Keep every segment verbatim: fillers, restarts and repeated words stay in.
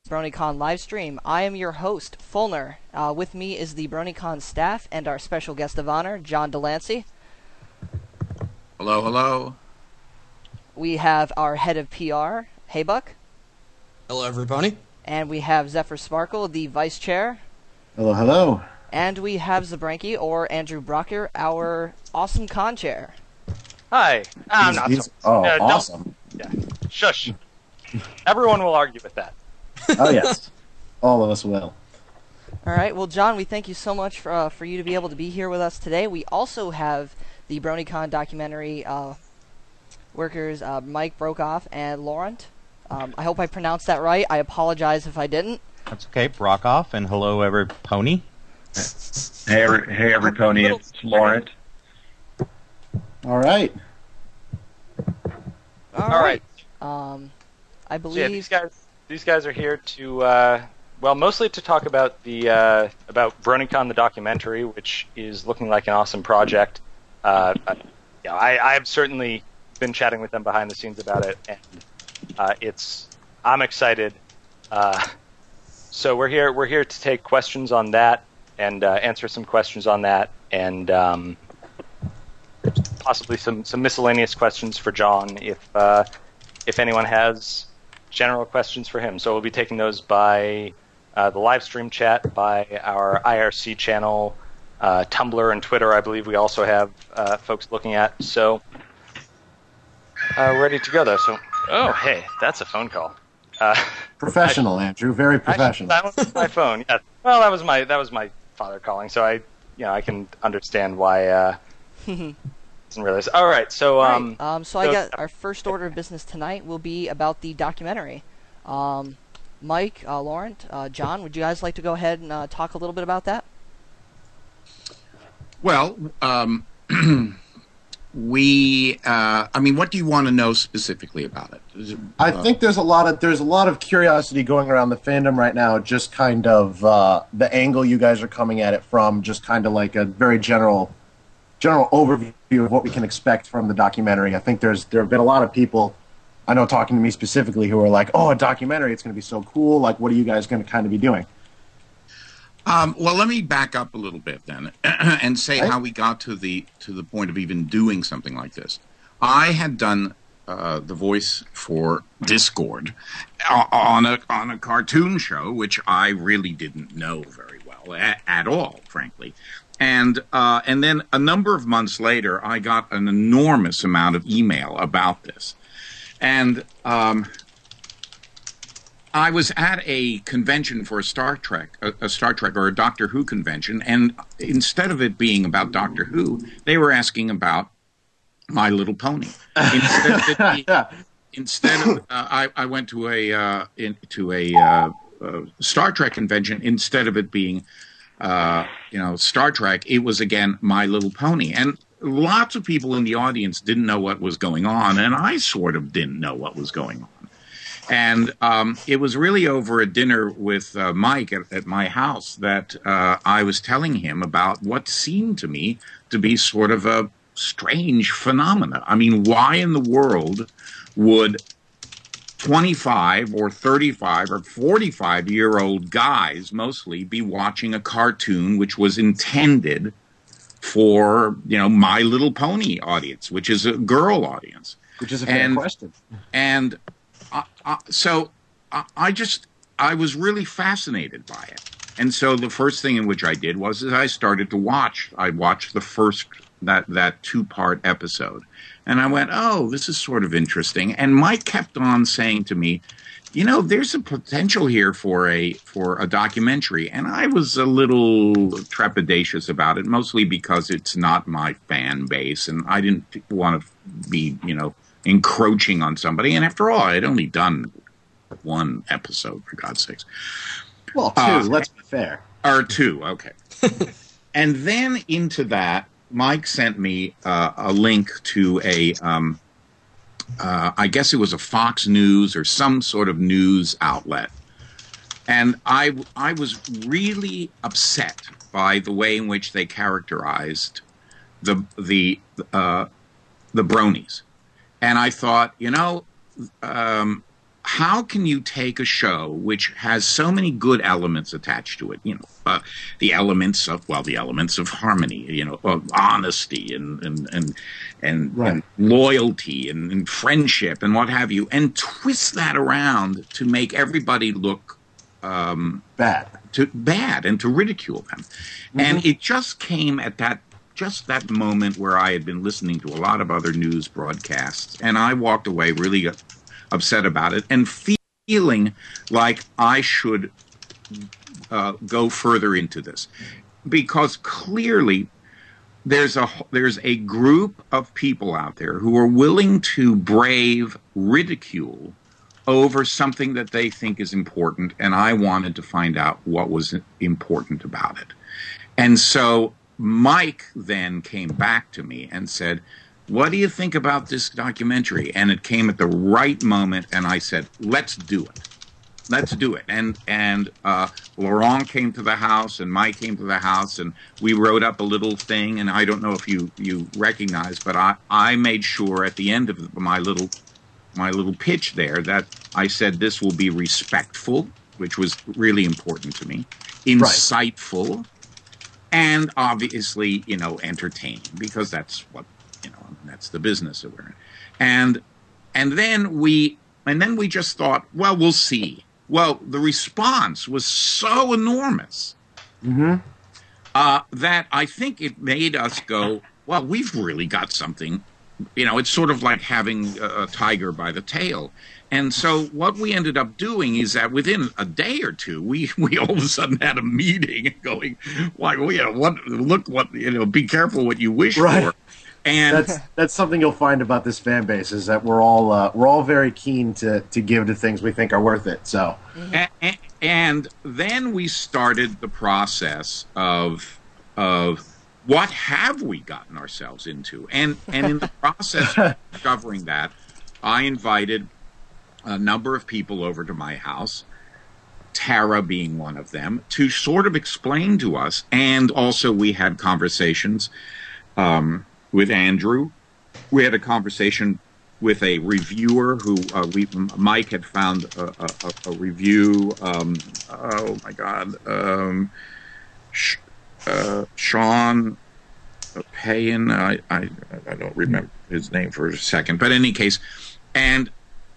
BronyCon live stream. I am your host, Fulner. Uh, with me is the BronyCon staff and our special guest of honor, John Delancey. Hello, hello. We have our head of P R, Haybuck. Hello, everybody. And we have Zephyr Sparkle, the vice chair. Hello, hello. And we have Zabranki, or Andrew Brocker, our awesome con chair. Hi. I'm He's- not he's- so. oh, Uh, don't- awesome. Yeah. Shush. Everyone will argue with that. Oh, yes. All of us will. All right. Well, John, we thank you so much for uh, for you to be able to be here with us today. We also have the BronyCon documentary uh, workers, uh, Mike Brokoff and Laurent. Um, I hope I pronounced that right. I apologize if I didn't. That's okay. Brokoff, and hello, every pony. Hey, every, hey, every pony, it's Laurent. All right. All, All right. Um, I So believe. yeah, these guys, these guys are here to, uh, well, mostly to talk about the uh, about BronyCon the documentary, which is looking like an awesome project. Uh, I- yeah, I, I've certainly been chatting with them behind the scenes about it, and uh, it's I'm excited. Uh, so we're here we're here to take questions on that and uh, answer some questions on that, and um, possibly some, some miscellaneous questions for John if uh, if anyone has general questions for him. So we'll be taking those by uh, the live stream chat, by our I R C channel, uh, Tumblr, and Twitter. I believe we also have uh, folks looking at. So uh, ready to go though. So oh hey, that's a phone call. Uh, Professional, Andrew. Very I- professional. that was my phone. Yeah. Well, that was my that was my father calling. So I, you know, I can understand why. Uh, didn't realize. All right. So um. Right. Um, so I so- got our first order of business tonight will be about the documentary. Um, Mike, uh, Laurent, uh, John, would you guys like to go ahead and uh, talk a little bit about that? Well, um, we, uh, I mean, what do you want to know specifically about it? Is it I uh, think there's a lot of there's a lot of curiosity going around the fandom right now. Just kind of uh, the angle you guys are coming at it from, just kind of like a very general general overview of what we can expect from the documentary. I think there's there have been a lot of people I know talking to me specifically who are like, "Oh, a documentary! It's going to be so cool! Like, what are you guys going to kind of be doing?" Um, well, let me back up a little bit then and say Right. how we got to the to the point of even doing something like this. I had done uh, the voice for Discord uh, on a on a cartoon show, which I really didn't know very well at, at all, frankly. And uh, and then a number of months later, I got an enormous amount of email about this, and um, I was at a convention for a Star Trek, a, a Star Trek or a Doctor Who convention, and instead of it being about Doctor Who, they were asking about My Little Pony. Instead of, it being, Yeah. instead of uh, I, I went to a uh, in, to a uh, uh, Star Trek convention. Instead of it being uh, you know Star Trek, it was again My Little Pony, and lots of people in the audience didn't know what was going on, and I sort of didn't know what was going on. And um, it was really over a dinner with uh, Mike at, at my house that uh, I was telling him about what seemed to me to be sort of a strange phenomena. I mean, why in the world would twenty-five or thirty-five or forty-five-year-old guys mostly be watching a cartoon which was intended for, you know, My Little Pony audience, which is a girl audience? Which is a fair And- question. And uh, uh, so I, I just, I was really fascinated by it. And so the first thing in which I did was is I started to watch. I watched the first, that, that two-part episode. And I went, oh, this is sort of interesting. And Mike kept on saying to me, you know, there's a potential here for a for a documentary. And I was a little trepidatious about it, mostly because it's not my fan base. And I didn't want to be, you know, encroaching on somebody. And after all, I'd only done one episode, for God's sakes. Well, two. Uh, let's be fair. Or two, okay. And then into that, Mike sent me uh, a link to a, um, uh, I guess it was a Fox News or some sort of news outlet. And I, I was really upset by the way in which they characterized the, the, uh, the bronies. And I thought, you know, um, how can you take a show which has so many good elements attached to it? You know, uh, the elements of well, the elements of harmony. You know, of honesty and and and and, Right. and loyalty and, and friendship and what have you, and twist that around to make everybody look um, Bad. to bad and to ridicule them. And it just came at that just that moment where I had been listening to a lot of other news broadcasts, and I walked away really upset about it and feeling like I should uh, go further into this, because clearly there's a there's a group of people out there who are willing to brave ridicule over something that they think is important, and I wanted to find out what was important about it. And so Mike then came back to me and said, "What do you think about this documentary?" And it came at the right moment, and I said, "Let's do it. Let's do it." And and uh, Laurent came to the house, and Mike came to the house, and we wrote up a little thing. And I don't know if you you recognize, but I I made sure at the end of my little my little pitch there that I said this will be respectful, which was really important to me, insightful, and obviously, you know, entertaining, because that's what, you know, that's the business that we're in. And and then we and then we just thought, well, we'll see. Well, the response was so enormous Mm-hmm. uh, that I think it made us go, well, we've really got something. You know, it's sort of like having a, a tiger by the tail. And so what we ended up doing is that within a day or two, we, we all of a sudden had a meeting going, like, well, you know, what, look what, you know, be careful what you wish Right. for. And That's that's something you'll find about this fan base, is that we're all uh, we're all very keen to, to give to things we think are worth it. So and, and then we started the process of of what have we gotten ourselves into, and and in the process of discovering that, I invited a number of people over to my house, Tara being one of them, to sort of explain to us, and also we had conversations um, with Andrew. We had a conversation with a reviewer who uh, we Mike had found a, a, a review. Um, oh my God, um, Sh- uh, Sean Payan. I, I I don't remember his name for a second, but in any case, and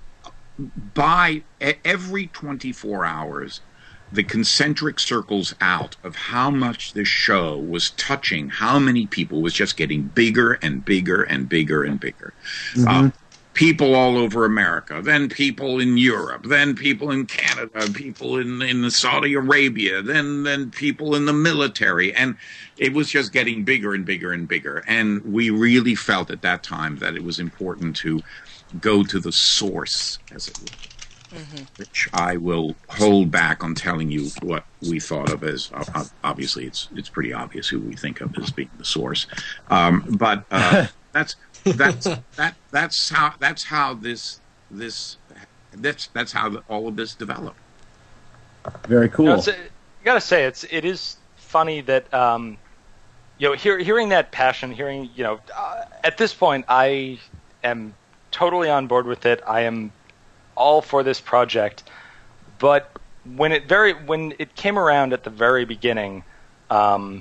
by every twenty-four hours, the concentric circles out of how much this show was touching how many people was just getting bigger and bigger and bigger and bigger. Mm-hmm. Uh, people all over America, then people in Europe, then people in Canada, people in, in Saudi Arabia, then then people in the military. And it was just getting bigger and bigger and bigger. And we really felt at that time that it was important to go to the source, as it were, mm-hmm. which I will hold back on telling you what we thought of as, uh, obviously it's it's pretty obvious who we think of as being the source. Um, but uh, that's that's that that's how that's how this this that's that's how all of this developed. very cool. You, know, it's, you gotta say, it's it is funny that um, you know, hear, hearing that passion, hearing you know, uh, at this point, I am totally on board with it. I am all for this project, but when it very when it came around at the very beginning, um,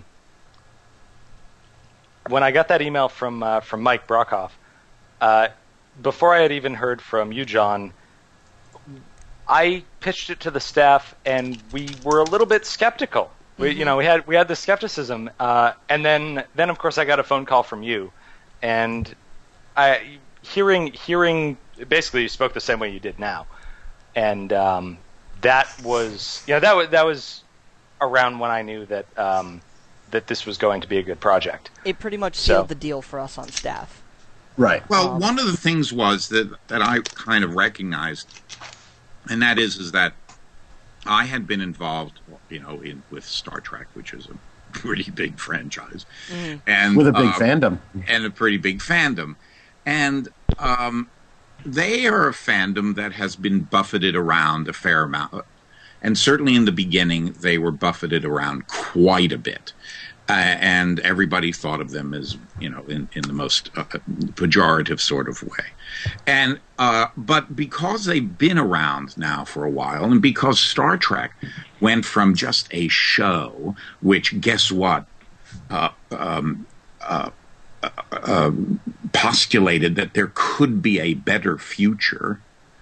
when I got that email from uh, from Mike Brokoff, uh, before I had even heard from you, John, I pitched it to the staff, and we were a little bit skeptical. We, you know, we had we had the skepticism, uh, and then then of course I got a phone call from you, and I hearing hearing basically you spoke the same way you did now, and um, that was you know that was that was around when I knew that um, that this was going to be a good project. It pretty much sealed So- the deal for us on staff. Right. Well, Um, one of the things was that that I kind of recognized, and that is is that I had been involved, you know, in with Star Trek, which is a pretty big franchise, Mhm. and With a big uh, fandom. and a pretty big fandom, and um, they are a fandom that has been buffeted around a fair amount, and certainly in the beginning they were buffeted around quite a bit. uh, and everybody thought of them as, you know, in, in the most uh, pejorative sort of way. And uh, but because they've been around now for a while, and because Star Trek went from just a show, which, guess what, uh, um, uh, uh, uh, postulated that there could be a better future,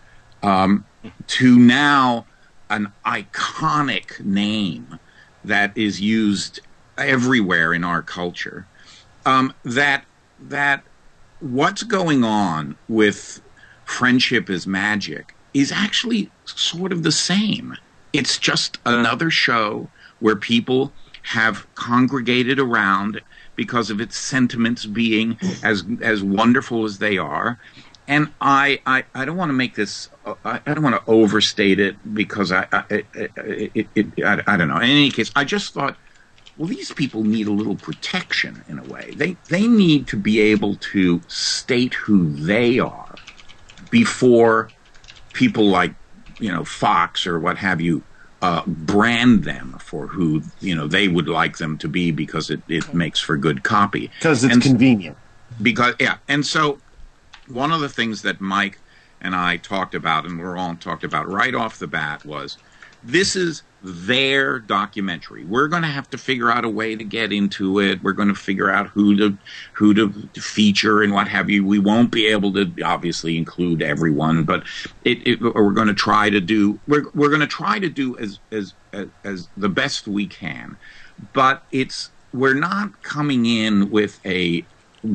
um, to now an iconic name that is used everywhere in our culture, um, that that what's going on with Friendship is Magic is actually sort of the same. It's just another show where people have congregated around because of its sentiments being as as wonderful as they are. And I, I, I don't want to make this, I, I don't want to overstate it because I, I, it, it, it, I, I don't know. In any case, I just thought, well, these people need a little protection in a way. They, they need to be able to state who they are before people like, you know, Fox or what have you, uh, brand them for who, you know, they would like them to be because it, it makes for good copy. Because it's and, convenient. Because, yeah. And so, one of the things that Mike and I talked about, and Laurent talked about right off the bat, was this is their documentary. We're going to have to figure out a way to get into it. We're going to figure out who to who to feature and what have you. We won't be able to obviously include everyone, but it, it, we're going to try to do. We're we're going to try to do as as as, as the best we can. But it's we're not coming in with a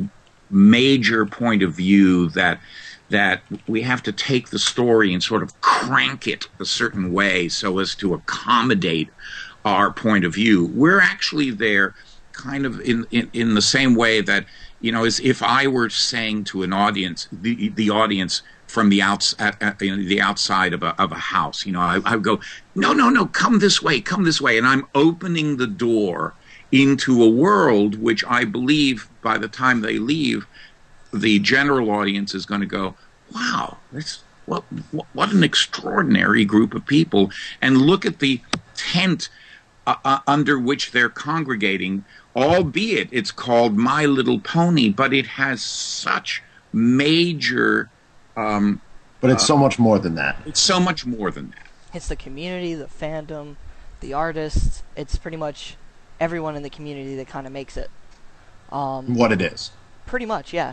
major point of view that that we have to take the story and sort of crank it a certain way so as to accommodate our point of view. We're actually there kind of in, in, in the same way that, you know, as if I were saying to an audience, the, the audience from the outs, at, at, you know, the outside of a, of a house, you know, I, I would go, no, no, no, come this way, come this way. And I'm opening the door into a world which I believe by the time they leave, the general audience is going to go, wow, that's, what, what an extraordinary group of people. And look at the tent uh, uh, under which they're congregating, albeit it's called My Little Pony, but it has such major... Um, but it's uh, so much more than that. It's so much more than that. It's the community, the fandom, the artists. It's pretty much everyone in the community that kind of makes it. Um, what it is. Pretty much, yeah.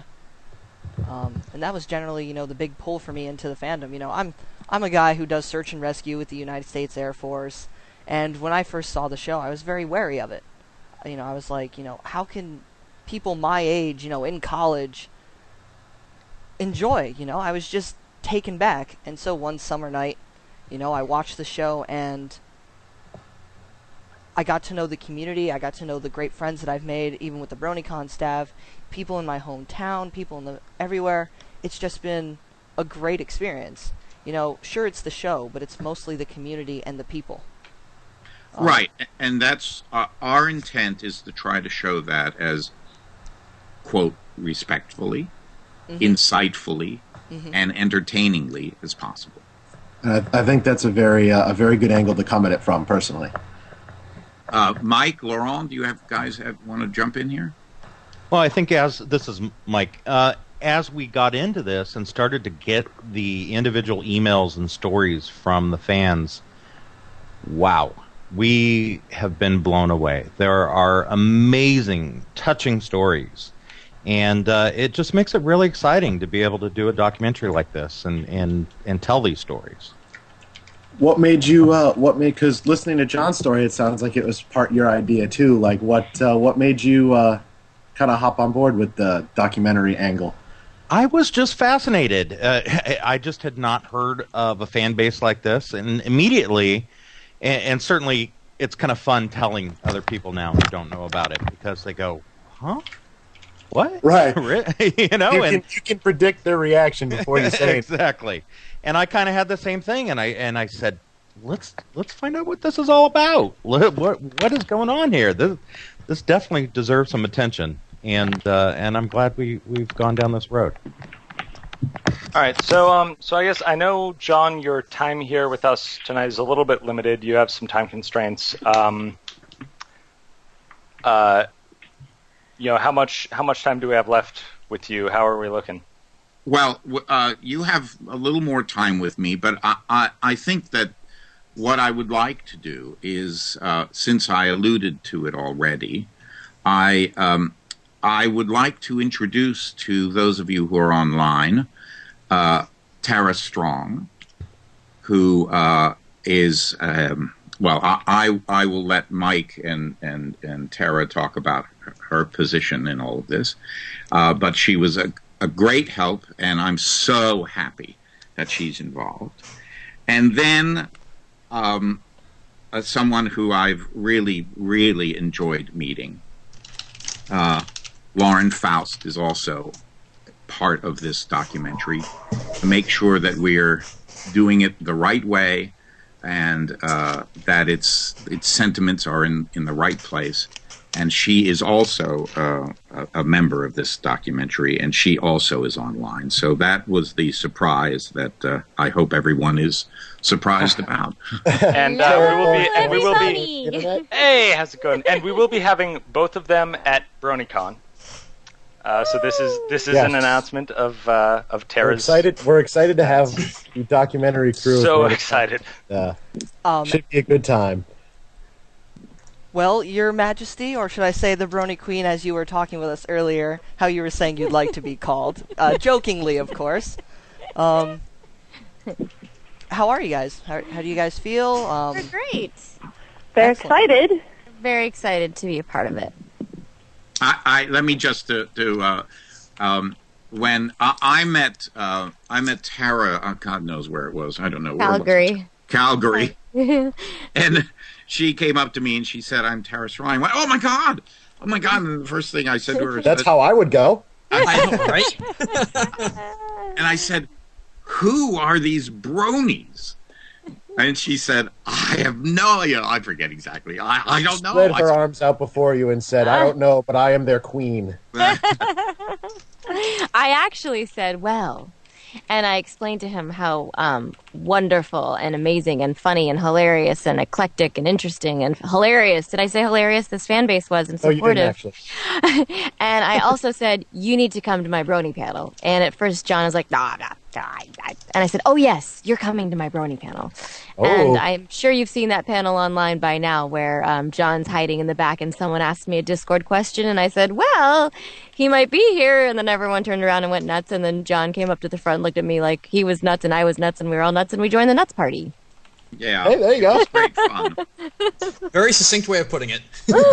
Um, and that was generally, you know, the big pull for me into the fandom. You know, I'm I'm a guy who does search and rescue with the United States Air Force, and when I first saw the show, I was very wary of it. You know, I was like, you know, how can people my age, you know, in college, enjoy? You know, I was just taken back. And so one summer night, you know, I watched the show and I got to know the community. I got to know the great friends that I've made, even with the BronyCon staff, people in my hometown, people in the everywhere. It's just been a great experience. You know, sure, it's the show, but it's mostly the community and the people. Um, right, and that's uh, our intent is to try to show that as, quote, respectfully, mm-hmm. insightfully, mm-hmm. and entertainingly as possible. I, I think that's a very uh, a very good angle to come at it from, personally. Uh, Mike, Laurent, do you have guys have, want to jump in here? Well, I think as this is Mike, uh, as we got into this and started to get the individual emails and stories from the fans, wow, we have been blown away. There are amazing, touching stories, and uh, it just makes it really exciting to be able to do a documentary like this and and, and tell these stories. What made you? Uh, what made? Because listening to John's story, it sounds like it was part your idea too. Like what? Uh, what made you uh, kind of hop on board with the documentary angle? I was just fascinated. Uh, I just had not heard of a fan base like this, and immediately, and, and certainly, it's kind of fun telling other people now who don't know about it because they go, "Huh? What? Right? you know, you and can, you can predict their reaction before you say it. Exactly. And I kind of had the same thing, and I and I said, let's let's find out what this is all about. What what, what is going on here? This this definitely deserves some attention, and uh, and I'm glad we we've gone down this road. All right, so um, so I guess I know, John, your time here with us tonight is a little bit limited. You have some time constraints. Um, uh, you know, how much how much time do we have left with you? How are we looking? Well, uh, you have a little more time with me, but I, I, I think that what I would like to do is, uh, since I alluded to it already, I um, I would like to introduce to those of you who are online uh, Tara Strong, who uh, is um, well, I, I I will let Mike and and and Tara talk about her, her position in all of this, uh, but she was a a great help, and I'm so happy that she's involved. And then um, uh, someone who I've really, really enjoyed meeting, uh, Lauren Faust, is also part of this documentary to make sure that we're doing it the right way and uh, that its its sentiments are in, in the right place. And she is also uh, a, a member of this documentary, and she also is online. So that was the surprise that uh, I hope everyone is surprised about. And uh, we will be, and we will be. Hey, how's it going? And we will be having both of them at BronyCon. Uh, so this is this is Yes. an announcement of uh, of We're Tara's. excited. We're excited to have the documentary crew. So with us. excited. Uh, Um, should be a good time. Well, Your Majesty, or should I say the Brony Queen, as you were talking with us earlier, how you were saying you'd like to be called. Uh, jokingly, of course. Um, how are you guys? How, how do you guys feel? Um, We're great. Very Excellent. excited. Very excited to be a part of it. I, I let me just to, to uh, um, when I, I met uh, I met Tara. Uh, God knows where it was. I don't know where it was. Calgary. Calgary. And she came up to me and she said, "I'm Tara Strong." I went, "Oh my God, oh my God!" And the first thing I said to her, That's said, how I would go. I know, right? and I said, "Who are these bronies?" And she said, "I have no idea. I forget exactly. I, I don't know." Spread I her said, arms out before you and said, "I don't know, but I am their queen." I actually said, well, and I explained to him how um, wonderful and amazing and funny and hilarious and eclectic and interesting and hilarious. Did I say hilarious? This fan base was and Oh, you didn't supportive. actually. And I also said, you need to come to my Brony panel. And at first, John was like, nah, nah, nah. nah. And I said, oh, yes, you're coming to my Brony panel. Oh. And I'm sure you've seen that panel online by now where um, John's hiding in the back and someone asked me a Discord question. And I said, well, he might be here. And then everyone turned around and went nuts. And then John came up to the front, looked at me like he was nuts and I was nuts and we were all nuts. And we joined the nuts party. Yeah, Hey, there you go. it was great fun. Very succinct way of putting it.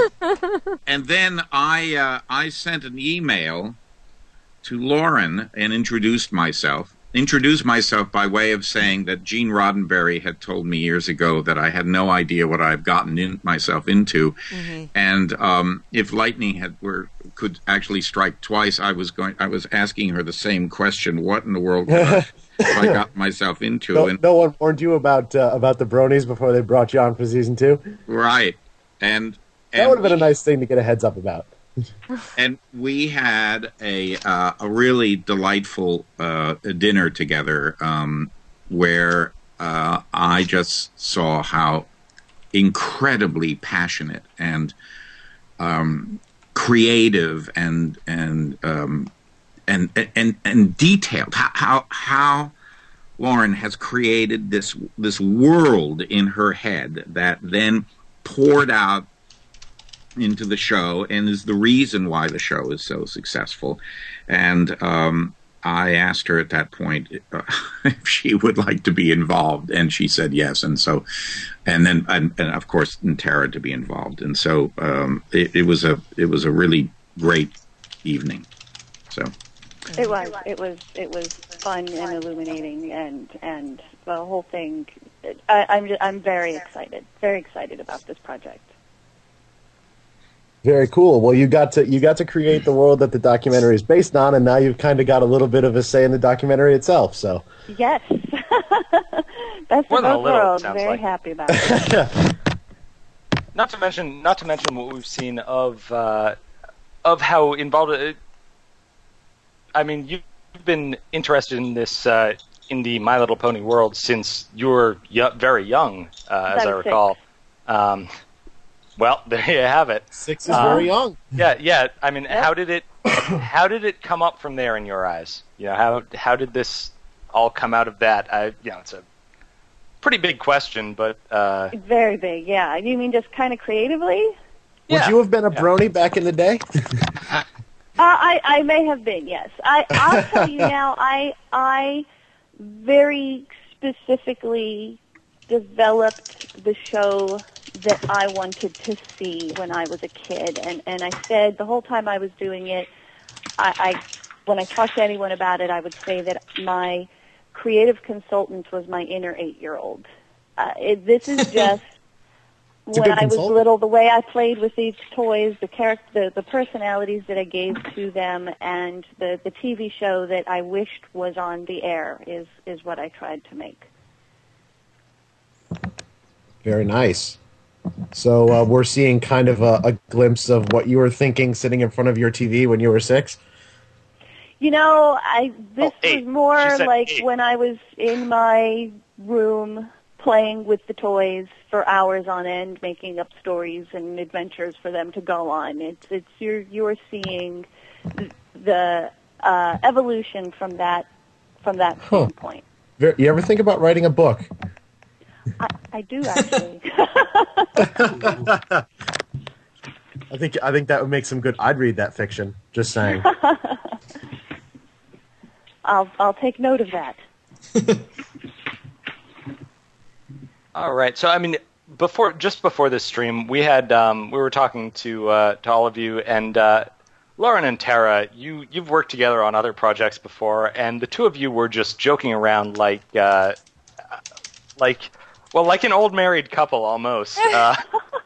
And then I uh, I sent an email to Lauren and introduced myself. Introduced myself by way of saying that Gene Roddenberry had told me years ago that I had no idea what I've gotten in myself into, mhm. and um, if lightning had were could actually strike twice, I was going. I was asking her the same question: what in the world could I, have I got myself into? No, and no one warned you about uh, about the bronies before they brought you on for season two. right, and, and That would have been a nice thing to get a heads up about. And we had a uh, a really delightful uh, dinner together, um, where uh, I just saw how incredibly passionate and um, creative and and um, and and and detailed how, how how Lauren has created this this world in her head that then poured out into the show and is the reason why the show is so successful. And um, I asked her at that point uh, if she would like to be involved, and she said yes. And so, and then, and, and of course, and Tara to be involved. And so um, it, it was a it was a really great evening. So It was. It was. It was fun and illuminating, and and the whole thing. I, I'm just, I'm very excited. Very excited about this project. Very cool. Well, you got to you got to create the world that the documentary is based on, and now you've kind of got a little bit of a say in the documentary itself. So Yes. Best More of than a both little, it worlds. sounds Very like. happy about it. Not to mention, not to mention what we've seen of uh, of how involved. It, I mean, you've been interested in this uh, in the My Little Pony world since you were y- very young, uh, as I I was recall. Um, Well, there you have it. Six is very Uh, young. Yeah, yeah. I mean, how did it? How did it come up from there in your eyes? You know, how how did this all come out of that? I, you know, it's a pretty big question, but uh, Very big, yeah. You mean just kind of creatively? Would yeah. you have been a brony back in the day? Uh, I, I may have been, yes. I, I'll tell you now, I, I very specifically developed the show that I wanted to see when I was a kid. And, and I said the whole time I was doing it, I, I when I talked to anyone about it, I would say that my creative consultant was my inner eight-year-old. Uh, it, this is just... It's a when good I was consultant. little, the way I played with these toys, the character, the, the personalities that I gave to them, and the, the T V show that I wished was on the air is, is what I tried to make. Very nice. So uh, we're seeing kind of a, a glimpse of what you were thinking sitting in front of your T V when you were six. You know, I this Oh, eight. was more She said like eight. when I was in my room playing with the toys for hours on end, making up stories and adventures for them to go on. It's it's you're you're seeing the uh, evolution from that from that Huh. standpoint. Ver- You ever think about writing a book? I, I do actually. I think I think that would make some good. I'd read that fiction. Just saying. I'll I'll take note of that. All right. So, I mean, before just before this stream, we had um, we were talking to uh, to all of you, and uh, Lauren and Tara, you you've worked together on other projects before, and the two of you were just joking around like uh, like well, like an old married couple almost. Uh,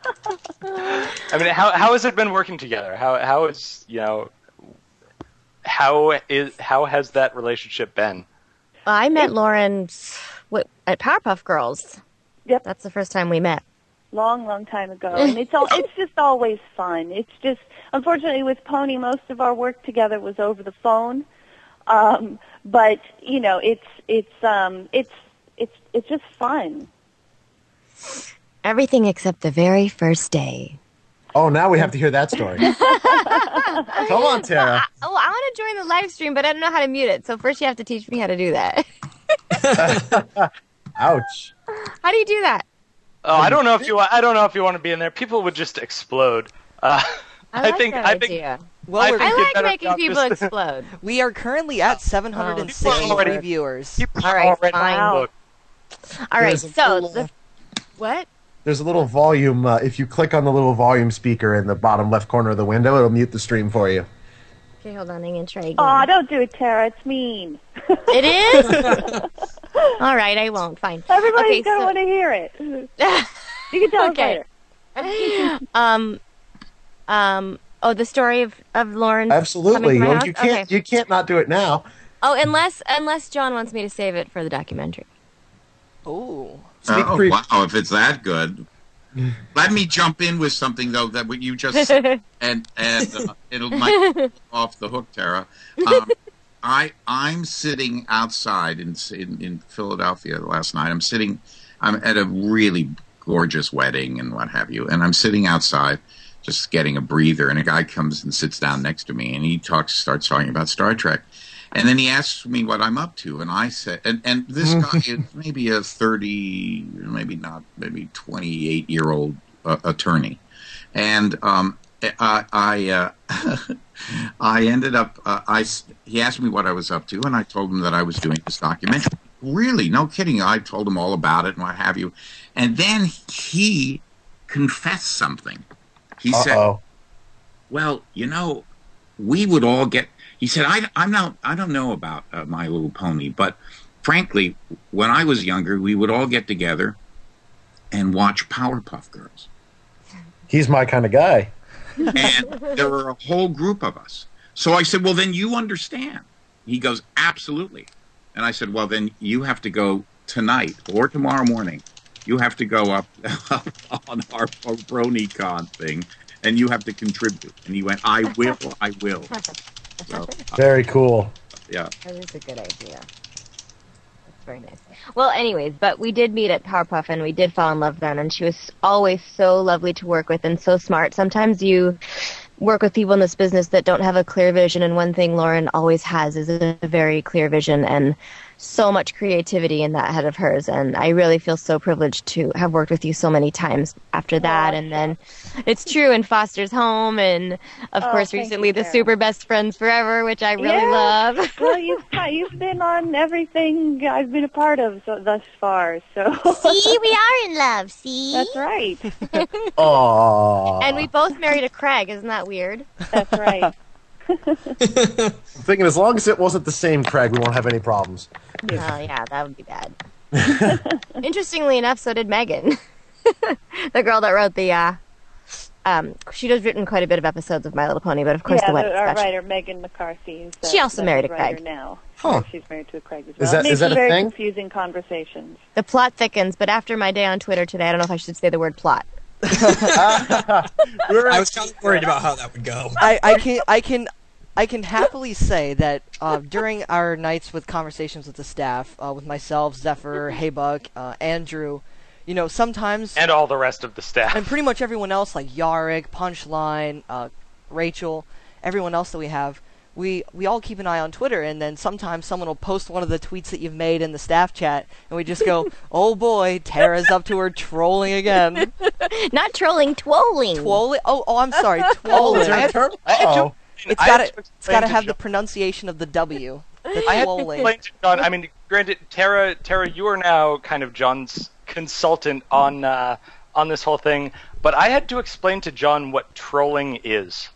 I mean, how how has it been working together? How how is you know how is how has that relationship been? Well, I met Lauren what, at Powerpuff Girls. Yep. That's the first time we met. Long, long time ago, and it's all it's just always fun. It's just unfortunately with Pony, most of our work together was over the phone. Um, but you know, it's it's um it's it's it's just fun. Everything except the very first day. Oh, now we have to hear that story. Come on, Tara. Oh, I want to join the live stream, but I don't know how to mute it. So first you have to teach me how to do that. Ouch. How do you do that? Oh, I don't know if you. I don't know if you want to be in there. People would just explode. Uh, I like think. that I think. idea. Well, I we're, think I you'd like better making not people just- explode. we are currently at seven hundred sixty People already- viewers. People All right, already fine. look. All right, There's a so little- the what? There's a little volume. Uh, if you click on the little volume speaker in the bottom left corner of the window, it'll mute the stream for you. Okay, hold on. I'm gonna try again. Oh, don't do it, Tara. It's mean. It is. All right, I won't. Fine. Everybody's Okay, gonna so- want to hear it. You can tell Okay. us later. um, um. Oh, the story of of Lauren. Absolutely. coming to my You, house? you can't. Okay. You can't not do it now. Oh, unless unless John wants me to save it for the documentary. Oh. Speak oh, pre- wow, if it's that good. Let me jump in with something, though, that what you just said, and, and uh, it'll might be off the hook, Tara. Um, I, I'm sitting outside in, in, in Philadelphia last night. I'm sitting, I'm at a really gorgeous wedding and what have you, and I'm sitting outside just getting a breather, and a guy comes and sits down next to me, and he talks, starts talking about Star Trek. And then he asks me what I'm up to, and I said, and, and this guy is maybe a thirty, maybe not, maybe twenty-eight year old uh, attorney, and um, I I, uh, I ended up uh, I he asked me what I was up to, and I told him that I was doing this documentary. Really, no kidding. I told him all about it and what have you, and then he confessed something. He said, Uh-oh. "Well, you know, we would all get." He said, I, I'm not, I don't know about uh, My Little Pony, but frankly, when I was younger, we would all get together and watch Powerpuff Girls. He's my kind of guy. And there were a whole group of us. So I said, well, then you understand. He goes, absolutely. And I said, well, then you have to go tonight or tomorrow morning. You have to go up on our BronyCon thing, and you have to contribute. And he went, I will, I will. So, uh, Very cool. yeah. That is a good idea. very nice. Well, anyways, but we did meet at Powerpuff, and we did fall in love then, and she was always so lovely to work with and so smart. Sometimes you work with people in this business that don't have a clear vision, and one thing Lauren always has is a very clear vision and so much creativity in that head of hers, and I really feel so privileged to have worked with you so many times after that. And then it's true in Foster's Home, and of Oh, course thank recently you, The Sarah. Super Best Friends Forever, which I really Yeah. love. Well, you've you've been on everything I've been a part of so, thus far. So See, we are in love, see? that's right. Aww. And we both married a Craig, isn't that weird? That's right. I'm thinking as long as it wasn't the same Craig, we won't have any problems. Oh, yeah, that would be bad. Interestingly enough, so did Megan. The girl that wrote the, uh, um, she has written quite a bit of episodes of My Little Pony, but of course yeah, the wedding the, our special. writer Megan McCarthy. Is the, She also the married a writer Craig. now. Huh. She's married to a Craig as Is well. that- It makes is that a very thing? confusing conversations. The plot thickens, but after my day on Twitter today, I don't know if I should say the word plot. I was kind of worried about how that would go. I, I can I can I can happily say that uh, during our nights with conversations with the staff, uh, with myself, Zephyr, Haybuck, uh, Andrew, you know, sometimes And all the rest of the staff. and pretty much everyone else like Yarick, Punchline, uh, Rachel, everyone else that we have, we we all keep an eye on Twitter, and then sometimes someone will post one of the tweets that you've made in the staff chat, and we just go, "Oh boy, Tara's up to her trolling again." Not trolling, twolling. Twolling? Oh, oh, I'm sorry, Oh, is twolling. there a term? I had to- Uh-oh. It's I got had to to it's explain got to to have the John- pronunciation of the W. The I had to twolling. explain to John. I mean, granted, Tara, Tara, you are now kind of John's consultant on uh, on this whole thing, but I had to explain to John what trolling is.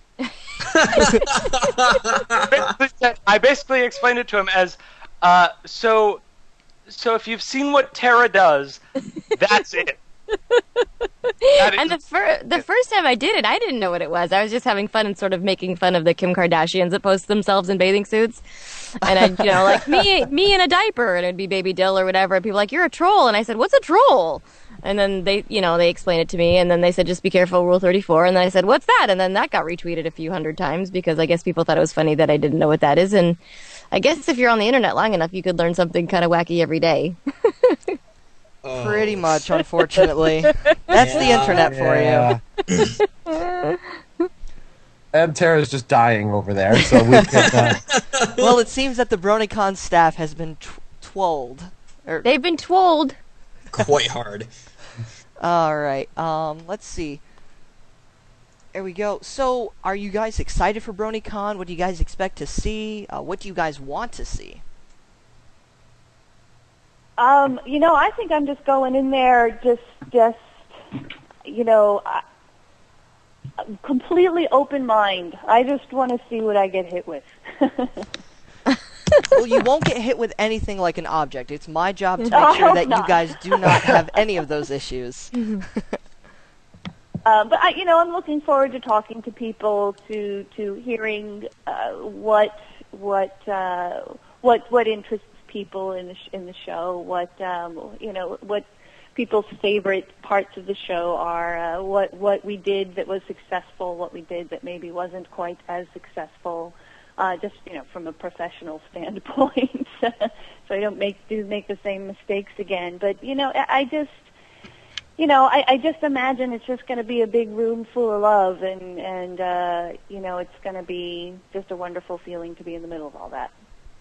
I basically explained it to him as, uh, so, so if you've seen what Tara does, that's it. That And is- the fir- the first time I did it, I didn't know what it was. I was just having fun and sort of making fun of the Kim Kardashians that post themselves in bathing suits. And I'd, you know, like, me me in a diaper, and it'd be Baby Dill or whatever, and people were like, "You're a troll." And I said, "What's a troll?" And then they, you know, they explained it to me, and then they said, "Just be careful, Rule thirty-four." And then I said, "What's that?" And then that got retweeted a few hundred times because I guess people thought it was funny that I didn't know what that is. And I guess if you're on the internet long enough, you could learn something kind of wacky every day. Oh. Pretty much, unfortunately. That's the internet for you. you. And Tara's just dying over there, so we can. Uh, Well, it seems that the BronyCon staff has been tw- twolled. Er, They've been told. Quite hard. all right. Um, let's see. There we go. So, are you guys excited for BronyCon? What do you guys expect to see? Uh, what do you guys want to see? Um, you know, I think I'm just going in there, just, just, you know, uh, completely open mind. I just want to see what I get hit with. Well, you won't get hit with anything like an object. It's my job to make I sure hope that you not. guys do not have any of those issues. Uh, but I, you know, I'm looking forward to talking to people, to to hearing uh, what what uh, what what interests people in the sh- in the show. What um, you know, what people's favorite parts of the show are. Uh, what what we did that was successful. What we did that maybe wasn't quite as successful. Uh, just you know, from a professional standpoint, so I don't make do make the same mistakes again. But you know, I, I just. You know, I, I just imagine it's just going to be a big room full of love, and and uh, you know, it's going to be just a wonderful feeling to be in the middle of all that.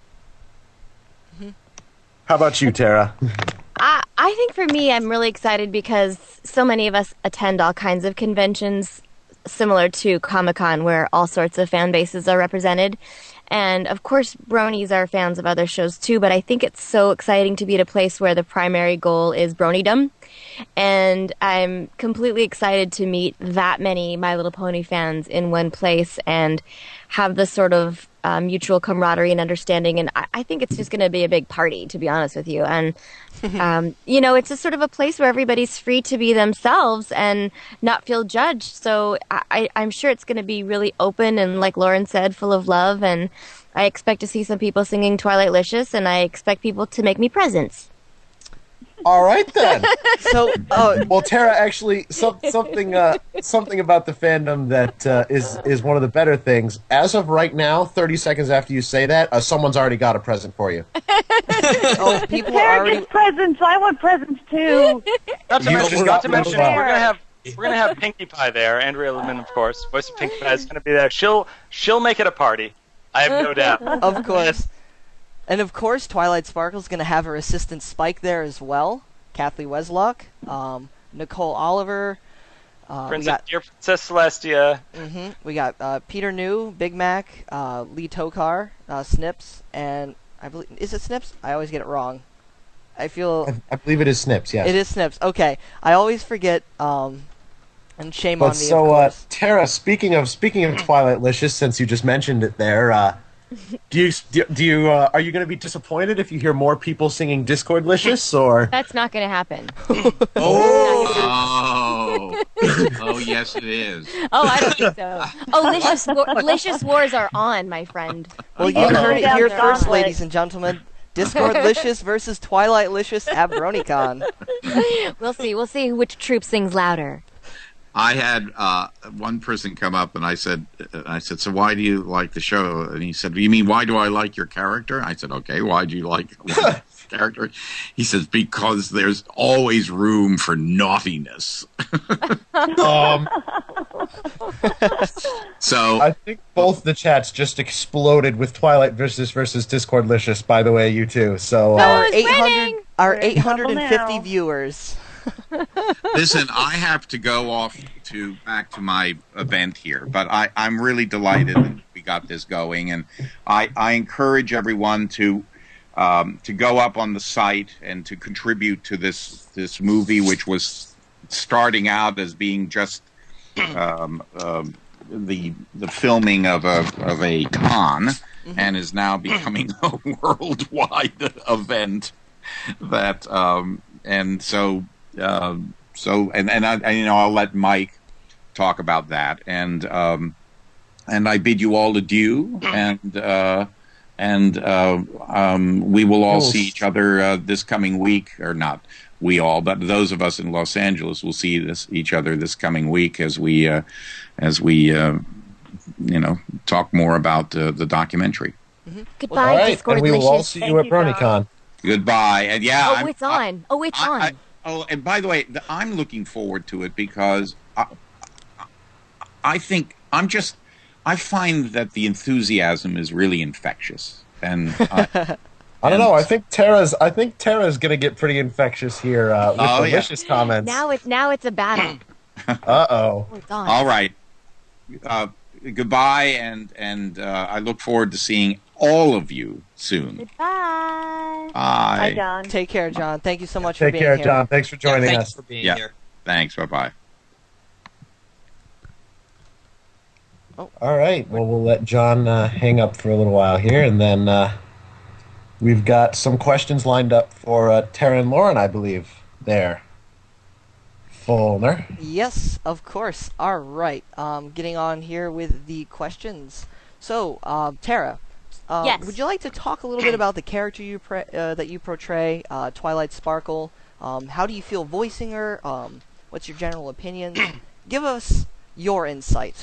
how about you, Tara? I, I think for me, I'm really excited because so many of us attend all kinds of conventions similar to Comic-Con where all sorts of fan bases are represented. And of course, bronies are fans of other shows too, but I think it's so exciting to be at a place where the primary goal is bronydom. And I'm completely excited to meet that many My Little Pony fans in one place and have the sort of um, mutual camaraderie and understanding. And I, I think it's just going to be a big party, to be honest with you. And, um, you know, it's just sort of a place where everybody's free to be themselves and not feel judged. So I, I, I'm sure it's going to be really open and, like Lauren said, full of love. And I expect to see some people singing Twilight Licious, and I expect people to make me presents. All right then. So, uh, well, Tara, actually, some, something uh, something about the fandom that uh, is is one of the better things. As of right now, thirty seconds after you say that, uh, someone's already got a present for you. Oh, people are Tara already. gets presents. I want presents too. Not to You mention, just not got to mention little we're bar. gonna have we're gonna have Pinkie Pie there. Andrea Lemon, of course, voice of Pinkie Pie is gonna be there. She'll she'll make it a party. I have no doubt. Of course. And of course, Twilight Sparkle's going to have her assistant Spike there as well. Kathleen Weslock, um, Nicole Oliver. Uh, we Princess, got, dear Princess Celestia. hmm we got uh, Peter New, Big Mac, uh, Lee Tokar, uh, Snips, and I believe is it Snips? I always get it wrong. I feel I, I believe it is Snips. Yes. it is Snips. Okay, I always forget. Um, and shame But on me. so, of uh, course. Tara, speaking of speaking of Twilight Licious, since you just mentioned it there, uh, do you do, do you uh, are you going to be disappointed if you hear more people singing Discord Licious, or That's not going to happen. Oh, oh, yes, it is. Oh, I don't think so. Oh, Licious, War- Licious Wars are on, my friend. Well, you Uh-oh. heard it Down here the first, gauntlet. ladies and gentlemen. Discord Licious versus Twilight Licious at BronyCon. We'll see. We'll see which troop sings louder. I had uh, one person come up and I said, I said, so why do you like the show? And he said, you mean why do I like your character? I said, okay, why do you like the character? He says, because there's always room for naughtiness. um, So I think both the chats just exploded with Twilight versus versus Discord Licious. By the way, you too. So uh, Our Who's eight hundred, winning? our We're in eight hundred fifty trouble now. viewers. listen, I have to go off to back to my event here, but I, I'm really delighted that we got this going, and I, I encourage everyone to um, to go up on the site and to contribute to this this movie, which was starting out as being just um, um, the the filming of a of a con, and is now becoming a worldwide event. That um, and so. Um, so and and I and, you know I'll let Mike talk about that, and um, and I bid you all adieu, and uh, and uh, um, we will all Cool. see each other uh, this coming week, or not we all, but those of us in Los Angeles will see this each other this coming week as we uh, as we uh, you know talk more about uh, the documentary. Goodbye, all right, Discord and we will all Licious. see Thank you at you, John. BronyCon. Goodbye, and yeah, Oh, I'm- it's I- on. Oh, it's I- on. I- oh, and by the way, th- I'm looking forward to it because I, I think I'm just I find that the enthusiasm is really infectious, and I, I don't know. I think Tara's. I think Tara's gonna get pretty infectious here uh, with Oh, the yeah. Licious comments. Now it's now it's a battle. Uh oh. Oh, it's on. all right, uh, goodbye, and and uh, I look forward to seeing all of you soon. Goodbye. Bye. Hi, John. Take care, John. Thank you so much for Take being care, here. John. Thanks for Yeah, joining thank us. you for being Yeah. here. Thanks. Bye bye. All right. Well, we'll let John uh, hang up for a little while here, and then uh, we've got some questions lined up for uh, Tara and Lauren, I believe. There. Fulner. Yes, of course. All right. Um, getting on here with the questions. So, uh, Tara, uh, Yes. would you like to talk a little bit about the character you pre- uh, that you portray, uh, Twilight Sparkle? Um, how do you feel voicing her? Um, what's your general opinion? Give us your insight.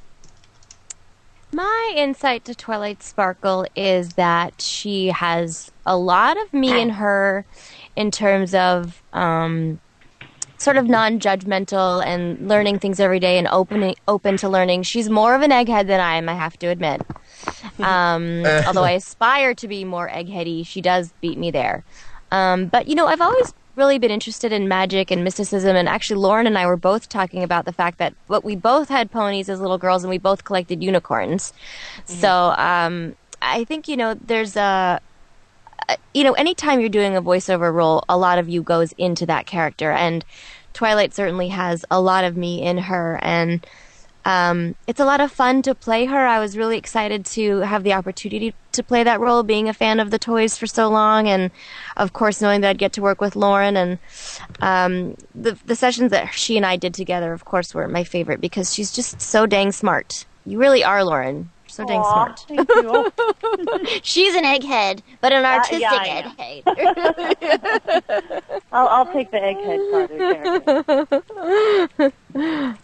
My insight to Twilight Sparkle is that she has a lot of me in her in terms of um, sort of non-judgmental and learning things every day and open, open to learning. She's more of an egghead than I am, I have to admit. Um, although I aspire to be more eggheady, she does beat me there. Um, but, you know, I've always really been interested in magic and mysticism, and actually Lauren and I were both talking about the fact that but we both had ponies as little girls and we both collected unicorns. So um, I think, you know, there's a, a- you know, anytime you're doing a voiceover role, a lot of you goes into that character, and Twilight certainly has a lot of me in her, and um, it's a lot of fun to play her. I was really excited to have the opportunity to play that role, being a fan of the toys for so long, and of course knowing that I'd get to work with Lauren. And um, the the sessions that she and I did together, of course, were my favorite because she's just so dang smart. You really are, Lauren. so dang Aw, smart. Thank you. She's an egghead, but an artistic yeah, I egghead. I'll, I'll take the egghead part of character.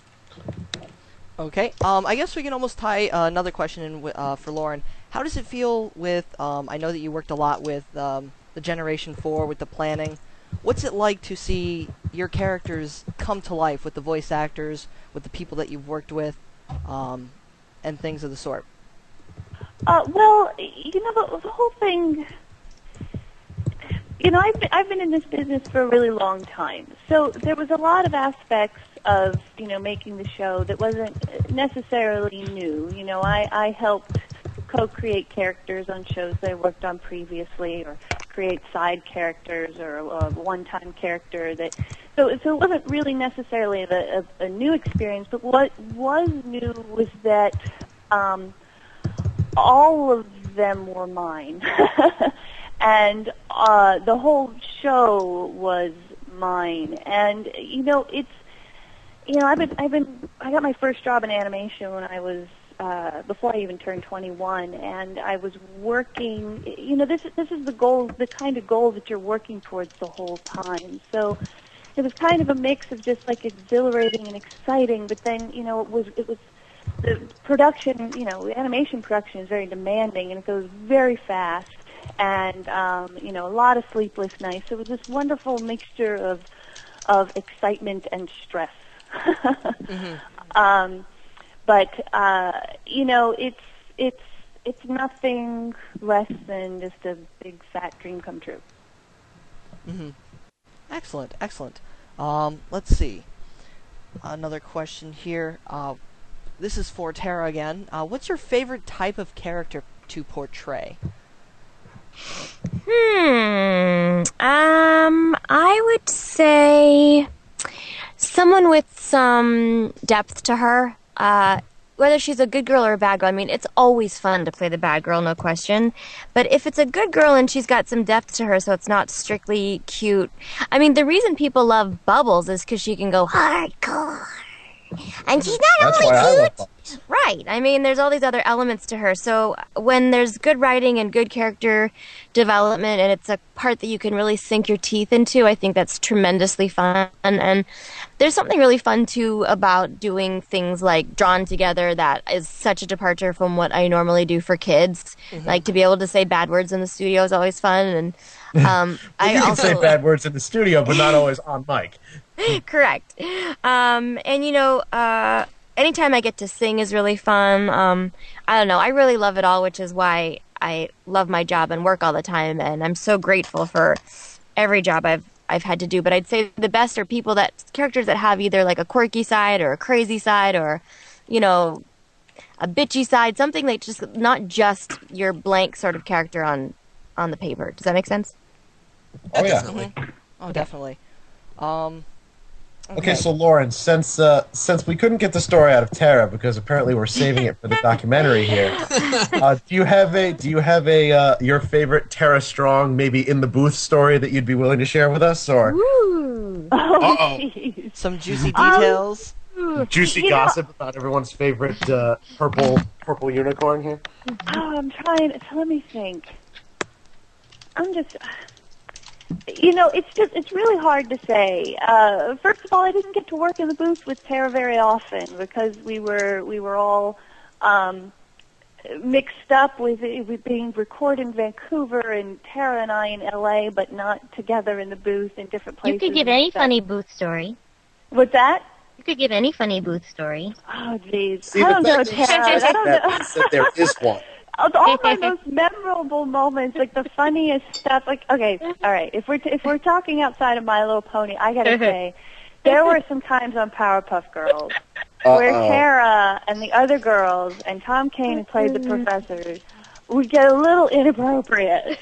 Okay. Um, I guess we can almost tie uh, another question in wi- uh, for Lauren. How does it feel with? Um, I know that you worked a lot with um, the Generation Four with the planning. What's it like to see your characters come to life with the voice actors, with the people that you've worked with, um, and things of the sort? Uh, well, you know, the, the whole thing. You know, I've been, I've been in this business for a really long time, so there was a lot of aspects of, you know, making the show that wasn't necessarily new. You know, I, I helped co-create characters on shows that I worked on previously, or create side characters, or a one-time character. That so so it wasn't really necessarily a, a, a new experience. But what was new was that um, all of them were mine, and uh, the whole show was mine. And you know, it's you know, I've been I've been I got my first job in animation when I was. Uh, before I even turned twenty-one, and I was working. You know, this this is the goal, the kind of goal that you're working towards the whole time. So it was kind of a mix of just like exhilarating and exciting, but then you know it was it was the production. You know, animation production is very demanding, and it goes very fast, and um, you know, a lot of sleepless nights. So it was this wonderful mixture of of excitement and stress. mm-hmm. um, But uh, you know, it's it's it's nothing less than just a big fat dream come true. Mm-hmm. Excellent, excellent. Um, let's see. Another question here. Uh, this is for Tara again. Uh, what's your favorite type of character to portray? Hmm. Um, I would say someone with some depth to her. Uh, whether she's a good girl or a bad girl, I mean, it's always fun to play the bad girl, no question. But if it's a good girl and she's got some depth to her, so it's not strictly cute. I mean, the reason people love Bubbles is because she can go hardcore. And she's not That's only why I cute. love Bubbles. Right. I mean, there's all these other elements to her. So when there's good writing and good character development, and it's a part that you can really sink your teeth into, I think that's tremendously fun. And there's something really fun, too, about doing things like Drawn Together that is such a departure from what I normally do for kids. Mm-hmm. Like, to be able to say bad words in the studio is always fun. And um, I you can also say bad words in the studio, but not always on mic. Correct. Um, and, you know, uh, anytime I get to sing is really fun. Um, I don't know. I really love it all, which is why I love my job and work all the time. And I'm so grateful for every job I've I've had to do. But I'd say the best are people that characters that have either like a quirky side or a crazy side or, you know, a bitchy side, something like just not just your blank sort of character on on the paper. Does that make sense? Oh, yeah. Definitely. Oh, definitely. Um, okay. okay, so Lauren, since uh, since we couldn't get the story out of Tara because apparently we're saving it for the documentary here, uh, do you have a do you have a uh, your favorite Tara Strong maybe in the booth story that you'd be willing to share with us, or Ooh. Oh, some juicy details, um, juicy you gossip know, about everyone's favorite uh, purple purple unicorn here? Oh, I'm trying. So let me think. I'm just. You know, it's just, it's really hard to say. Uh, first of all, I didn't get to work in the booth with Tara very often because we were, we were all, um, mixed up with, with being recorded in Vancouver and Tara and I in L A, but not together in the booth in different You places. could give any funny booth story. What's that? You could give any funny booth story. Oh, jeez. See, I don't the know, fact Tara. that I don't that know. means that there is one. All my most memorable moments, like the funniest stuff. Like, okay, all right. If we're t- if we're talking outside of My Little Pony, I gotta say, there were some times on Powerpuff Girls Uh-oh. where Tara and the other girls and Tom Kane, who played the professors, would get a little inappropriate.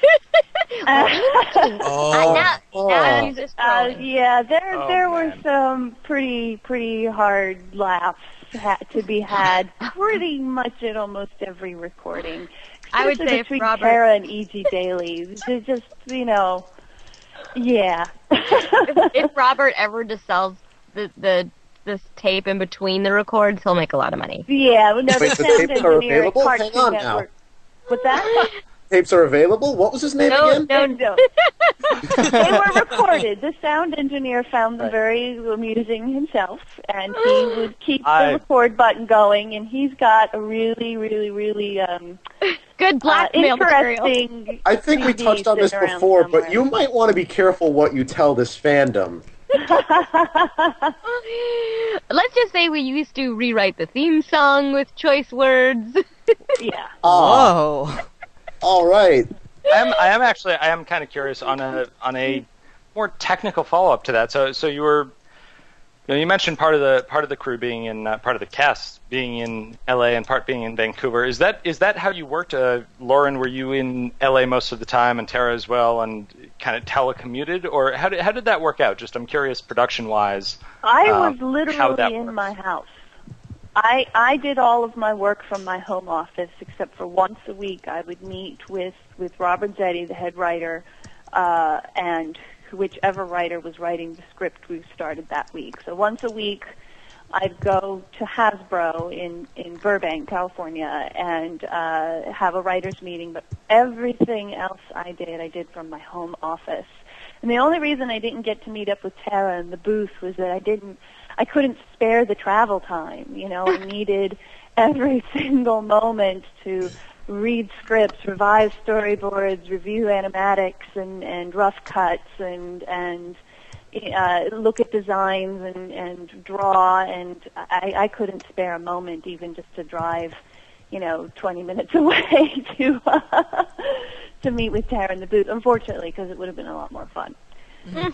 Oh, now, now he's just uh, trolling. yeah, there Oh, there man. were some pretty pretty hard laughs ha- to be had pretty much at almost every recording. I would Especially say if between Robert- Tara and E G Daly, it's just you know, yeah. if, if Robert ever sells the the this tape in between the records, he'll make a lot of money. Yeah, no, the Wait, the sound tapes are engineer at available? Hang Cartoon on now. Network. What's that? Tapes are available? What was his name No, again? no, No. They were recorded. The sound engineer found them very amusing himself, and he would keep I- the record button going, and he's got a really, really, really um, Good uh, blackmail material. interesting I think we C D touched on this sitting around before, somewhere. but you might want to be careful what you tell this fandom. Let's just say we used to rewrite the theme song with choice words. Yeah. Ah, Whoa. all right. I am, I am actually, I am kind of curious on a on a more technical follow up to that. So, so you were, you know, you mentioned part of the part of the crew being in uh, part of the cast being in L A and part being in Vancouver. Is that is that how you worked, uh, Lauren? Were you in L A most of the time, and Tara as well, and kind of telecommuted, or how did how did that work out? Just I'm curious, production wise. I uh, was how literally that in works. my house. I I did all of my work from my home office, except for once a week I would meet with, with Robert Zetti, the head writer, uh, and whichever writer was writing the script we started that week. So once a week I'd go to Hasbro in, in Burbank, California, and uh, have a writer's meeting, but everything else I did, I did from my home office. And the only reason I didn't get to meet up with Tara in the booth was that I didn't, I couldn't spare the travel time. You know, I needed every single moment to read scripts, revise storyboards, review animatics and, and rough cuts, and and uh, look at designs and, and draw. And I, I couldn't spare a moment, even just to drive, you know, twenty minutes away to uh, to meet with Tara in the booth. Unfortunately, because it would have been a lot more fun. Mm-hmm.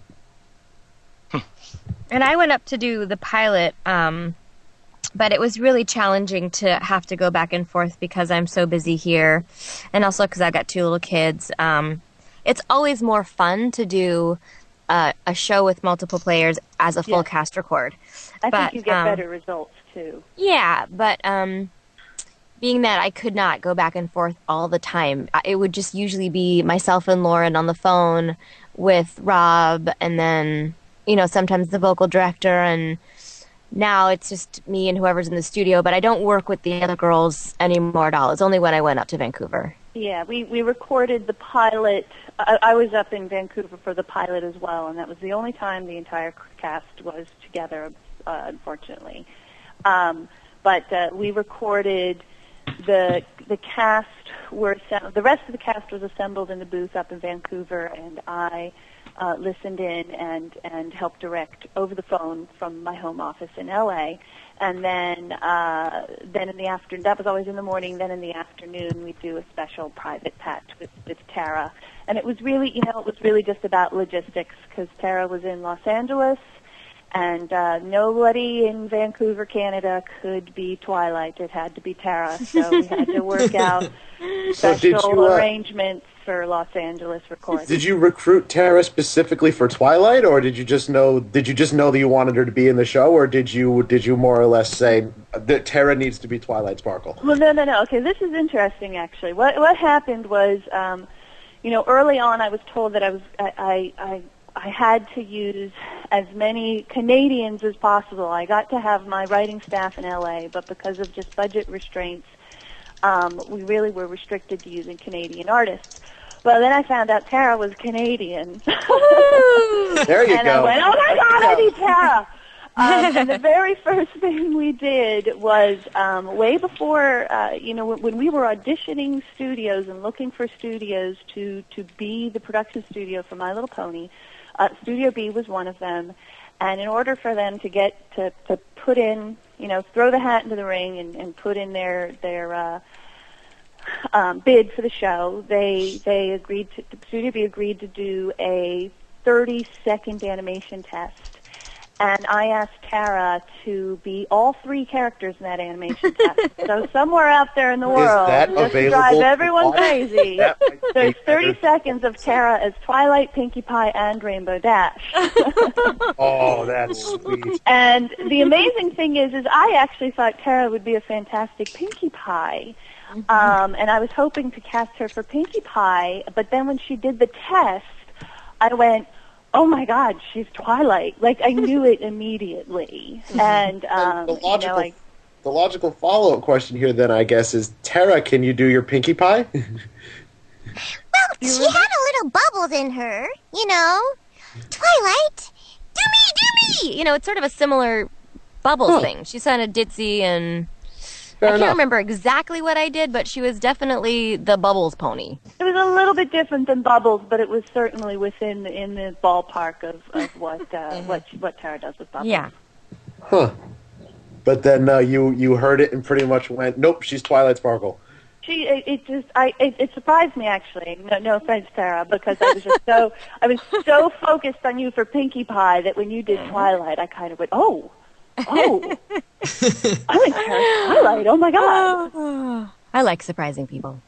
And I went up to do the pilot, um, but it was really challenging to have to go back and forth because I'm so busy here, and also because I've got two little kids. Um, it's always more fun to do uh, a show with multiple players as a full Yeah. cast record. I But, think you get um, better results too. Yeah, but um, being that I could not go back and forth all the time, I- it would just usually be myself and Lauren on the phone with Rob, and then, you know, sometimes the vocal director, and now it's just me and whoever's in the studio, but I don't work with the other girls anymore at all. It's only when I went up to Vancouver. Yeah, we, we recorded the pilot. I, I was up in Vancouver for the pilot as well, and that was the only time the entire cast was together, uh, unfortunately. Um, but uh, we recorded the the cast were assemb- the rest of the cast was assembled in the booth up in Vancouver, and I uh, listened in and and helped direct over the phone from my home office in L A. And then uh, then in the afternoon, that was always in the morning. Then in the afternoon, we do a special private patch with with Tara, and it was really, you know, it was really just about logistics because Tara was in Los Angeles. And uh, nobody in Vancouver, Canada, could be Twilight. It had to be Tara, so we had to work out So did special you, uh, arrangements for Los Angeles recording. Did you recruit Tara specifically for Twilight, or did you just know? Did you just know that you wanted her to be in the show, or did you did you more or less say that Tara needs to be Twilight Sparkle? Well, no, no, no. Okay, this is interesting, actually. What what happened was, um, you know, early on, I was told that I was I I. I I had to use as many Canadians as possible. I got to have my writing staff in L A, but because of just budget restraints, um, we really were restricted to using Canadian artists. Well, then I found out Tara was Canadian. There you and go. I went, oh my God, I need Tara! um, and the very first thing we did was um, way before, uh, you know, when, when we were auditioning studios and looking for studios to, to be the production studio for My Little Pony, uh, Studio B was one of them. And in order for them to get to, to put in, you know, throw the hat into the ring and, and put in their their uh, um, bid for the show, they they agreed to Studio B agreed to do a thirty second animation test. And I asked Tara to be all three characters in that animation test. So somewhere out there in the world, that just to available drive to everyone watch? crazy, That might be there's thirty better. seconds of Tara as Twilight, Pinkie Pie, and Rainbow Dash. Oh, that's sweet. And the amazing thing is, is I actually thought Tara would be a fantastic Pinkie Pie. Um, and I was hoping to cast her for Pinkie Pie, but then when she did the test, I went, oh my God, she's Twilight. Like, I knew it immediately. And, um, and the logical, you know, I, the logical follow-up question here then, I guess, is, Tara, can you do your Pinkie Pie? Well, she had a little bubbles in her, you know. Twilight, do me, do me! You know, it's sort of a similar bubbles huh. thing. She's kind of ditzy and... Fair I can't enough. remember exactly what I did, but she was definitely the Bubbles pony. It was a little bit different than Bubbles, but it was certainly within the, in the ballpark of, of what uh, mm-hmm. what what Tara does with Bubbles. Yeah. Huh. But then uh, you you heard it and pretty much went, nope, she's Twilight Sparkle. She it, it just I it, it surprised me actually. No no offense, Tara, because I was just so I was so focused on you for Pinkie Pie that when you did Twilight, I kind of went, oh. Oh, I like Twilight. Oh my God! Oh, I like surprising people.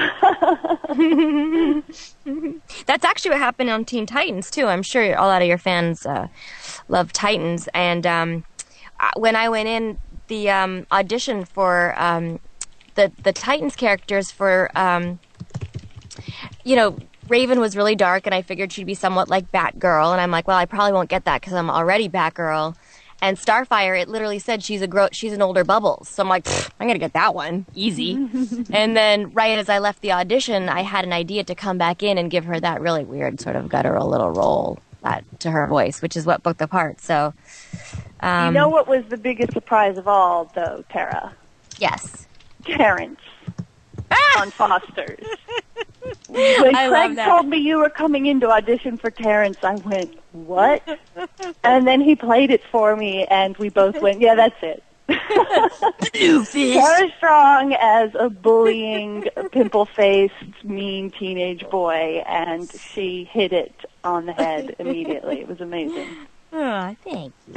That's actually what happened on Teen Titans too. I'm sure a lot of your fans uh, love Titans. And um, when I went in the um, audition for um, the the Titans characters for, um, you know, Raven was really dark, and I figured she'd be somewhat like Batgirl. And I'm like, well, I probably won't get that because I'm already Batgirl. And Starfire, it literally said she's a gro- she's an older Bubbles. So I'm like, I'm going to get that one. Easy. And then right as I left the audition, I had an idea to come back in and give her that really weird sort of guttural little roll that, to her voice, which is what booked the part. So, um, you know what was the biggest surprise of all, though, Tara? Yes. Terrence on Foster's. When I Craig told me you were coming in to audition for Terrence, I went, what? And then he played it for me, and we both went, yeah, that's it. Tara Strong as a bullying, pimple-faced, mean teenage boy, and she hit it on the head immediately. It was amazing. Oh, thank you.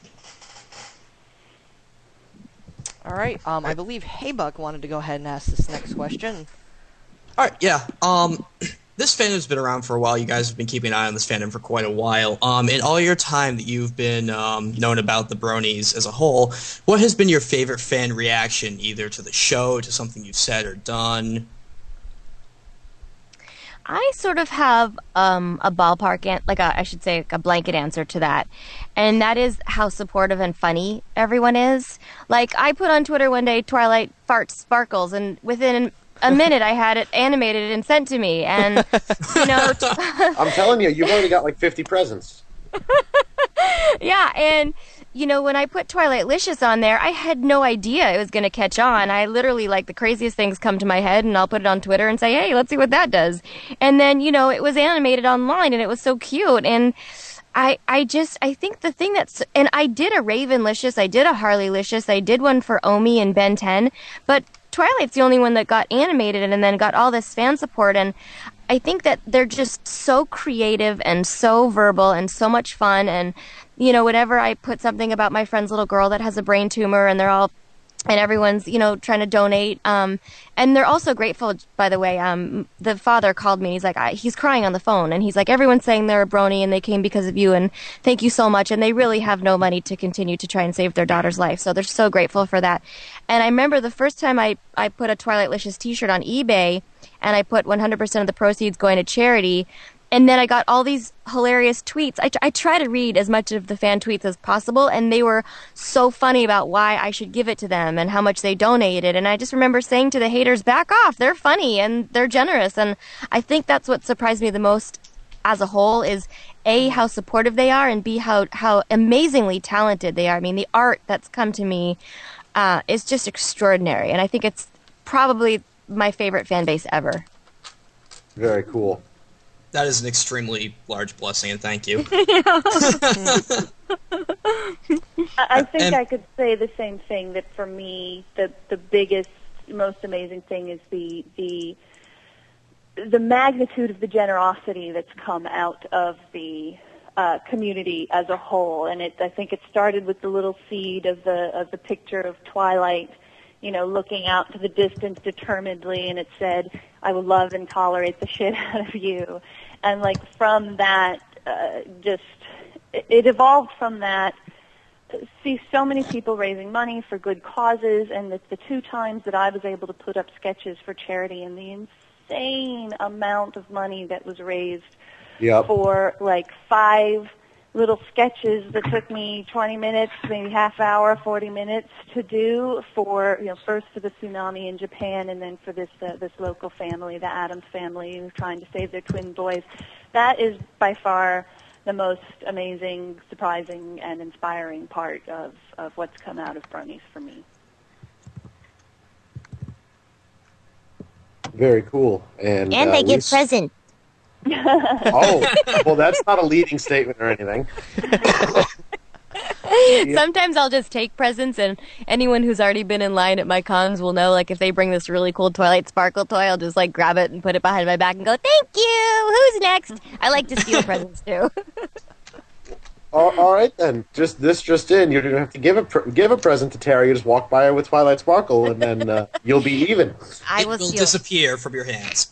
All right, um, I believe Haybuck wanted to go ahead and ask this next question. All right, yeah. Um, this fandom's been around for a while. You guys have been keeping an eye on this fandom for quite a while. Um, in all your time that you've been um, known about the Bronies as a whole, what has been your favorite fan reaction, either to the show, to something you've said or done? I sort of have um, a ballpark, an- like a, I should say, like a blanket answer to that, and that is how supportive and funny everyone is. Like, I put on Twitter one day, Twilight farts sparkles, and within a minute I had it animated and sent to me, and, you know... I'm telling you, you've already got like fifty presents. Yeah, and... You know, when I put Twilight Licious on there, I had no idea it was going to catch on. I literally, like, the craziest things come to my head, and I'll put it on Twitter and say, hey, let's see what that does. And then, you know, it was animated online, and it was so cute. And I I just, I think the thing that's, and I did a Raven Licious, I did a Harley Licious, I did one for Omi and Ben ten, but Twilight's the only one that got animated and then got all this fan support. And I think that they're just so creative and so verbal and so much fun. And you know, whenever I put something about my friend's little girl that has a brain tumor, and they're all, and everyone's, you know, trying to donate. Um, and they're also grateful, by the way. Um, the father called me. He's like, I, he's crying on the phone, and he's like, everyone's saying they're a brony and they came because of you, and thank you so much. And they really have no money to continue to try and save their daughter's life, so they're so grateful for that. And I remember the first time I, I put a Twilight Licious T-shirt on eBay, and I put one hundred percent of the proceeds going to charity. And then I got all these hilarious tweets. I, I try to read as much of the fan tweets as possible, and they were so funny about why I should give it to them and how much they donated. And I just remember saying to the haters, back off, they're funny and they're generous. And I think that's what surprised me the most as a whole is, A, how supportive they are, and B, how, how amazingly talented they are. I mean, the art that's come to me uh, is just extraordinary. And I think it's probably my favorite fan base ever. Very cool. That is an extremely large blessing, and thank you. I I think And- I could say the same thing, that for me, the the biggest, most amazing thing is the the the magnitude of the generosity that's come out of the uh, community as a whole. And it, I think it started with the little seed of the of the picture of Twilight, you know, looking out to the distance determinedly, and it said, I will love and tolerate the shit out of you. And, like, from that, uh, just, it, it evolved from that. See so many people raising money for good causes, and the, the two times that I was able to put up sketches for charity, and the insane amount of money that was raised Yep. for like five little sketches that took me twenty minutes, maybe half hour, forty minutes to do for, you know, first for the tsunami in Japan and then for this uh, this local family, the Adams family, who's trying to save their twin boys. That is by far the most amazing, surprising, and inspiring part of, of what's come out of Bronies for me. Very cool. And, And uh, they we give s- presents. Oh, well, that's not a leading statement or anything. Sometimes I'll just take presents, and anyone who's already been in line at my cons will know, like, if they bring this really cool Twilight Sparkle toy, I'll just, like, grab it and put it behind my back and go, thank you! Who's next? I like to steal presents, too. all, all right, then. Just this just in. You don't have to give a pr- give a present to Tara. You just walk by her with Twilight Sparkle, and then uh, you'll be even. I it will will steal. disappear from your hands.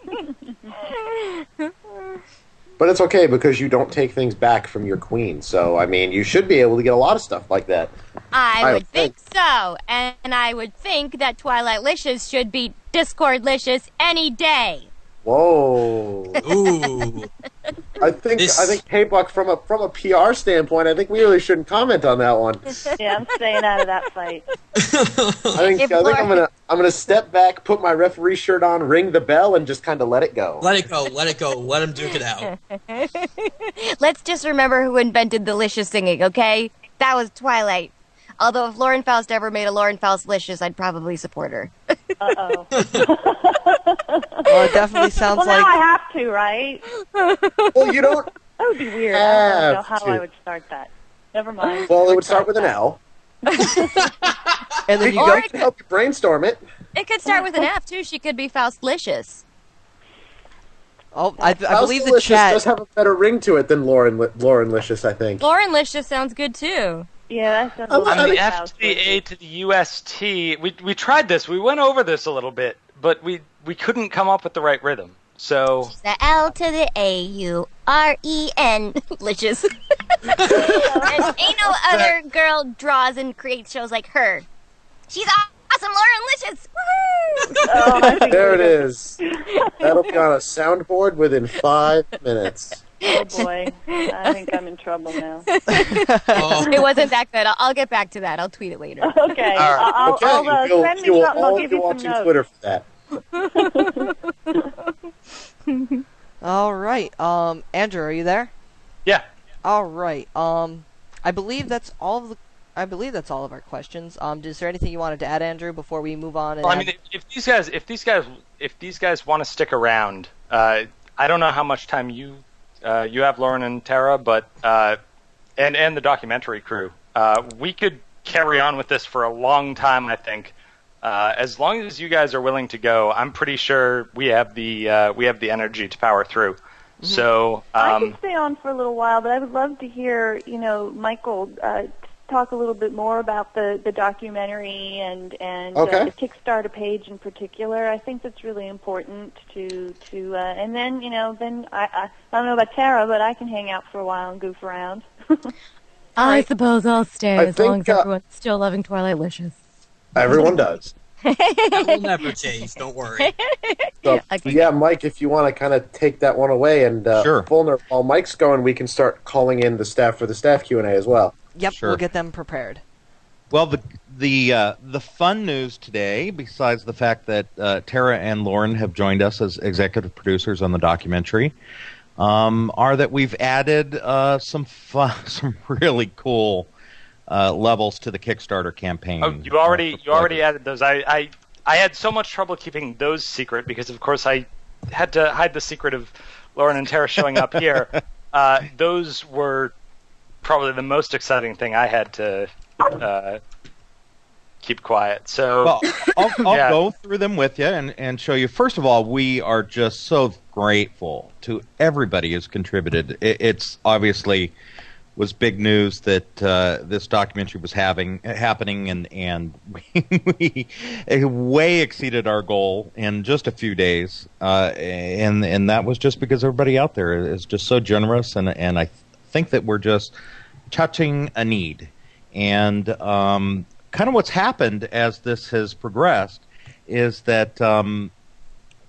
But it's okay because you don't take things back from your queen. So, I mean, you should be able to get a lot of stuff like that. I I would think so, and I would think that Twilight Licious should be Discord Licious any day. Whoa. Ooh. I think This- I think K-Buck, from a from a P R standpoint, I think we really shouldn't comment on that one. Yeah, I'm staying out of that fight. I think If I think Laura- I'm gonna I'm gonna step back, put my referee shirt on, ring the bell, and just kind of let it go. Let it go. Let it go. Let him duke it out. Let's just remember who invented the Licious singing, okay? That was Twilight. Although if Lauren Faust ever made a Lauren Faust Licious, I'd probably support her. Uh-oh. Well, it definitely sounds well, like now I have to, right? Well, you don't. That would be weird. I don't know Have how to. I would start that. Never mind. Well, it would start with an L. and then you Or go. it To help you brainstorm it. It could start with an F, too. She could be Faust Licious. Oh, I, I believe the Faustalicious chat. does have a better ring to it than Lauren Li- Lauren Licious, I think. Lauren Licious sounds good, too. Yeah, that sounds I'm- a little I'm the bit F house to the A to the U S T. We we tried this. We went over this a little bit, but we we couldn't come up with the right rhythm. So The L to the A U R E N. Licious. And ain't no other girl draws and creates shows like her. She's awesome, Lauren Licious! Woohoo! Oh, I think There it is. That'll be on a soundboard within five minutes. Oh boy, I think I'm in trouble now. Oh, It wasn't that good. I'll, I'll get back to that. I'll tweet it later. Okay, right. I'll, Okay, I'll uh, you'll, send me you will something. I'll all give be you some watching notes. Twitter for that. All right. Um, Andrew, are you there? yeah, All right. Um, I believe that's all of the. I believe that's all of our questions. Um, is there anything you wanted to add, Andrew, before we move on? And well, I add- mean, if, if these guys, if these guys, if these guys want to stick around, uh, I don't know how much time you uh, you have, Lauren and Tara, but uh, and and the documentary crew, uh, we could carry on with this for a long time. I think, uh, as long as you guys are willing to go, I'm pretty sure we have the uh, we have the energy to power through. So, I um, could stay on for a little while, but I would love to hear, you know, Michael uh, talk a little bit more about the, the documentary and and Okay. uh, the Kickstarter page in particular. I think that's really important to to. Uh, and then, you know, then I, I I don't know about Tara, but I can hang out for a while and goof around. I suppose I'll stay I as long think, as uh, everyone's still loving Twilight Licious. Everyone does. that will never change. Don't worry. So, Okay. yeah, Mike, if you want to kind of take that one away, and uh, Sure. Fulner, while Mike's going, we can start calling in the staff for the staff Q and A as well. Yep, Sure. we'll get them prepared. Well, the the uh, the fun news today, besides the fact that uh, Tara and Lauren have joined us as executive producers on the documentary, um, are that we've added uh, some fun, some really cool uh, levels to the Kickstarter campaign. oh, you already Uh, for you already pledges. added those. I, I I had so much trouble keeping those secret because, of course, I had to hide the secret of Lauren and Tara showing up here. Uh, those were probably the most exciting thing I had to uh, keep quiet. So, Well, I'll, I'll Yeah. go through them with you and, and show you. First of all, we are just so grateful to everybody who's contributed. It, it's obviously was big news that uh, this documentary was having happening, and and we, we way exceeded our goal in just a few days, uh, and and that was just because everybody out there is just so generous, and and I think that we're just touching a need, and um, kind of what's happened as this has progressed is that um,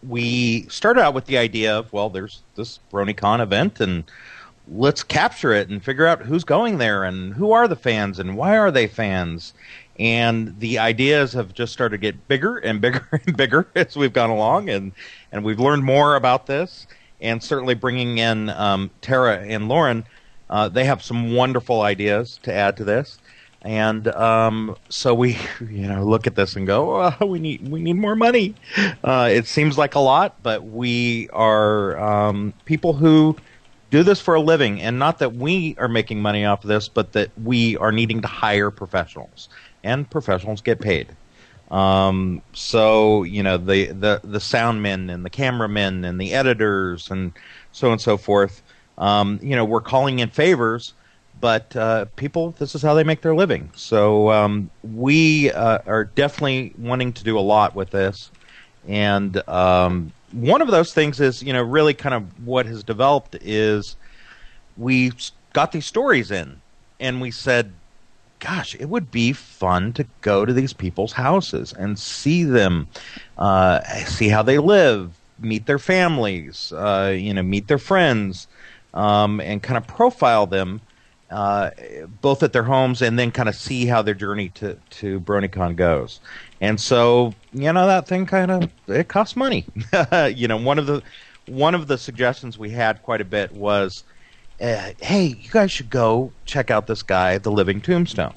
we started out with the idea of, well, there's this BronyCon event, and let's capture it and figure out who's going there and who are the fans and why are they fans. And the ideas have just started to get bigger and bigger and bigger as we've gone along, and, and we've learned more about this. And certainly bringing in um, Tara and Lauren, uh, they have some wonderful ideas to add to this. And um, so we, you know, look at this and go, oh, we need we need more money. Uh, it seems like a lot, but we are um, people who do this for a living, and not that we are making money off of this, but that we are needing to hire professionals, and professionals get paid. Um, so, you know, the, the, the sound men and the cameramen and the editors and so on and so forth, um, you know, we're calling in favors, but uh, people, this is how they make their living. So um, we uh, are definitely wanting to do a lot with this. And um, one of those things is, you know, really kind of what has developed is we got these stories in, and we said, gosh, it would be fun to go to these people's houses and see them, uh, see how they live, meet their families, uh, you know, meet their friends, um, and kind of profile them, uh, both at their homes and then kind of see how their journey to, to BronyCon goes. And so, you know, that thing kind of, it costs money. You know, one of the one of the suggestions we had quite a bit was, Uh, hey, you guys should go check out this guy, The Living Tombstone.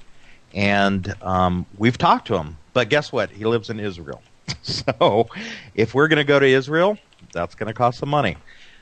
And um, we've talked to him, but guess what? He lives in Israel. So if we're going to go to Israel, that's going to cost some money.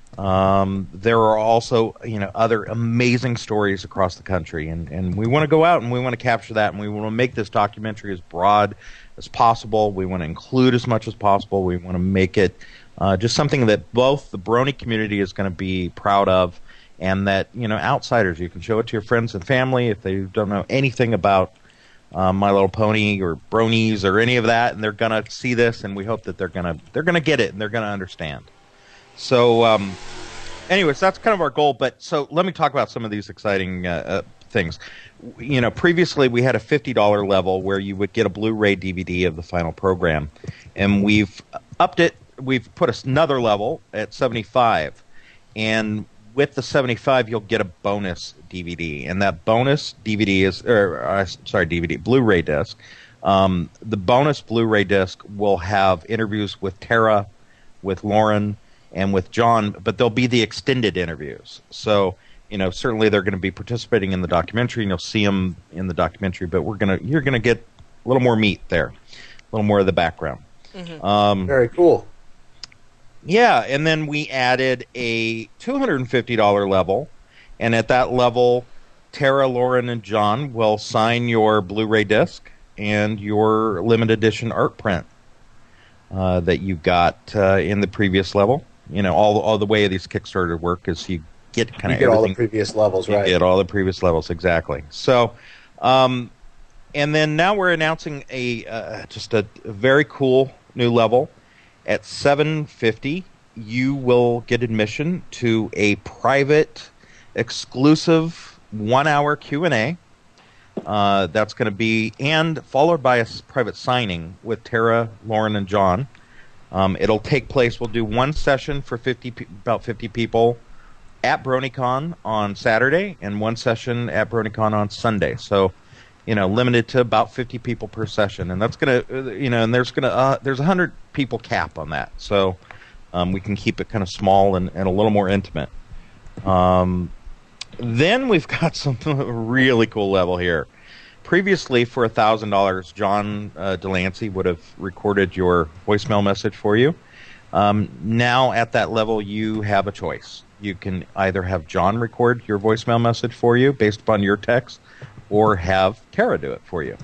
Um, there are also, you know, other amazing stories across the country, and, and we want to go out and we want to capture that, and we want to make this documentary as broad as possible. We want to include as much as possible. We want to make it uh, just something that both the Brony community is going to be proud of, and that, you know, outsiders, you can show it to your friends and family if they don't know anything about uh, My Little Pony or Bronies or any of that, and they're going to see this, and we hope that they're going to they're going to get it and they're going to understand. So, um, anyways, that's kind of our goal. But so let me talk about some of these exciting uh, uh, things. You know, previously we had a fifty dollars level where you would get a Blu-ray D V D of the final program, and we've upped it. We've put another level at seventy-five dollars, and with the seventy-five, you'll get a bonus D V D, and that bonus D V D is, or uh, sorry, D V D, Blu-ray disc. Um, the bonus Blu-ray disc will have interviews with Tara, with Lauren, and with John, but they'll be the extended interviews. So, you know, certainly they're going to be participating in the documentary, and you'll see them in the documentary. But we're gonna, you're going to get a little more meat there, a little more of the background. Mm-hmm. Um, Very cool. Yeah, and then we added a two hundred fifty dollars level, and at that level, Tara, Lauren, and John will sign your Blu-ray disc and your limited edition art print uh, that you got uh, in the previous level. You know, all all the way these Kickstarter work is you get kind of You get everything. all the previous levels, You right? get all the previous levels, exactly. So, um, and then now we're announcing a uh, just a, a very cool new level. At seven fifty, you will get admission to a private, exclusive one-hour Q and A. Uh, that's going to be, and followed by a s- private signing with Tara, Lauren, and John. Um, it'll take place. We'll do one session for fifty, pe- about fifty people at BronyCon on Saturday, and one session at BronyCon on Sunday. So, you know, limited to about fifty people per session, and that's gonna, you know, and there's gonna, uh, there's a hundred people cap on that, so um, we can keep it kind of small and, and a little more intimate. Um, then we've got something really cool level here. Previously, for a thousand dollars, John uh, Delancey would have recorded your voicemail message for you. Um, now, at that level, you have a choice. You can either have John record your voicemail message for you based upon your text, or have Tara do it for you,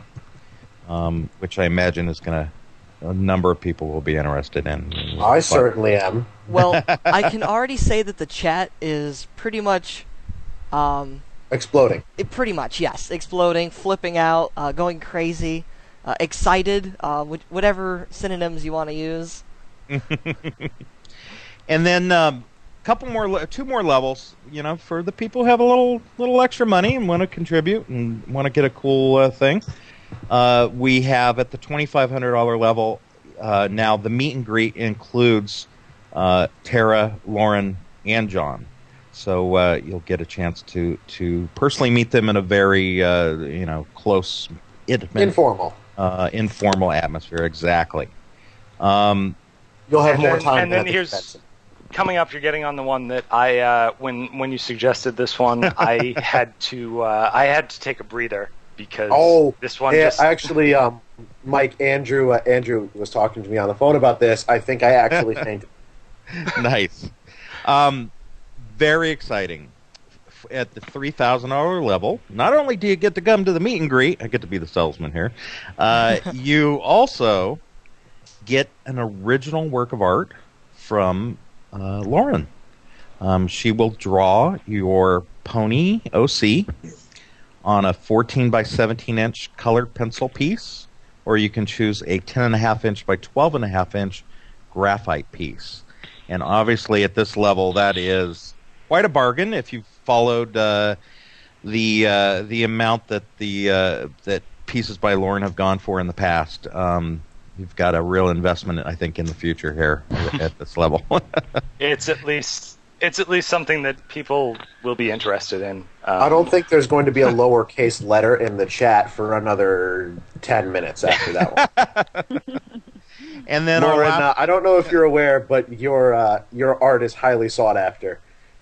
um, which I imagine is going to, a number of people will be interested in. I certainly am. Well, I can already say that the chat is pretty much... Um, Exploding. It, pretty much, yes. Exploding, flipping out, uh, going crazy, uh, excited, uh, wh- whatever synonyms you want to use. And then um, couple more, le- two more levels, you know, for the people who have a little, little extra money and want to contribute and want to get a cool uh, thing. Uh, we have at the twenty-five hundred dollars level, uh, now the meet and greet includes uh, Tara, Lauren, and John. So uh, you'll get a chance to, to personally meet them in a very uh, you know close, intimate, Informal. uh, informal atmosphere. Exactly. Um, You'll have and more then, time. And to then have here's expensive. coming up. You're getting on the one that I uh, when when you suggested this one, I had to uh, I had to take a breather because Oh, this one yeah, just actually, um, Mike, Andrew, uh, Andrew was talking to me on the phone about this. I think I actually fainted. Nice. Um, very exciting. F- At the three thousand dollars level, not only do you get to come to the meet and greet, I get to be the salesman here, uh, you also get an original work of art from uh, Lauren. Um, she will draw your pony O C on a fourteen by seventeen inch colored pencil piece, or you can choose a ten and a half inch by twelve and a half inch graphite piece. And obviously at this level, that is quite a bargain if you've followed uh, the uh, the amount that the uh, that pieces by Lauren have gone for in the past. Um, you've got a real investment, I think, in the future here at this level. it's at least it's at least something that people will be interested in. Um, I don't think there's going to be a lowercase letter in the chat for another ten minutes after that one. And then our Lauren, last- uh, I don't know if you're aware, but your uh, your art is highly sought after.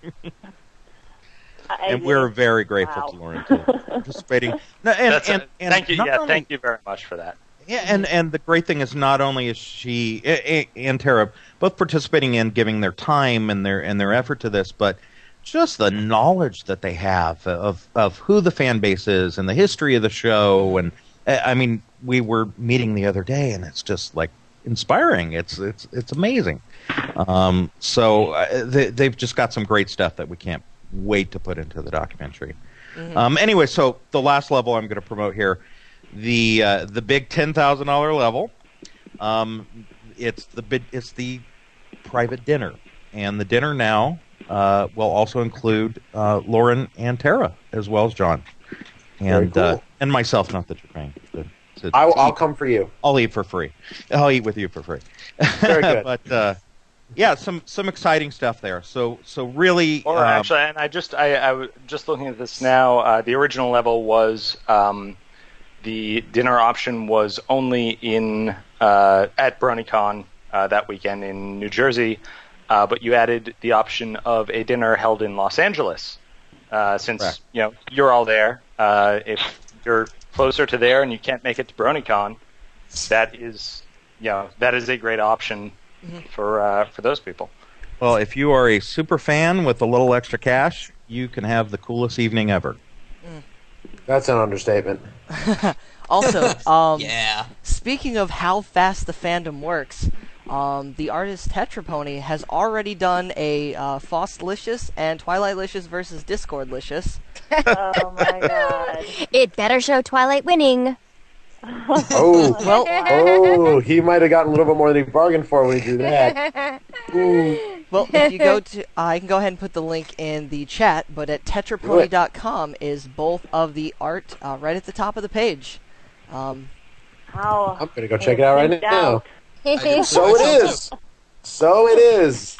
and we're very grateful Wow. to Lauren for participating. No, and, That's a- and, and thank you. not Yeah, only- thank you very much for that. Yeah, and, and the great thing is not only is she a- a- and Tara both participating in giving their time and their and their effort to this, but just the knowledge that they have of of who the fan base is and the history of the show. And uh, I mean, we were meeting the other day, and it's just like inspiring. It's it's it's amazing. Um, so uh, they, they've just got some great stuff that we can't wait to put into the documentary. Mhm. Um, anyway, so the last level I'm going to promote here. The uh, the big ten thousand dollar level, um, it's the bid, it's the private dinner, and the dinner now uh, will also include uh, Lauren and Tara as well as John, and Very uh, cool. and myself. Not that you're paying. To, to, I'll, to I'll eat. come for you. I'll eat for free. I'll eat with you for free. Very good. But uh, yeah, some some exciting stuff there. So so really, Or um, actually, and I just I, I was just looking at this now. Uh, the original level was um, the dinner option was only in uh, at BronyCon uh, that weekend in New Jersey, uh, but you added the option of a dinner held in Los Angeles. Uh, since Correct. you know you're all there, uh, if you're closer to there and you can't make it to BronyCon, that is you know that is a great option for uh, for those people. well, if you are a super fan with a little extra cash, you can have the coolest evening ever. That's an understatement. Also, um, Yeah. speaking of how fast the fandom works, um, the artist Tetrapony has already done a uh, Faustlicious and Twilightlicious versus Discordlicious. Oh my god. It better show Twilight winning. Oh, Well, oh, he might have gotten a little bit more than he bargained for when he drew that. Ooh. well, if you go to, uh, I can go ahead and put the link in the chat, but at tetrapony dot com is both of the art uh, right at the top of the page. Um, How I'm gonna go check it out right in now. doubt. So it is. So it is.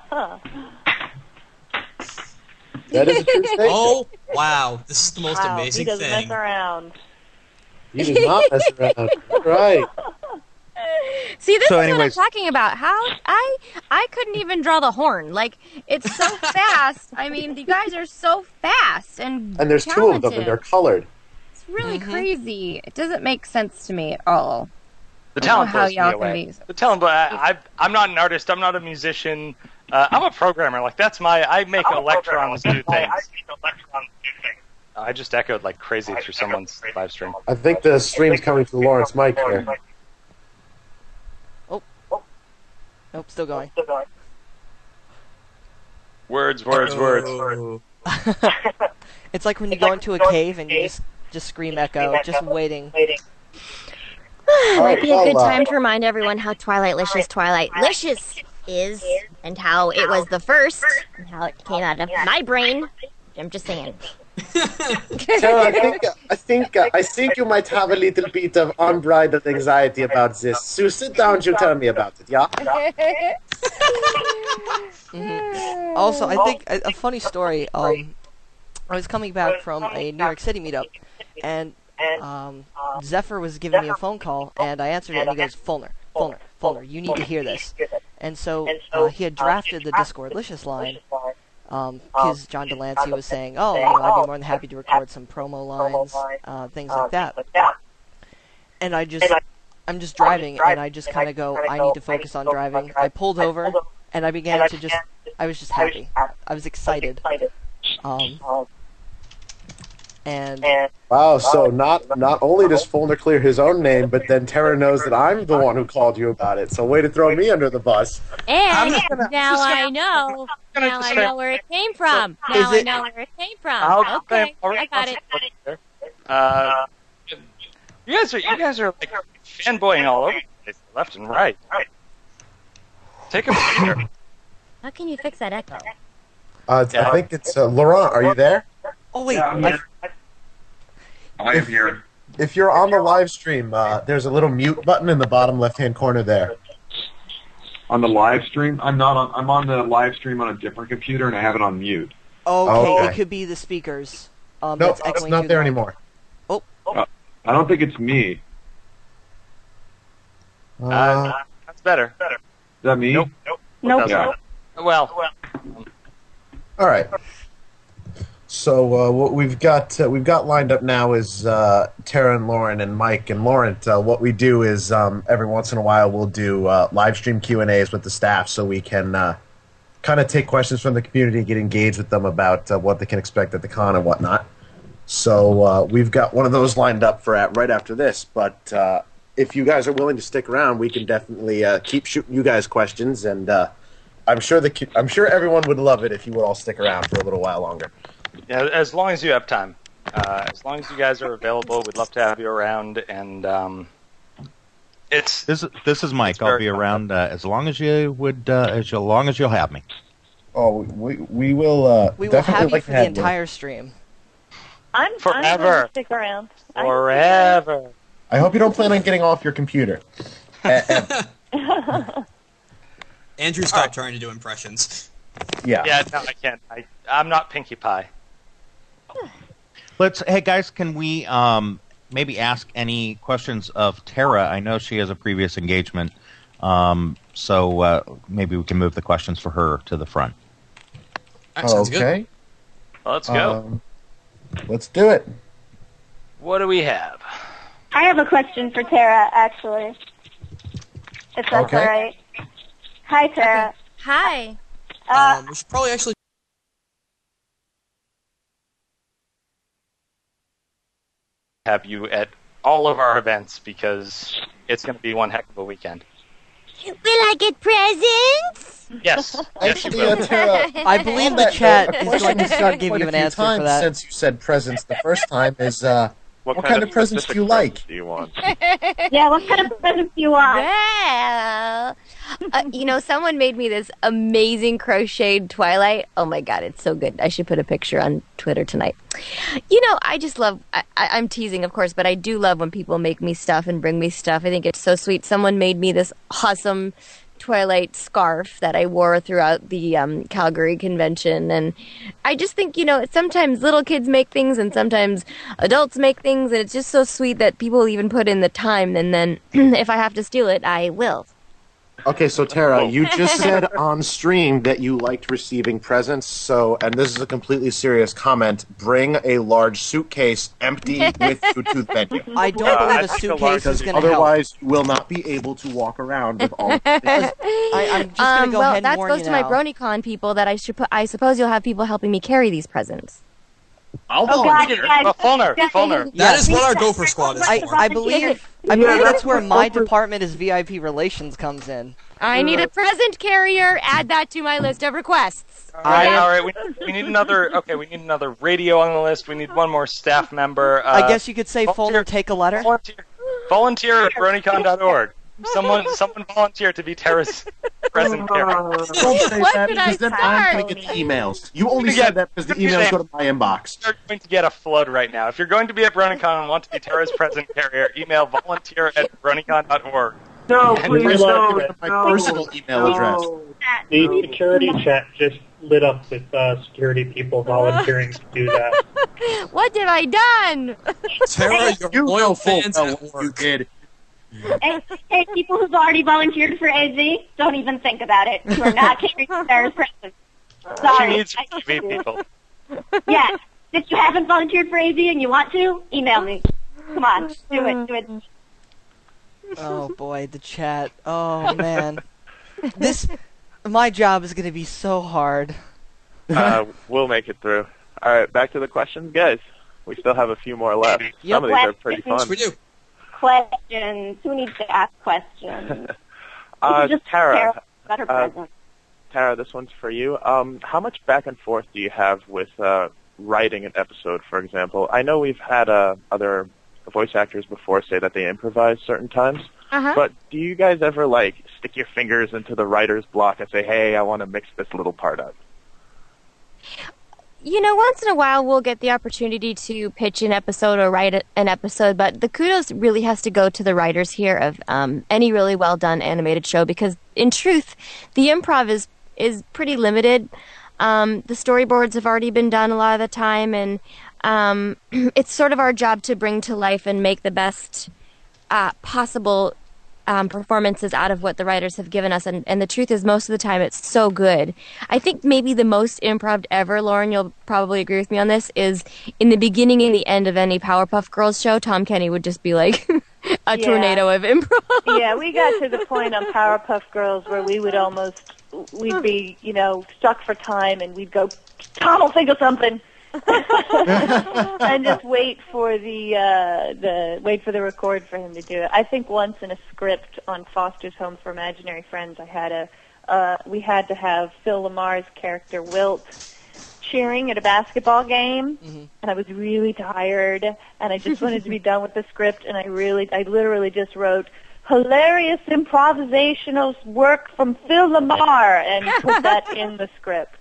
That is a true statement. Oh, wow. This is the most Wow, amazing he doesn't thing. mess around. You do not mess around. Right. See, this So is anyways- what I'm talking about. How I I couldn't even draw the horn. Like it's so fast. I mean, the guys are so fast and And there's two of them, and they're talented. colored. It's really crazy. It doesn't make sense to me at all. The I don't know talent how blows me y'all can away. be- The talent, but I, I, I'm not an artist. I'm not a musician. Uh, I'm a programmer. Like that's my. I make electrons do things. I just echoed like crazy through someone's live stream. I think the stream's coming to Lawrence Mike here. nope, still going. Words, words, words. Oh. It's like when you go into a cave and you just just scream echo, just waiting. Might be a well, good uh, time to remind everyone how Twilightlicious Twilightlicious is, and how it was the first, and how it came out of my brain. I'm just saying. Tara, I think I think uh, I think you might have a little bit of unbridled anxiety about this. So sit down, you tell me about it, yeah? Mm-hmm. Also, I think a, a funny story. Um, I was coming back from a New York City meetup, and um, Zephyr was giving me a phone call, and I answered it, and he goes, "Fulner, Fulner, Fulner, you need to hear this." And so uh, he had drafted the Discordlicious line. Um, because John Delancey was saying, "Oh, you know, I'd be more than happy to record some promo lines, uh, things like that." And I just, I'm just driving, and I just kind of go, "I need to focus on driving." I pulled over, and I began to just, I was just happy. I was excited. Um, and Wow, so not not only does Fulner clear his own name, but then Tara knows that I'm the one who called you about it. So way to throw me under the bus. And now I know. Now I know where it came from. Now I know where it came from. Okay, I got it. Uh, you guys are you guys are like fanboying all over the place, left and right. Take a breather. How can you fix that echo? Uh, I think it's uh, Laurent. Are you there? Oh wait, Yeah, I'm I, here. I am here. If you're on the live stream, uh, there's a little mute button in the bottom left-hand corner there. On the live stream, I'm not on. I'm on the live stream on a different computer, and I have it on mute. okay, Okay. it could be the speakers. Um, Nope, that's it's echoing not through there the- anymore. Oh, Uh, I don't think it's me. Is Uh, That's better. that me? Nope. Nope. Nope. Yeah. Well, all right. So uh, what we've got uh, we've got lined up now is uh, Tara and Lauren and Mike and Laurent. Uh, what we do is um, every once in a while we'll do uh, live stream Q and A's with the staff, so we can uh, kind of take questions from the community and get engaged with them about uh, what they can expect at the con and whatnot. So uh, we've got one of those lined up for at, right after this. But uh, if you guys are willing to stick around, we can definitely uh, keep shooting you guys questions, and uh, I'm sure the I'm sure everyone would love it if you would all stick around for a little while longer. yeah, as long as you have time, uh, as long as you guys are available, we'd love to have you around. And um, it's This is this is Mike. It's I'll very be around uh, as long as you would, uh, as long as you'll have me. Oh, we we will uh, we will definitely have you like for to the have you. entire stream. I'm I'm Forever. going to stick around. I- forever. I hope you don't plan on getting off your computer. Uh, uh, Andrew, stop trying to do impressions. yeah. Yeah, no, I can't. I I'm not Pinkie Pie. Let's. Hey guys, can we um, maybe ask any questions of Tara? I know she has a previous engagement, um, so uh, maybe we can move the questions for her to the front. That sounds Okay. Well, let's go. Um, let's do it. What do we have? I have a question for Tara, actually. If that's Okay. all right. Hi, Tara. Hi. Uh, Um, we should probably actually. Have you at all of our events because it's going to be one heck of a weekend. Will I get presents? Yes. Yes, you Actually, uh, will. Tara, I believe on the that chat note, a is question going to we've start had giving quite you a an few answer for times that. Since you said presents the first time, is uh, what, kind of presents do you like? Do you want? yeah, what kind of presents do you want? Well, uh, you know, someone made me this amazing crocheted Twilight. Oh my god, it's so good. I should put a picture on Twitter tonight. You know, I just love, I, I, I'm teasing, of course, but I do love when people make me stuff and bring me stuff. I think it's so sweet. Someone made me this awesome Twilight scarf that I wore throughout the um, Calgary convention, and I just think, you know, sometimes little kids make things and sometimes adults make things, and it's just so sweet that people even put in the time, and then if I have to steal it, I will. Okay, so Tara, you just said on stream that you liked receiving presents. So, and this is a completely serious comment. Bring a large suitcase empty with you to the venue. I don't Uh, believe I a think a suitcase large- is going to help. Otherwise, you will not be able to walk around with all. I, I'm just going to Um, go well, ahead and that warn goes you to now. my BronyCon people that I should put. I suppose you'll have people helping me carry these presents. I'll Oh, God, volunteer. guys. Uh, Fulner, Fulner. That Yes. is what our Gopher Squad is I, for. I believe I believe that's where my department as V I P relations comes in. I need a present carrier. Add that to my list of requests. All right, all right. We, we need another. Okay, we need another radio on the list. We need one more staff member. Uh, I guess you could say, volunteer- Fulner, take a letter. Volunteer, volunteer at bronycon dot org. Someone, someone volunteer to be Tara's present character. Don't say What that did I because then I'm start? going to get the emails. You only Yeah, said that because the emails go to my inbox. You're going to get a flood right now. If you're going to be at BronyCon and want to be Tara's present carrier, email volunteer at bronycon dot org. No, And please, we'd no, like to- my no, personal email address. no. The security chat just lit up with uh, security people volunteering to do that. What have I done? Tara, your You loyal know full fans well at what work. you did. Hey, hey, people who've already volunteered for A Z, don't even think about it. You are not carrying Sarah's present. She Sorry. needs you to meet people. Yeah. If you haven't volunteered for A Z and you want to, email me. Come on, do it, do it. Oh boy, the chat. Oh man, this my job is gonna be so hard. Uh, we'll make it through. All right, back to the questions, guys. We still have a few more left. Some of these are pretty fun. We do. Questions. Who needs to ask questions? Uh, just Tara, Tara, about her uh, present. Tara, this one's for you. Um, how much back and forth do you have with uh, writing an episode, for example? I know we've had uh, other voice actors before say that they improvise certain times, Uh-huh. but do you guys ever, like, stick your fingers into the writer's block and say, hey, I want to mix this little part up? You know, once in a while we'll get the opportunity to pitch an episode or write a- an episode, but the kudos really has to go to the writers here of um, any really well done animated show, because in truth, the improv is is pretty limited. Um, the storyboards have already been done a lot of the time, and um, it's sort of our job to bring to life and make the best uh, possible Um, performances out of what the writers have given us, and, and the truth is most of the time it's so good. I think maybe the most improv ever, Lauren, you'll probably agree with me on this, is in the beginning and the end of any Powerpuff Girls show, Tom Kenny would just be like a Yeah. tornado of improv. Yeah, we got to the point on Powerpuff Girls where we would almost, we'd be, you know, stuck for time, and we'd go, Tom will think of something. And just wait for the uh, the wait for the record for him to do it. I think once in a script on Foster's Home for Imaginary Friends, I had a uh, we had to have Phil Lamar's character Wilt cheering at a basketball game, Mm-hmm. and I was really tired, and I just wanted to be done with the script, and I really I literally just wrote hilarious improvisational work from Phil Lamar and put that in the script.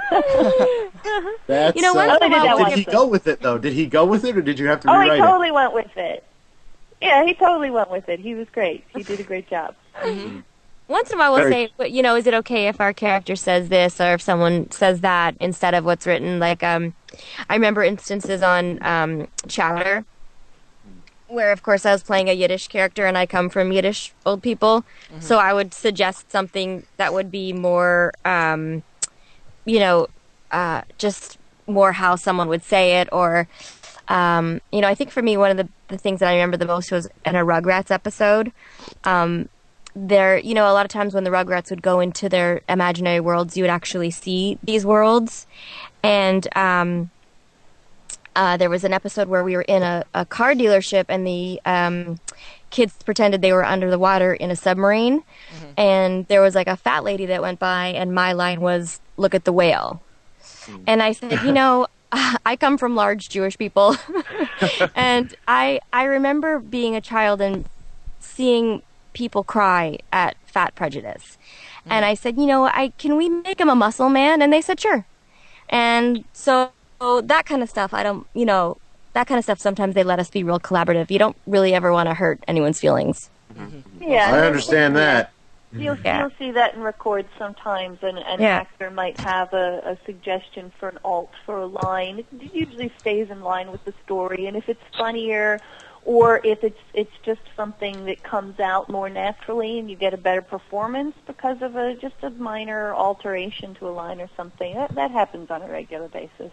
That's, You know, uh, once in a while did we'll he get go with it though? Did he go with it, or did you have to Oh, rewrite he it? totally went with it. Yeah, he totally went with it. He was great. He did a great job. Once in a while we'll Very- say, well, you know, is it okay if our character says this or if someone says that instead of what's written? Like, um, I remember instances on um, Chowder where, of course, I was playing a Yiddish character and I come from Yiddish old people. So I would suggest something that would be more, um, you know, uh, just more how someone would say it. Or, um, you know, I think for me, one of the, the things that I remember the most was in a Rugrats episode. Um, there, you know, a lot of times when the Rugrats would go into their imaginary worlds, you would actually see these worlds. And um, uh, there was an episode where we were in a, a car dealership, and the um, kids pretended they were under the water in a submarine. And there was like a fat lady that went by, and my line was, "Look at the whale." And I said, you know, I come from large Jewish people, and I I remember being a child and seeing people cry at Fat Prejudice. And I said, you know, I can we make him a muscle man? And they said, sure. And so, so that kind of stuff, I don't, you know, that kind of stuff, sometimes they let us be real collaborative. You don't really ever want to hurt anyone's feelings. Yeah, I understand that. You'll, Yeah. you'll see that in records sometimes. An, an Yeah. actor might have a, a suggestion for an alt for a line. It usually stays in line with the story, and if it's funnier, or if it's it's just something that comes out more naturally, and you get a better performance because of a just a minor alteration to a line or something, that that happens on a regular basis.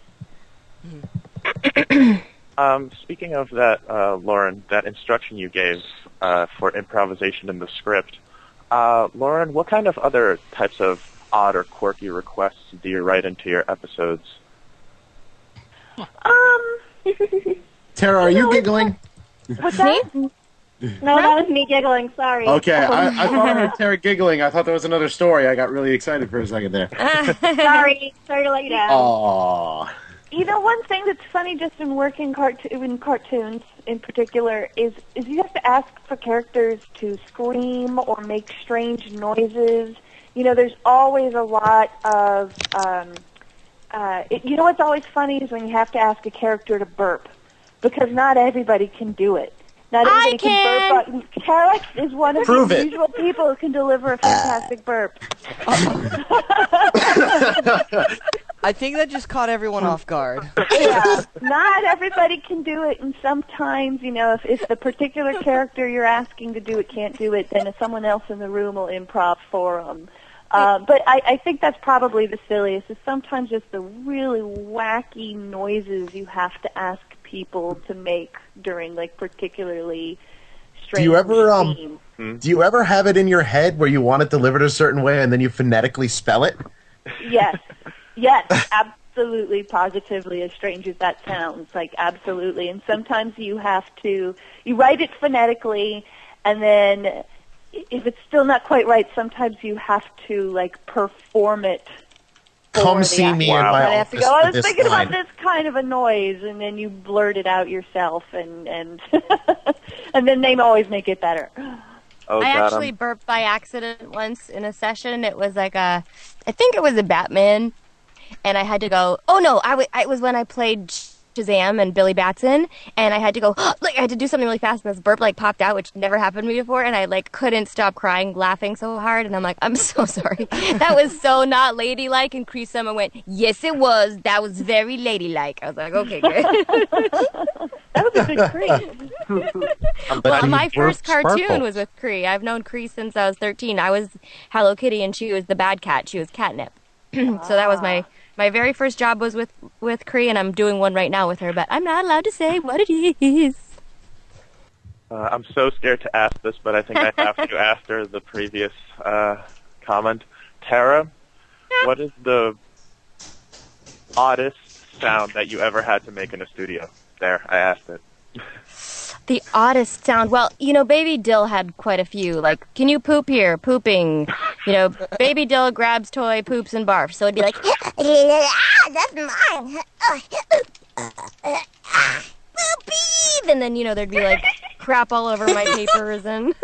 Um, speaking of that, uh, Lauren, that instruction you gave uh, for improvisation in the script, uh, Lauren, what kind of other types of odd or quirky requests do you write into your episodes? Um, Tara, are you giggling? what's that? No, that was me giggling. Sorry. Okay, I, I thought I heard Tara giggling. I thought there was another story. I got really excited for a second there. Sorry. Sorry to let you down. Aww. You know, one thing that's funny just in working cart- in cartoons in particular is is you have to ask for characters to scream or make strange noises you know, there's always a lot of, um, uh, it, you know what's always funny is when you have to ask a character to burp, because not everybody can do it. Not everybody I can. can burp. Tarek is one of Prove the it. unusual people who can deliver a fantastic burp. I think that just caught everyone off guard. Yeah, not everybody can do it, and sometimes, you know, if, if the particular character you're asking to do it can't do it, then someone else in the room will improv for them. Uh, but I, I think that's probably the silliest, is sometimes just the really wacky noises you have to ask people to make during, like, particularly strange Do you ever um? scenes. Hmm? Do you ever have it in your head where you want it delivered a certain way and then you phonetically spell it? Yes. Yes, absolutely, positively, as strange as that sounds, like absolutely. And sometimes you have to, you write it phonetically, and then if it's still not quite right, sometimes you have to, like, perform it. Come for the see me actor. in my And I have to office go, I for was this thinking line. about this kind of a noise, and then you blurt it out yourself, and and and then they always make it better. Oh, I God, actually I'm- burped by accident once in a session. It was like a, I think it was a Batman, and I had to go. Oh no, I w- it was when I played Shazam and Billy Batson, and I had to go. Like I had to do something really fast, and this burp like popped out, which never happened to me before, and I like couldn't stop crying, laughing so hard, and I'm like, I'm so sorry. That was so not ladylike. And Cree Summer went, yes, it was. That was very ladylike. I was like, okay, good. That was a good Cree. Well, my you were first cartoon Sparkle. was with Cree. I've known Cree since I was thirteen. I was Hello Kitty, and she was the bad cat. She was Catnip. So that was my, my very first job was with, with Cree, and I'm doing one right now with her, but I'm not allowed to say what it is. Uh, I'm so scared to ask this, but I think I have to after the previous uh, comment. Tara, what is the oddest sound that you ever had to make in a studio? There, I asked it. The oddest sound. Well, you know, Baby Dill had quite a few. Like, can you poop here? Pooping. You know, Baby Dill grabs toy, poops, and barfs. So it'd be like, Ah, that's mine. beep, and then, you know, there'd be like crap all over my papers, and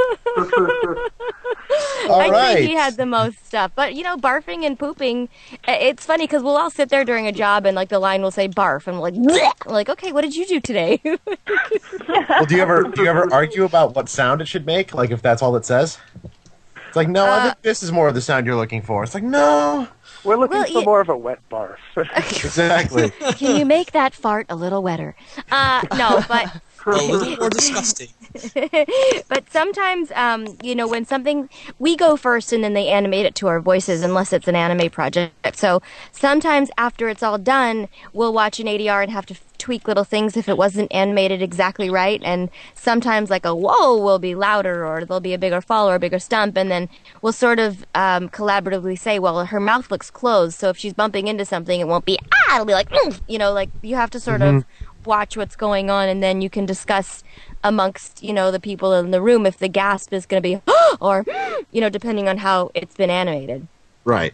All I right. think he had the most stuff. But, you know, barfing and pooping, i- it's funny because we'll all sit there during a job and, like, the line will say barf, and we're like, bleh. We're like, okay, what did you do today? Well, do you ever do you ever argue about what sound it should make? Like if that's all it says? It's like, no, I Uh, think this is more of the sound you're looking for. It's like, no. We're looking Well, for yeah. more of a wet barf. Exactly. Can you make that fart a little wetter? Uh, no, but A little more disgusting. but sometimes, um, you know, when something, we go first and then they animate it to our voices unless it's an anime project. So sometimes after it's all done, we'll watch an A D R and have to tweak little things if it wasn't animated exactly right. And sometimes like a whoa will be louder, or there'll be a bigger fall or a bigger stump. And then we'll sort of um, collaboratively say, well, her mouth looks closed, so if she's bumping into something, it won't be, ah, it'll be like, mm, you know, like you have to sort of watch what's going on, and then you can discuss amongst, you know, the people in the room if the gasp is going to be or, you know, depending on how it's been animated. Right.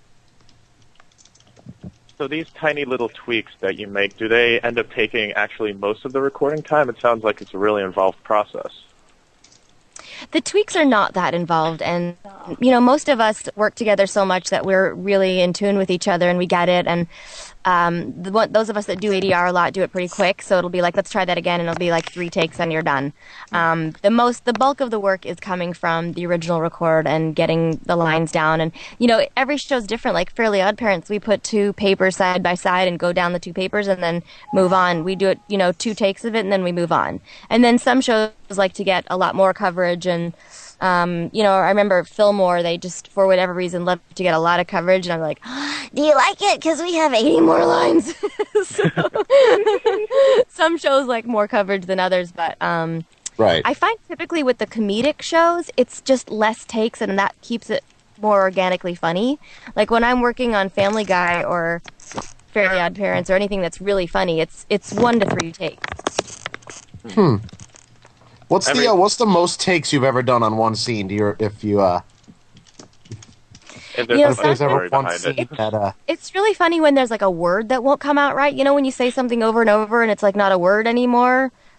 So these tiny little tweaks that you make, do they end up taking actually most of the recording time? It sounds like it's a really involved process. The tweaks are not that involved, and, you know, most of us work together so much that we're really in tune with each other and we get it, and um, the one, those of us that do A D R a lot do it pretty quick, so it'll be like, let's try that again, and it'll be like three takes and you're done. Um, the most, the bulk of the work is coming from the original record and getting the lines down, and, you know, every show's different. Like Fairly Odd Parents, we put two papers side by side and go down the two papers and then move on. We do it, you know, two takes of it and then we move on. And then some shows like to get a lot more coverage, and Um, you know, I remember Fillmore, they just, for whatever reason, love to get a lot of coverage, and I'm like, do you like it? Because we have eighty more lines. So, some shows like more coverage than others, but um, Right. I find typically with the comedic shows, it's just less takes, and that keeps it more organically funny. Like when I'm working on Family Guy or Fairly Odd Parents or anything that's really funny, it's it's one to three takes. Hmm. What's I the mean- uh, what's the most takes you've ever done on one scene? Do you if you uh If there's You know, a funny if there's ever story one behind scene it. that uh It's really funny when there's like a word that won't come out right. You know, when you say something over and over and it's like not a word anymore.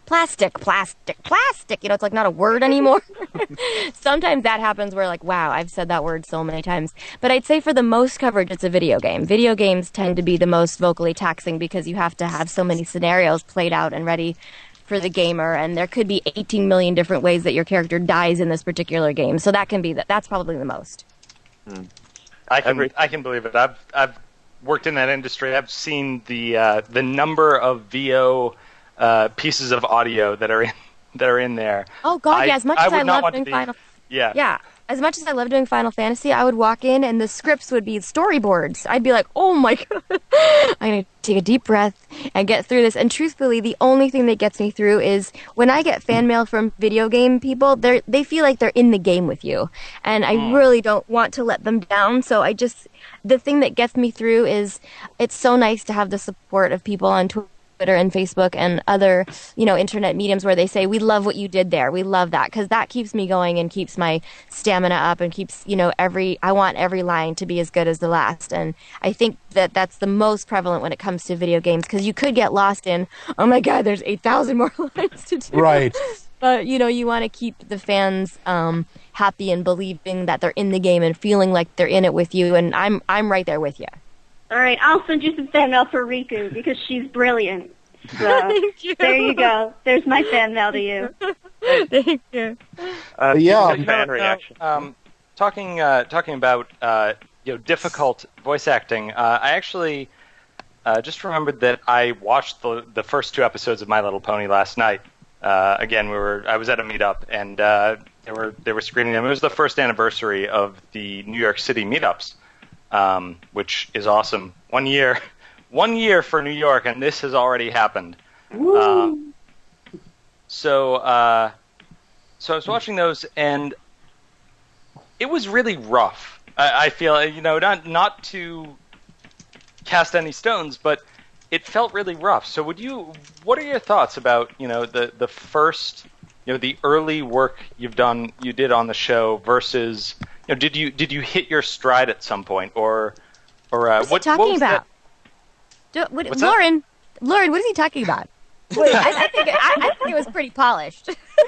plastic, plastic, plastic. You know, it's like not a word anymore. Sometimes that happens where like, wow, I've said that word so many times. But I'd say for the most coverage, it's a video game. Video games tend to be the most vocally taxing because you have to have so many scenarios played out and ready for the gamer, and there could be eighteen million different ways that your character dies in this particular game. So that can be that. That's probably the most. Hmm. I can Every- I can believe it. I've I've worked in that industry. I've seen the uh, the number of V O uh, pieces of audio that are in that are in there. Oh God, I, yeah. As much I as would I not love want doing to be, Final, yeah, yeah. As much as I love doing Final Fantasy, I would walk in and the scripts would be storyboards. I'd be like, oh my God, I'm going to take a deep breath and get through this. And truthfully, the only thing that gets me through is when I get fan mail from video game people, they they feel like they're in the game with you. And I really don't want to let them down. So I just, the thing that gets me through is it's so nice to have the support of people on Twitter and Facebook and other, you know, internet mediums where they say, we love what you did there. We love that. Because that keeps me going and keeps my stamina up and keeps, you know, every, I want every line to be as good as the last. And I think that that's the most prevalent when it comes to video games because you could get lost in, oh my God, there's eight thousand more lines to do. Right. But, you know, you want to keep the fans um, happy and believing that they're in the game and feeling like they're in it with you. And I'm I'm right there with you. All right, I'll send you some fan mail for Riku because she's brilliant. So Thank you. There you go. There's my fan mail to you. Thank you. Uh, yeah. fan No, no, reaction. Um, talking uh, talking about uh, you know difficult voice acting. Uh, I actually uh, just remembered that I watched the the first two episodes of My Little Pony last night. Uh, again, we were I was at a meetup and uh, they were they were screening them. It was the first anniversary of the New York City meetups. Um, which is awesome. One year, one year for New York, and this has already happened. Um, so, uh, so I was watching those, and it was really rough. I, I feel, you know, not not to cast any stones, but it felt really rough. So, would you? What are your thoughts about, you know, the the first, you know, the early work you've done, you did on the show versus. You know, did you did you hit your stride at some point, or or uh, What's what? he talking what was about? Do, what, Lauren, that? Lauren, what is he talking about? Wait, I, I think it, I, I think it was pretty polished.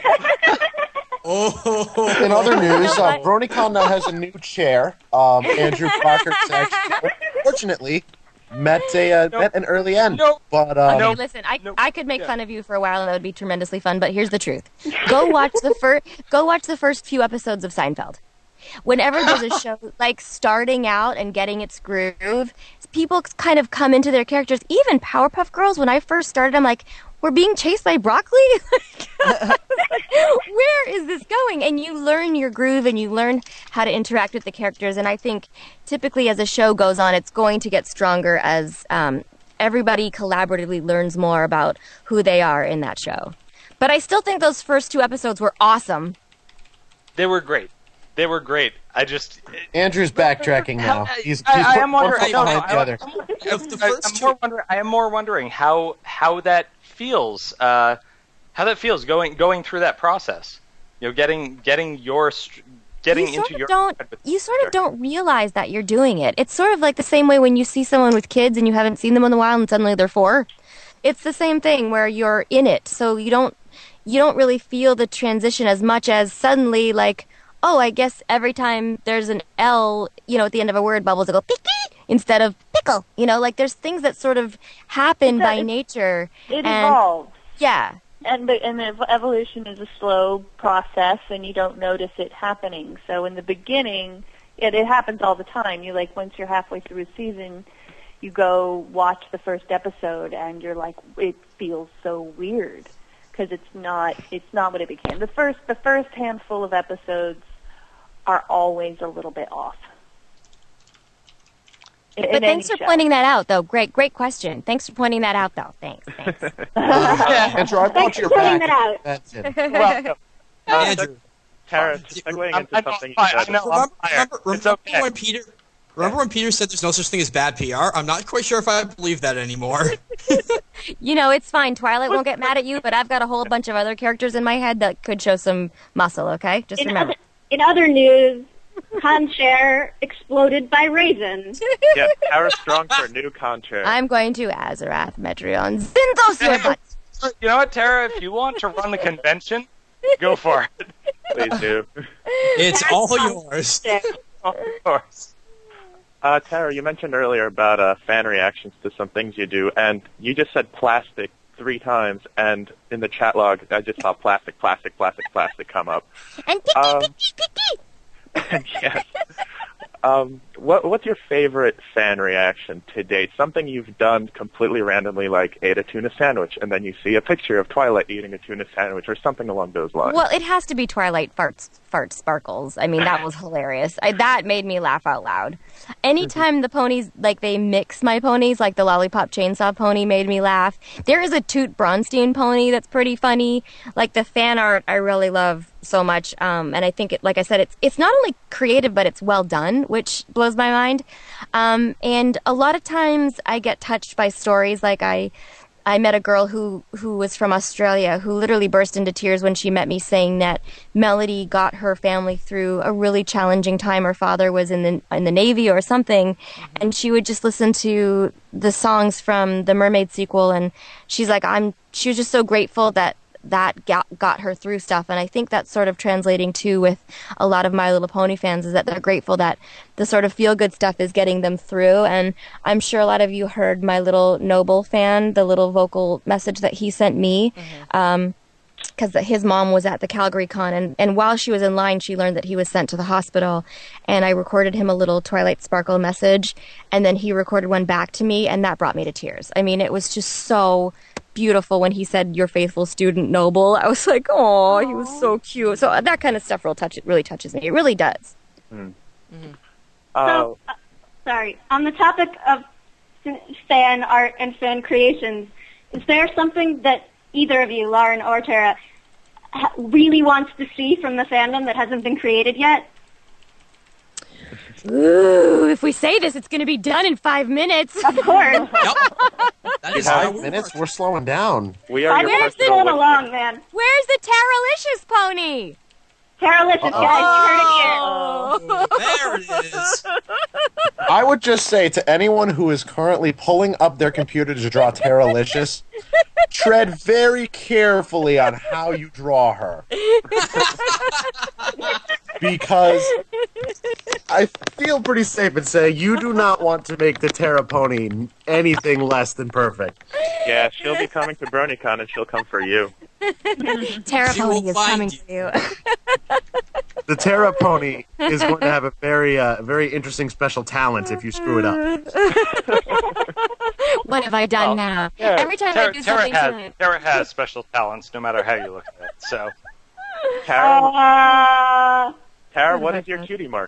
Oh. In other news, uh, BronyCon now has a new chair. Um, Andrew Parker actually, fortunately, met a uh, no. met an early end. No. But um, Okay, listen, I no. I could make yeah. fun of you for a while, and that would be tremendously fun. But here's the truth: go watch the first go watch the first few episodes of Seinfeld. Whenever there's a show like starting out and getting its groove, people kind of come into their characters. Even Powerpuff Girls, when I first started, I'm like, we're being chased by broccoli? Where is this going? And you learn your groove and you learn how to interact with the characters. And I think typically as a show goes on, it's going to get stronger as um, everybody collaboratively learns more about who they are in that show. But I still think those first two episodes were awesome. They were great. They were great. I just Andrew's backtracking now. He's, he's I, I put am one wondering. foot No, no, behind I, the other. I'm, I, I'm more wondering. I am more wondering how how that feels. Uh, how that feels going going through that process. You know, getting getting your getting you sort into of your. Don't, you sort of don't realize that you're doing it. It's sort of like the same way when you see someone with kids and you haven't seen them in a while and suddenly they're four. It's the same thing where you're in it, so you don't you don't really feel the transition as much as suddenly like. Oh, I guess every time there's an L, you know, at the end of a word, bubbles will go picky instead of pickle. You know, like there's things that sort of happen by nature. It and, evolves. Yeah. And the, and the evolution is a slow process, and you don't notice it happening. So in the beginning, it, it happens all the time. You like once you're halfway through a season, you go watch the first episode, and you're like, it feels so weird because it's not it's not what it became. The first the first handful of episodes are always a little bit off. In, but in thanks for show. pointing that out, though. Great, great question. Thanks for pointing that out, though. Thanks, thanks. Andrew, I Thanks want your for pointing back. that out. That's it. Well, Uh, Andrew, Tara, segueing I'm- into I'm something you fine. said. I know. remember, I'm remember, fired. It's remember okay. when Peter? Remember when Peter said there's no such thing as bad P R? I'm not quite sure if I believe that anymore. You know, it's fine. Twilight won't get mad at you, but I've got a whole bunch of other characters in my head that could show some muscle, okay? Just In remember. other, in other news, Conchair exploded by raisins. Yeah, Tara's strong for a new contract. I'm going to Azarath, Metreon, Zinthos, your butt. what, you know what, Tara? If you want to run the convention, go for it. Please do. It's all yours. All yours. Uh, Tara, you mentioned earlier about uh, fan reactions to some things you do, and you just said plastic three times, and in the chat log, I just saw plastic, plastic, plastic, plastic come up. And picky, Um, picky, picky. Yes. Um, what, what's your favorite fan reaction to date? Something you've done completely randomly, like ate a tuna sandwich, and then you see a picture of Twilight eating a tuna sandwich, or something along those lines. Well, it has to be Twilight farts, fart sparkles. I mean, that was hilarious. I, that made me laugh out loud. Anytime the ponies, like, they mix my ponies, like the Lollipop Chainsaw pony made me laugh. There is a Toot Bronstein pony that's pretty funny. Like, the fan art I really love so much. Um, and I think, it, like I said, it's it's not only creative, but it's well done, which blows my mind. Um, and a lot of times I get touched by stories. Like, I... I met a girl who, who was from Australia who literally burst into tears when she met me, saying that Melody got her family through a really challenging time. Her father was in the in the Navy or something, mm-hmm. and she would just listen to the songs from the Mermaid sequel, and she's like, I'm. She was just so grateful that that got, got her through stuff. And I think that's sort of translating too with a lot of My Little Pony fans, is that they're grateful that the sort of feel-good stuff is getting them through. And I'm sure a lot of you heard my little Noble fan, the little vocal message that he sent me. Mm-hmm. Um, because his mom was at the Calgary Con, and, and while she was in line, she learned that he was sent to the hospital, and I recorded him a little Twilight Sparkle message, and then he recorded one back to me, and that brought me to tears. I mean, it was just so beautiful when he said, "Your faithful student, Noble." I was like, oh, he was so cute. So that kind of stuff really, touch, really touches me. It really does. Mm. Mm-hmm. Uh, So, uh, sorry. On the topic of fan art and fan creations, is there something that either of you, Lauren or Tara, ha- really wants to see from the fandom that hasn't been created yet? Ooh, if we say this, it's going to be done in five minutes. Of course. That is Five minutes? We're slowing down. We are Five your minutes personal going witness. along, man. Where's the Terralicious pony? Terralicious, guys. You heard it here. There it is. I would just say to anyone who is currently pulling up their computer to draw Terralicious, tread very carefully on how you draw her. Because I feel pretty safe in saying you do not want to make the Terra Pony anything less than perfect. Yeah, she'll be coming to BronyCon, and she'll come for you. Terra She will Pony is find coming you. for you. The Terra Pony is going to have a very, uh, very interesting special talent if you screw it up. What have I done Oh, now? Yeah, Every time Tara, I do Tara something has, to... Tara has special talents, no matter how you look at it. So, Tara, Uh, Tara, what is your cutie mark?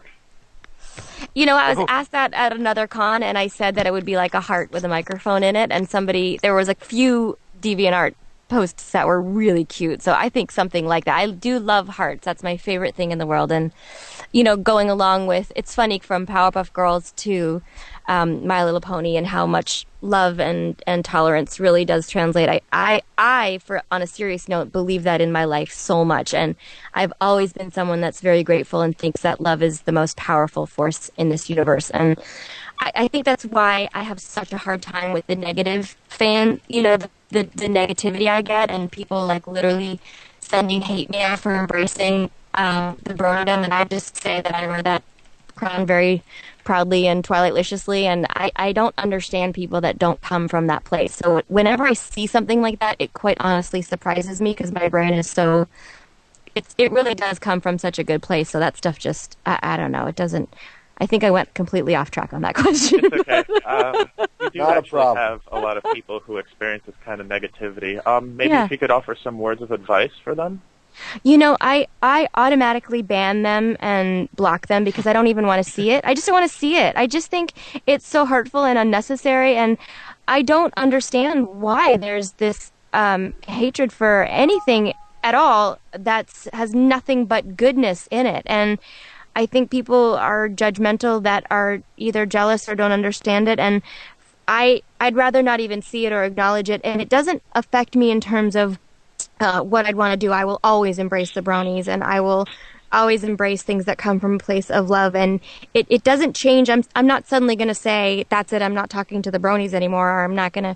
You know, I was asked that at another con, and I said that it would be like a heart with a microphone in it, and somebody, there was a few DeviantArt posts that were really cute, so I think something like that. I do love hearts. That's my favorite thing in the world, and, you know, going along with, it's funny, from Powerpuff Girls to um, My Little Pony, and how much love and, and tolerance really does translate. I, I, I, for on a serious note, believe that in my life so much, and I've always been someone that's very grateful and thinks that love is the most powerful force in this universe, and I, I think that's why I have such a hard time with the negative fan, you know, the, the, the negativity I get, and people like literally sending hate mail for embracing um, the Bronodom, and I just say that I wear that crown very proudly and Twilightlicious-ly, and I, I don't understand people that don't come from that place. So whenever I see something like that, it quite honestly surprises me, because my brain is so, it's, it really does come from such a good place, so that stuff just, I, I don't know, it doesn't, I think I went completely off track on that question. It's okay. Um, we do Not a actually problem. have a lot of people who experience this kind of negativity. Um, maybe Yeah. if you could offer some words of advice for them? You know, I, I automatically ban them and block them because I don't even want to see it. I just don't want to see it. I just think it's so hurtful and unnecessary, and I don't understand why there's this um, hatred for anything at all that has nothing but goodness in it. And I think people are judgmental that are either jealous or don't understand it, and I, I'd rather not even see it or acknowledge it, and it doesn't affect me in terms of Uh, what I'd want to do. I will always embrace the bronies, and I will always embrace things that come from a place of love, and it, it doesn't change. I'm I'm not suddenly going to say, that's it, I'm not talking to the bronies anymore, or I'm not going to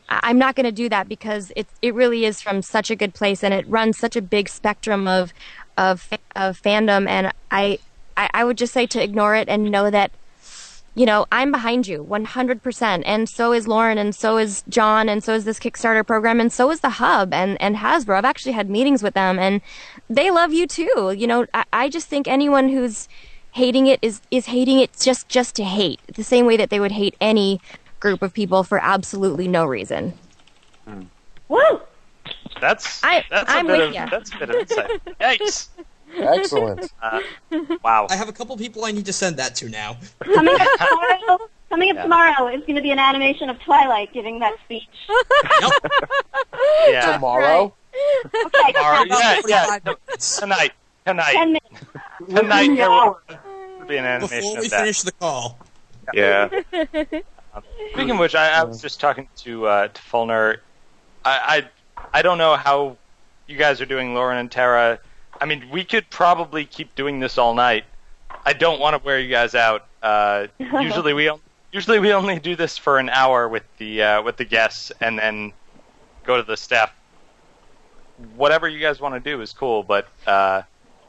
I- I'm not going to do that because it it really is from such a good place, and it runs such a big spectrum of of of fandom, and I I, I would just say to ignore it and know that, you know, I'm behind you one hundred percent, and so is Lauren, and so is John, and so is this Kickstarter program, and so is the Hub and, and Hasbro. I've actually had meetings with them, and they love you too. You know, I, I just think anyone who's hating it is, is hating it just, just to hate, the same way that they would hate any group of people for absolutely no reason. Hmm. Woo! That's I, that's I'm a bit with of ya. that's a bit of insight. Yikes! Excellent. Uh, wow. I have a couple people I need to send that to now. Coming up tomorrow, coming up Yeah. tomorrow is going to be an animation of Twilight giving that speech. Yeah. Tomorrow? Okay. Tomorrow, yeah, yeah. Tonight, tonight, Ten minutes. tonight. There will be an animation Before we of that. finish the call. Yeah. Um, speaking of which, I, I was just talking to uh, to Fulner. I, I I don't know how you guys are doing, Lauren and Tara. I mean, we could probably keep doing this all night. I don't want to wear you guys out. Uh, usually we on- usually we only do this for an hour with the uh, with the guests, and then go to the staff. Whatever you guys want to do is cool, but uh,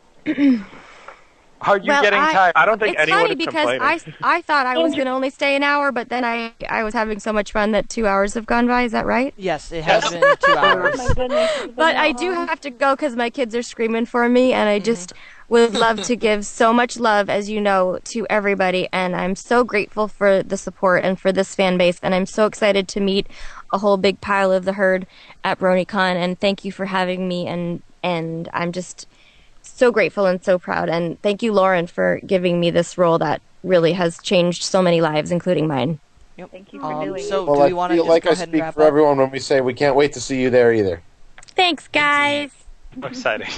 are you Well, getting I- tired? it's funny because I, I thought I was going to only stay an hour, but then I I was having so much fun that two hours have gone by. Is that right? Yes, it has been two hours. Oh my goodness. But I do have to go because my kids are screaming for me, and I just would love to give so much love, as you know, to everybody. And I'm so grateful for the support and for this fan base, and I'm so excited to meet a whole big pile of the herd at BronyCon. And thank you for having me, and and I'm just so grateful and so proud. And thank you, Lauren, for giving me this role that really has changed so many lives, including mine. Yep. Thank you for Um, doing so it. do Well, we I want to feel just like go I ahead and speak wrap for up? everyone when we say we can't wait to see you there either. Thanks, guys. So exciting.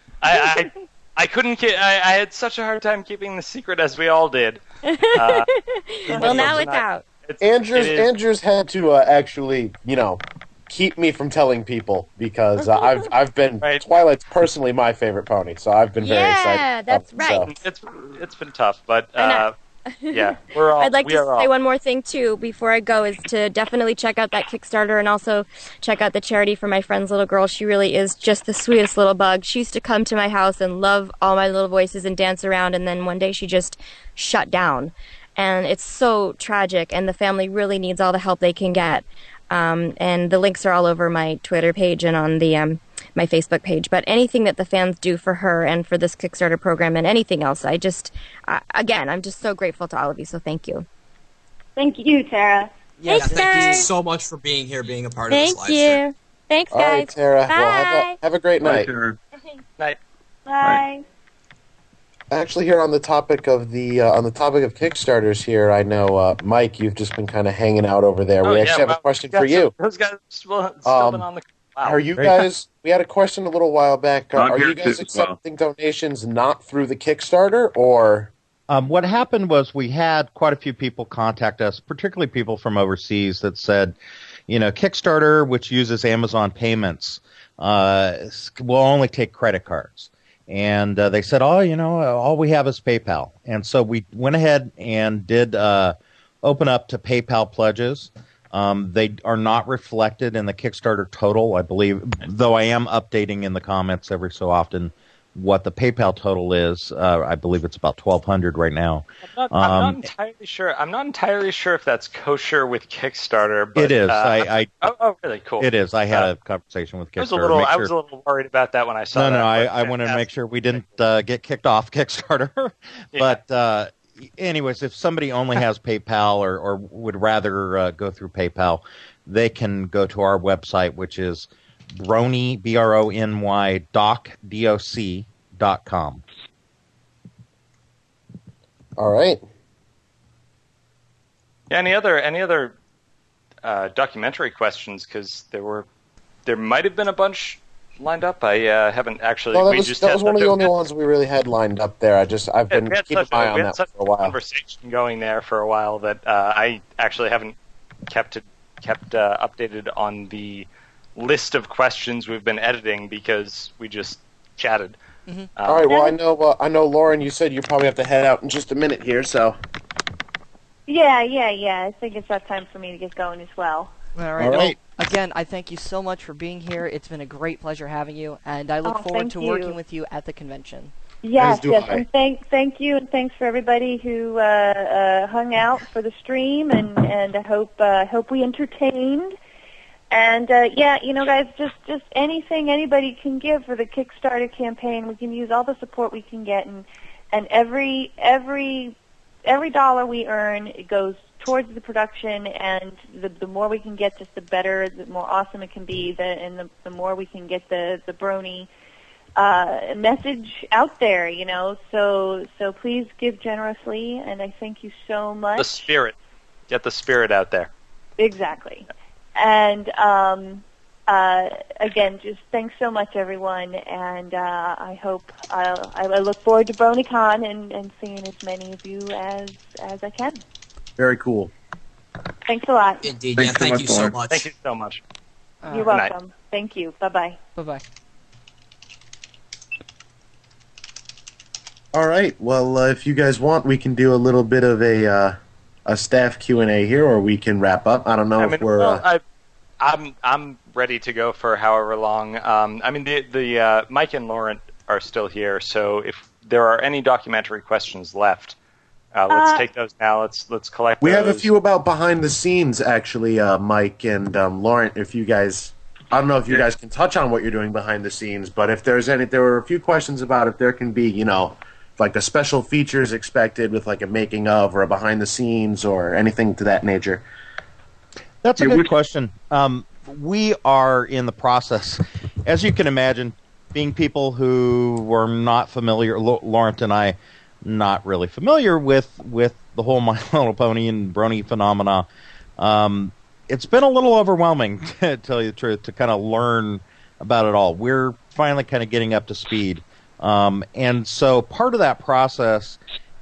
I, I I couldn't get. I, I had such a hard time keeping the secret, as we all did. Uh, Well, now it's out. Andrews it is- Andrews had to uh, actually, you know, keep me from telling people because uh, I've I've been Twilight's personally my favorite pony, so I've been very excited. Yeah, about that's it, right. so. It's it's been tough, but uh, yeah, we're all. I'd like we to are say all. one more thing too before I go, is to definitely check out that Kickstarter and also check out the charity for my friend's little girl. She really is just the sweetest little bug. She used to come to my house and love all my little voices and dance around, and then one day she just shut down. And it's so tragic, and the family really needs all the help they can get. Um, and the links are all over my Twitter page and on the um, my Facebook page. But anything that the fans do for her and for this Kickstarter program and anything else, I just, uh, again, I'm just so grateful to all of you. So thank you. Thank you, Tara. Thanks, Thank you guys. so much for being here, being a part of Thank this live stream. you. Thanks, All guys. right, Tara. Bye. Well, have a, have a great night. Night. Bye. Actually, here on the topic of the uh, on the topic of Kickstarters, here I know uh, Mike, you've just been kind of hanging out over there. Oh, we yeah, actually have well, a question those for guys- you. Those guys still, still Um, been on the. Wow. Are you Very guys? We had a question a little while back. Uh, I'm are here you guys too, as well. accepting donations not through the Kickstarter, or? Um, what happened was we had quite a few people contact us, particularly people from overseas, that said, you know, Kickstarter, which uses Amazon payments, uh, will only take credit cards. And uh, they said, oh, you know, all we have is PayPal. And so we went ahead and did uh, open up to PayPal pledges. Um, they are not reflected in the Kickstarter total, I believe, though I am updating in the comments every so often what the PayPal total is. Uh, I believe it's about twelve hundred right now. I'm not, I'm not Um, entirely sure. I'm not entirely sure if that's kosher with Kickstarter. But, It is. Uh, I, I oh, oh, really cool. It is. I had Uh, a conversation with Kickstarter. I was a little. Make I sure- was a little worried about that when I saw no, that. no, I, but I wanted to make fantastic. sure we didn't uh, get kicked off Kickstarter. But uh, anyways, if somebody only has PayPal or, or would rather uh, go through PayPal, they can go to our website, which is Brony, B R O N Y, doc, D O C, dot com. All right. Yeah, any other any other uh, documentary questions? Because there were, there might have been a bunch lined up. I uh, haven't actually. Well, that we was, just that had was one of such the a- only ones we really had lined up there. I just I've been we had keeping such an eye a, on we had that such for a while. conversation going there for a while that uh, I actually haven't kept it kept uh, updated on the list of questions we've been editing because we just chatted. Mm-hmm. Uh, All right. Well, I know. Uh, I know, Lauren. You said you probably have to head out in just a minute here. So. Yeah, yeah, yeah. I think it's that time for me to get going as well. All right. All Well, right. again, I thank you so much for being here. It's been a great pleasure having you, and I look Oh, forward thank to you. working with you at the convention. Yes, As do yes, I. and thank thank you, and thanks for everybody who uh, uh, hung out for the stream, and and I hope uh, hope we entertained. And uh, yeah, you know, guys, just just anything anybody can give for the Kickstarter campaign, we can use all the support we can get, and and every every every dollar we earn, it goes towards the production, and the the more we can get, just the better, the more awesome it can be, the, and the the more we can get the the Brony uh, message out there, you know. So so please give generously, and I thank you so much. The spirit. Get the spirit out there. Exactly. And um, uh, again, just thanks so much, everyone. And uh, I hope I'll, I look forward to BronyCon and, and seeing as many of you as as I can. Very cool. Thanks a lot. Indeed, Thanks yeah, so thank much, you so Lauren. much. Thank you so much. Uh, You're Good night. welcome. Thank you. Bye bye. Bye bye. All right. Well, uh, if you guys want, we can do a little bit of a uh, a staff Q and A here, or we can wrap up. I don't know I if mean, we're. well, uh, I, I'm I'm ready to go for however long. Um, I mean, the the uh, Mike and Laurent are still here, so if there are any documentary questions left, uh, let's Uh, take those now. Let's let's collect. we have a those. few about behind the scenes, actually, uh, Mike and um, Laurent. If you guys, I don't know if you guys can touch on what you're doing behind the scenes, but if there's any, there were a few questions about if there can be, you know, like a special features expected with like a making of or a behind the scenes or anything to that nature. That's a Yeah, good which- question. Um, we are in the process, as you can imagine, being people who were not familiar, Lo- Laurent and I, not really familiar with, with the whole My Little Pony and Brony phenomena. Um, it's been a little overwhelming, to tell you the truth, to kind of learn about it all. We're finally kind of getting up to speed. Um, and so part of that process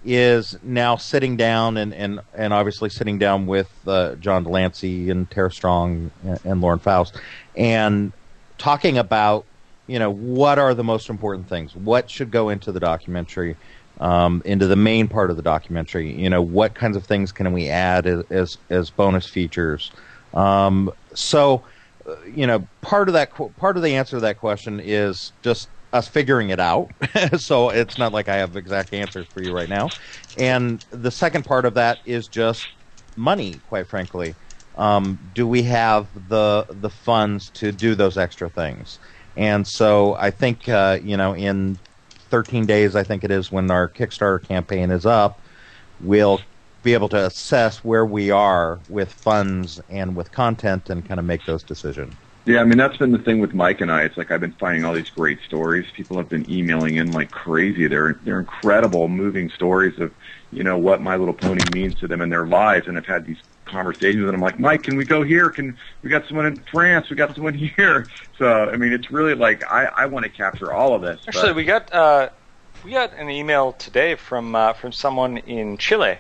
is now sitting down and, and, and obviously sitting down with uh, John Delancey and Tara Strong and, and Lauren Faust and talking about, you know, what are the most important things? What should go into the documentary, um, into the main part of the documentary? You know, what kinds of things can we add as as, as bonus features? Um, so, uh, you know, part of that qu- part of the answer to that question is just us figuring it out. So it's not like I have exact answers for you right now. And the second part of that is just money, quite frankly. Um, do we have the the funds to do those extra things? And so I think, uh, you know, in thirteen days, I think it is, when our Kickstarter campaign is up, we'll be able to assess where we are with funds and with content and kind of make those decisions. Yeah, I mean, that's been the thing with Mike and I. It's like I've been finding all these great stories. People have been emailing in like crazy. They're they're incredible, moving stories of, you know, what My Little Pony means to them in their lives. And I've had these conversations and I'm like, Mike, can we go here? Can we got someone in France? We got someone here. So, I mean, it's really like I, I want to capture all of this. Actually, but- we got uh, we got an email today from uh, from someone in Chile,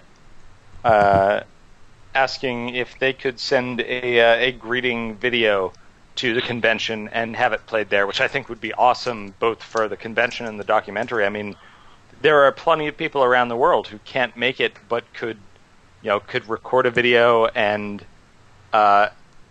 uh, asking if they could send a uh, a greeting video to the convention and have it played there, which I think would be awesome, both for the convention and the documentary. I mean, there are plenty of people around the world who can't make it, but could, you know, could record a video and, uh,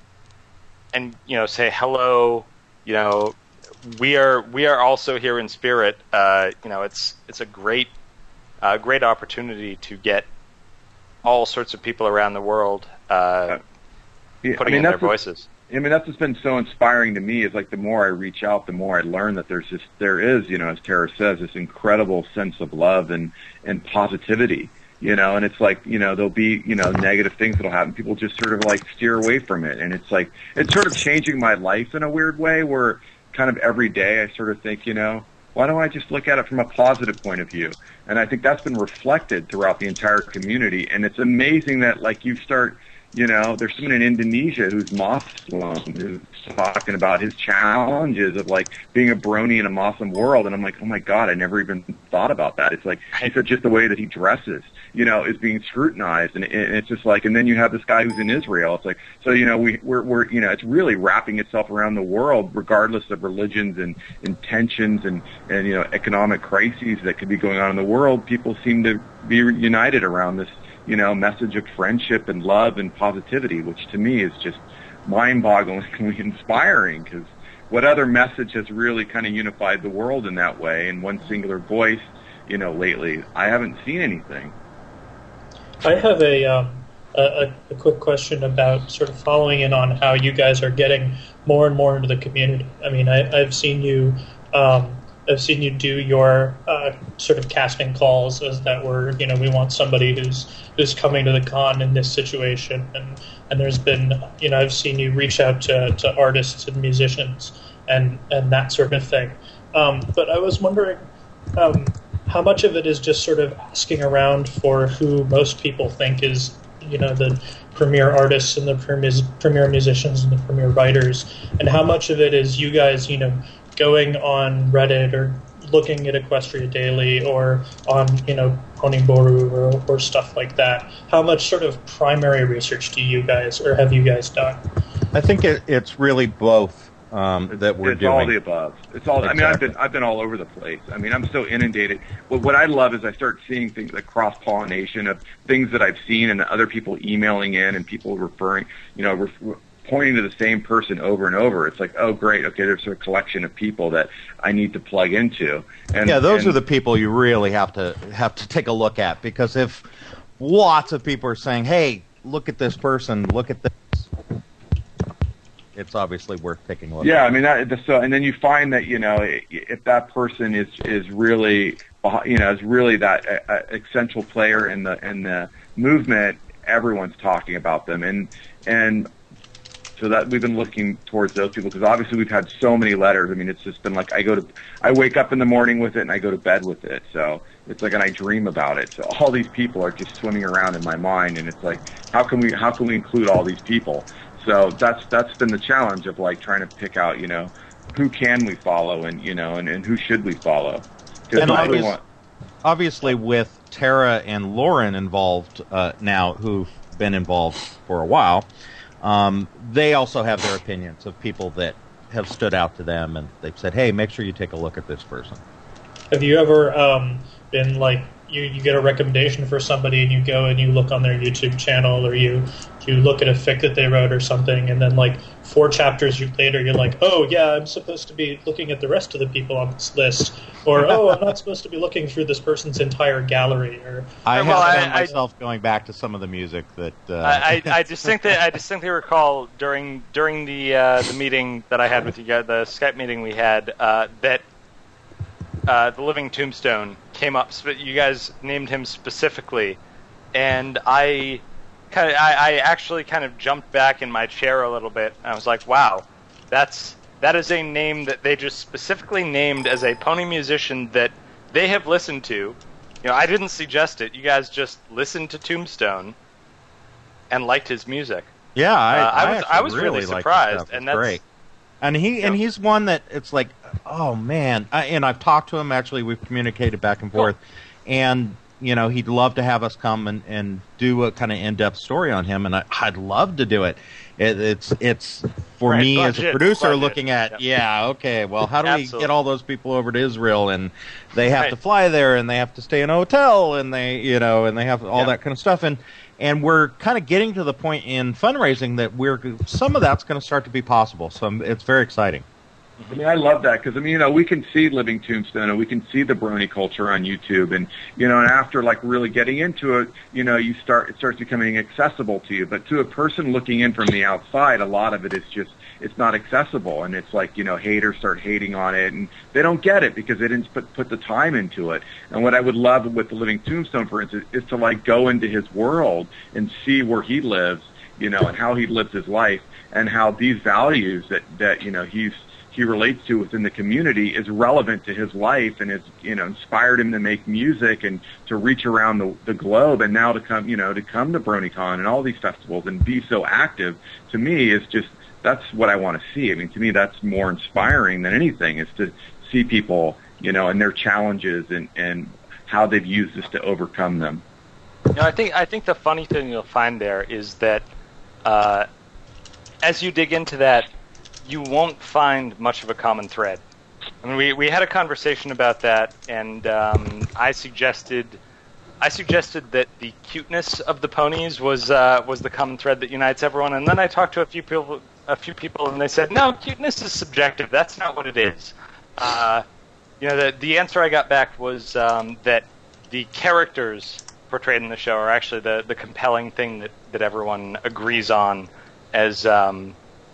and you know, say hello. You know, we are we are also here in spirit. Uh, you know, it's it's a great, uh, great opportunity to get all sorts of people around the world uh, Yeah, putting I mean, in their that's what- voices. I mean, that's what's been so inspiring to me is like the more I reach out, the more I learn that there's just, there is, you know, as Tara says, this incredible sense of love and, and positivity, you know, and it's like, you know, there'll be, you know, negative things that'll happen. People just sort of like steer away from it. And it's like, it's sort of changing my life in a weird way where kind of every day I sort of think, you know, why don't I just look at it from a positive point of view? And I think that's been reflected throughout the entire community. And it's amazing that like you start, you know, there's someone in Indonesia who's Muslim who's talking about his challenges of like being a brony in a Muslim world, and I'm like, oh my god, I never even thought about that. It's like he said, just the way that he dresses, you know, is being scrutinized, and, and it's just like, and then you have this guy who's in Israel. It's like, so you know, we we're, we're you know, it's really wrapping itself around the world, regardless of religions and, and tensions and and you know, economic crises that could be going on in the world. People seem to be united around this, you know, message of friendship and love and positivity, which to me is just mind-bogglingly inspiring, because what other message has really kind of unified the world in that way in one singular voice, you know, lately? I haven't seen anything. I have a, um, a, a quick question about sort of following in on how you guys are getting more and more into the community. I mean, I, I've seen you... Um, I've seen you do your uh, sort of casting calls as that were, you know, we want somebody who's who's coming to the con in this situation, and and there's been, you know, I've seen you reach out to, to artists and musicians and and that sort of thing. Um, but I was wondering um, how much of it is just sort of asking around for who most people think is, you know, the premier artists and the premier premier musicians and the premier writers, and how much of it is you guys, you know, going on Reddit or looking at Equestria Daily or on, you know, Ponyboru or, or stuff like that. How much sort of primary research do you guys, or have you guys done? I think it, it's really both um, that we're it's doing. It's all the above. It's all. Exactly. I mean, I've been I've been all over the place. I mean, I'm so inundated. Well, what I love is I start seeing things like cross pollination of things that I've seen and other people emailing in and people referring, you know. Ref- pointing to the same person over and over. It's like, oh, great, okay, there's a collection of people that I need to plug into. And, yeah, those and, are the people you really have to have to take a look at, because if lots of people are saying, hey, look at this person, look at this, it's obviously worth taking a look yeah, at. I mean, that, so, and then you find that, you know, if that person is is really, you know, is really that uh, essential player in the in the movement, everyone's talking about them. And, and, So that we've been looking towards those people, because obviously we've had so many letters. I mean, it's just been like I go to, I wake up in the morning with it and I go to bed with it. So it's like, and I dream about it. So all these people are just swimming around in my mind, and it's like, how can we, how can we include all these people? So that's that's been the challenge of like trying to pick out, you know, who can we follow, and you know, and, and who should we follow? And obvious, obviously, with Tara and Lauren involved uh, now, who've been involved for a while. Um, they also have their opinions of people that have stood out to them, and they've said, hey, make sure you take a look at this person. Have you ever um, been like, you, you get a recommendation for somebody and you go and you look on their YouTube channel, or you you look at a fic that they wrote or something, and then like four chapters later you're like, oh yeah, I'm supposed to be looking at the rest of the people on this list, or oh, I'm not supposed to be looking through this person's entire gallery. Or I well, have I, found myself I, going back to some of the music that uh... I, I, I distinctly I distinctly recall during during the uh, the meeting that I had with you guys, the Skype meeting we had, uh, that uh, the Living Tombstone came up. You guys named him specifically, and I kind of I, I actually kind of jumped back in my chair a little bit. I was like, wow, that's that is a name that they just specifically named as a pony musician that they have listened to. You know, I didn't suggest it. You guys just listened to Tombstone and liked his music. Yeah, I, uh, I, I was I was really, really like surprised, and that's great. And he you know, and he's one that it's like, oh man, I, and I've talked to him. Actually, we've communicated back and forth, cool. and you know, he'd love to have us come and, and do a kind of in-depth story on him, and I, I'd love to do it. it it's it's for right, me budget, as a producer budget. looking at, yep. yeah, okay, well, how do Absolutely. we get all those people over to Israel, and they have right. to fly there, and they have to stay in a hotel, and they, you know, and they have all yep. that kind of stuff, and and we're kind of getting to the point in fundraising that we're some of that's going to start to be possible. So it's very exciting. I mean, I love that because, I mean, you know, we can see Living Tombstone and we can see the Brony culture on YouTube. And, you know, and after, like, really getting into it, you know, you start it starts becoming accessible to you. But to a person looking in from the outside, a lot of it is just, it's not accessible. And it's like, you know, haters start hating on it. And they don't get it because they didn't put, put the time into it. And what I would love with the Living Tombstone, for instance, is to, like, go into his world and see where he lives, you know, and how he lives his life and how these values that, that you know, he's, he relates to within the community is relevant to his life and has, you know, inspired him to make music and to reach around the, the globe and now to come, you know, to come to BronyCon and all these festivals and be so active. To me, is just, that's what I want to see. I mean, to me, that's more inspiring than anything, is to see people, you know, and their challenges and, and how they've used this to overcome them. You know, I think I think the funny thing you'll find there is that uh, as you dig into that, you won't find much of a common thread. I mean, we, we had a conversation about that, and um, I suggested I suggested that the cuteness of the ponies was uh, was the common thread that unites everyone, and then I talked to a few people, a few people, and they said, no, cuteness is subjective. That's not what it is. Uh, you know, the the answer I got back was um, that the characters portrayed in the show are actually the, the compelling thing that, that everyone agrees on as um,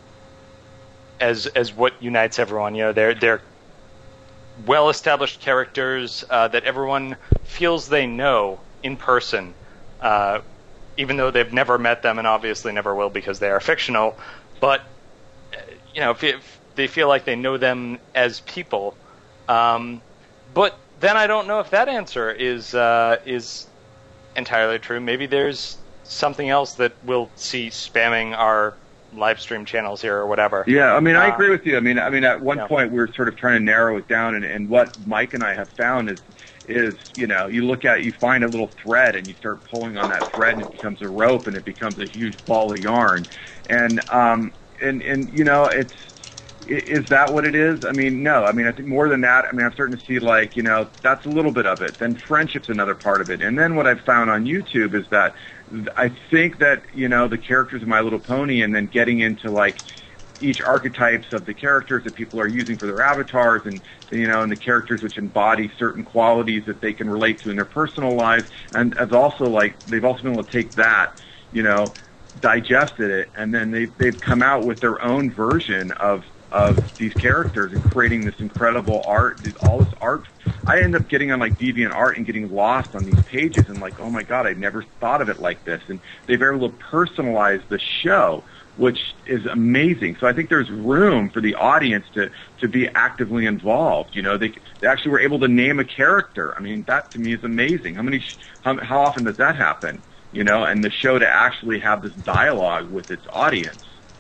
as as what unites everyone. You know, they're they're well-established characters uh, that everyone feels they know in person, uh, even though they've never met them and obviously never will because they are fictional. But you know, if, if they feel like they know them as people. Um, but then I don't know if that answer is uh, is entirely true. Maybe there's something else that we'll see spamming our live stream channels here or whatever. Yeah, I mean, I Uh, agree with you. I mean, I mean, at one yeah. point we were sort of trying to narrow it down, and, and what Mike and I have found is, is you know, you look at, you find a little thread, and you start pulling on that thread, and it becomes a rope, and it becomes a huge ball of yarn, and um, and and you know, it's. Is that what it is? I mean, no. I mean, I think more than that, I mean, I'm starting to see, like, you know, that's a little bit of it. Then friendship's another part of it. And then what I've found on YouTube is that I think that, you know, the characters of My Little Pony and then getting into, like, each archetypes of the characters that people are using for their avatars and, you know, and the characters which embody certain qualities that they can relate to in their personal lives. And as also, like, they've also been able to take that, you know, digested it, and then they've, they've come out with their own version of of these characters and creating this incredible art, all this art. I end up getting on like DeviantArt and getting lost on these pages and like, oh my God, I never thought of it like this. And they've been able to personalize the show, which is amazing. So I think there's room for the audience to, to be actively involved. You know, they, they actually were able to name a character. I mean, that to me is amazing. How many, how, how often does that happen? You know, and the show to actually have this dialogue with its audience.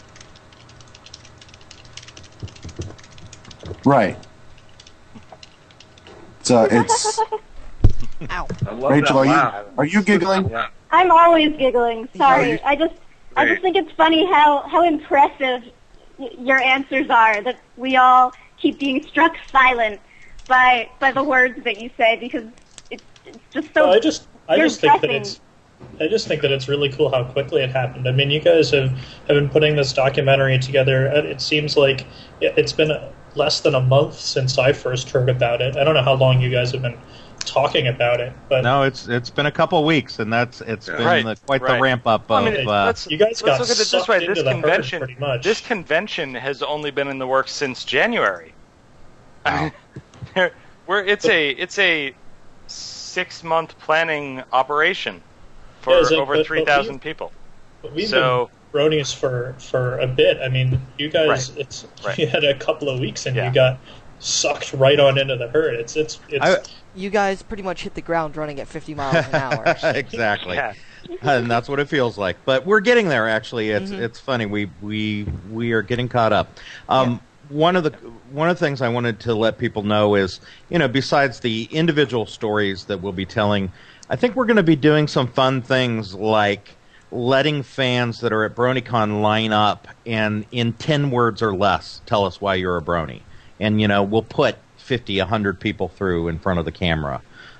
Right. So it's. Ow. Rachel, are you are you giggling? I'm always giggling. Sorry, I just I just think it's funny how how impressive y- your answers are. That we all keep being struck silent by by the words that you say because it's, it's just so. Well, I just I you're just think that impressing. it's I just think that it's really cool how quickly it happened. I mean, you guys have, have been putting this documentary together. It seems like it's been less than a month since I first heard about it. I don't know how long you guys have been talking about it, but no, it's it's been a couple of weeks, and that's it's been Right, the, quite right. the ramp up Well, of. I mean, uh, let's, you guys let's got look at it this sucked way. into This the herd, convention, pretty much. this convention has only been in the works since January. Wow. We're, it's a it's a six month planning operation for Yeah, is it- over but- but three thousand we- people. But we've So- been bronies for, for a bit. I mean, you guys, Right. it's Right. you had a couple of weeks and Yeah. you got sucked right on into the herd. It's it's it's. I- You guys pretty much hit the ground running at fifty miles an hour. exactly. Yeah. And that's what it feels like. But we're getting there. Actually, it's Mhm. it's funny. We we we are getting caught up. Um, One of the one of the things I wanted to let people know is, you know, besides the individual stories that we'll be telling, I think we're going to be doing some fun things like letting fans that are at BronyCon line up and in ten words or less tell us why you're a brony. And, you know, we'll put fifty, one hundred people through in front of the camera.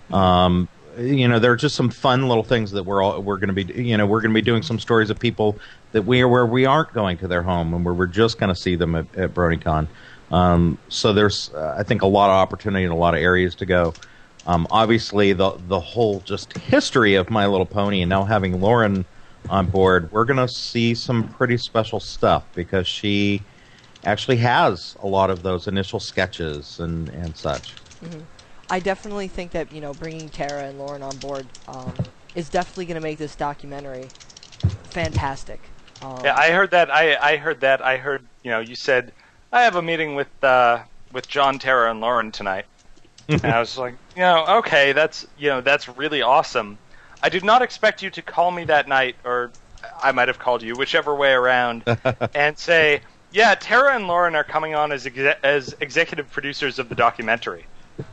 Um, you know, there are just some fun little things that we're all, we're going to be, you know, we're going to be doing some stories of people that we are where we aren't going to their home and where we're just going to see them at, at BronyCon. Um, so there's, uh, I think, a lot of opportunity and a lot of areas to go. Um, obviously, the the whole just history of My Little Pony and now having Lauren on board, we're going to see some pretty special stuff because she actually has a lot of those initial sketches and, and such. Mm-hmm. I definitely think that, you know, bringing Tara and Lauren on board um, is definitely going to make this documentary fantastic. Um, Yeah, I heard that. I, I heard that. I heard, you know, you said, I have a meeting with uh, with John, Tara, and Lauren tonight. And I was like, you know, okay, that's, you know, that's really awesome. I did not expect you to call me that night, or I might have called you, whichever way around, and say, yeah, Tara and Lauren are coming on as exe- as executive producers of the documentary.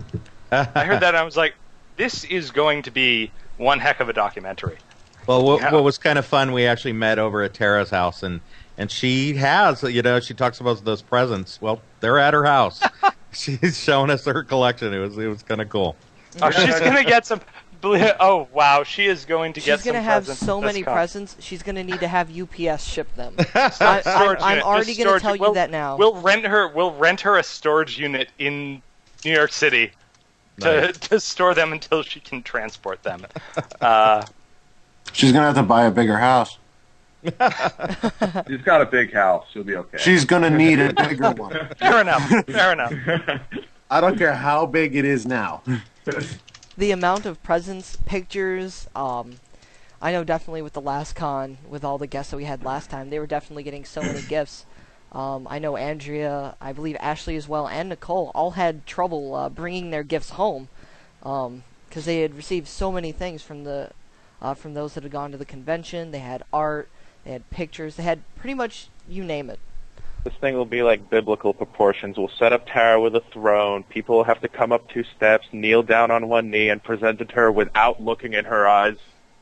I heard that and I was like, this is going to be one heck of a documentary. Well, what, Yeah. what was kind of fun, we actually met over at Tara's house, and, and she has, you know, she talks about those presents. Well, they're at her house. She's showing us her collection. It was it was kind of cool. Oh, she's gonna get some. believe, oh wow, she is going to She's get gonna some have presents so at this many con. presents. She's gonna need to have U P S ship them. I, Storage I'm, unit, I'm just already gonna storage- tell you we'll- that now. We'll rent her. We'll rent her a storage unit in New York City to Nice. to store them until she can transport them. Uh, She's gonna have to buy a bigger house. She's got a big house. She'll be okay. She's gonna need a bigger one. fair enough. Fair enough. I don't care how big it is now. The amount of presents, pictures, um, I know definitely with the last con, with all the guests that we had last time, they were definitely getting so many gifts. Um, I know Andrea, I believe Ashley as well, and Nicole all had trouble uh, bringing their gifts home because um, they had received so many things from the uh, from those that had gone to the convention. They had art, they had pictures, they had pretty much you name it. This thing will be like biblical proportions. We'll set up Tara with a throne. People will have to come up two steps, kneel down on one knee, and present it to her without looking in her eyes.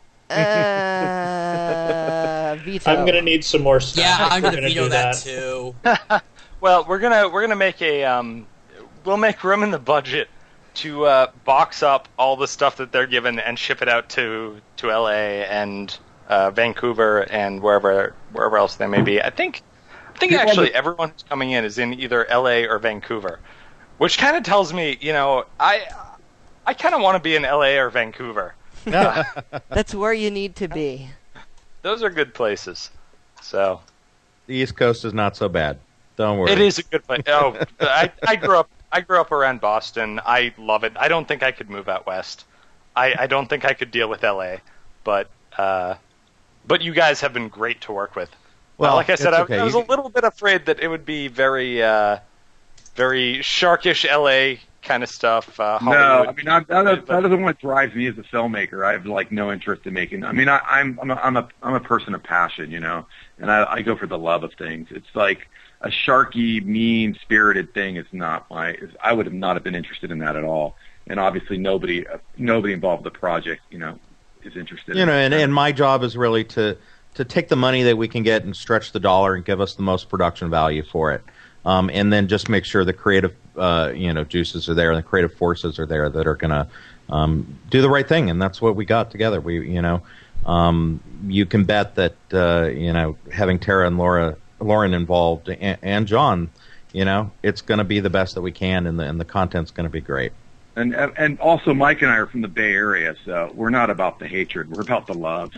Uh, veto. I'm gonna need some more stuff. Yeah, if I'm we're gonna gonna veto do that, that too. Well, we're gonna we're gonna make a um, we'll make room in the budget to uh, box up all the stuff that they're given and ship it out to to L A and uh, Vancouver and wherever wherever else they may be. I think I think People actually under- everyone who's coming in is in either L A or Vancouver, which kind of tells me, you know, I I kind of want to be in L A or Vancouver. That's where you need to be. Those are good places. So The East Coast is not so bad. Don't worry. it is a good place. Oh, I, I grew up. I grew up around Boston. I love it. I don't think I could move out west. I, I don't think I could deal with L A. But uh, but you guys have been great to work with. Well, Uh, like I said, it's I, okay. I was You- a little bit afraid that it would be very uh, very sharkish L A kind of stuff. Uh, No, Hollywood. I mean I, that, is, But- that isn't what drives me as a filmmaker. I have like no interest in making. I mean, I, I'm I'm a, I'm a I'm a person of passion, you know, and I, I go for the love of things. It's like a sharky, mean spirited thing is not my. Is, I would have not have been interested in that at all. And obviously, nobody nobody involved with the project, you know, is interested. You in know, it. and, and my job is really to to take the money that we can get and stretch the dollar and give us the most production value for it, um, and then just make sure the creative, uh, you know, juices are there and the creative forces are there that are going to um, do the right thing, and that's what we got together. We, you know, um, you can bet that uh, you know having Tara and Laura, Lauren involved and, and John, you know, it's going to be the best that we can, and the and the content's going to be great. And and also, Mike and I are from the Bay Area, so we're not about the hatred. We're about the love.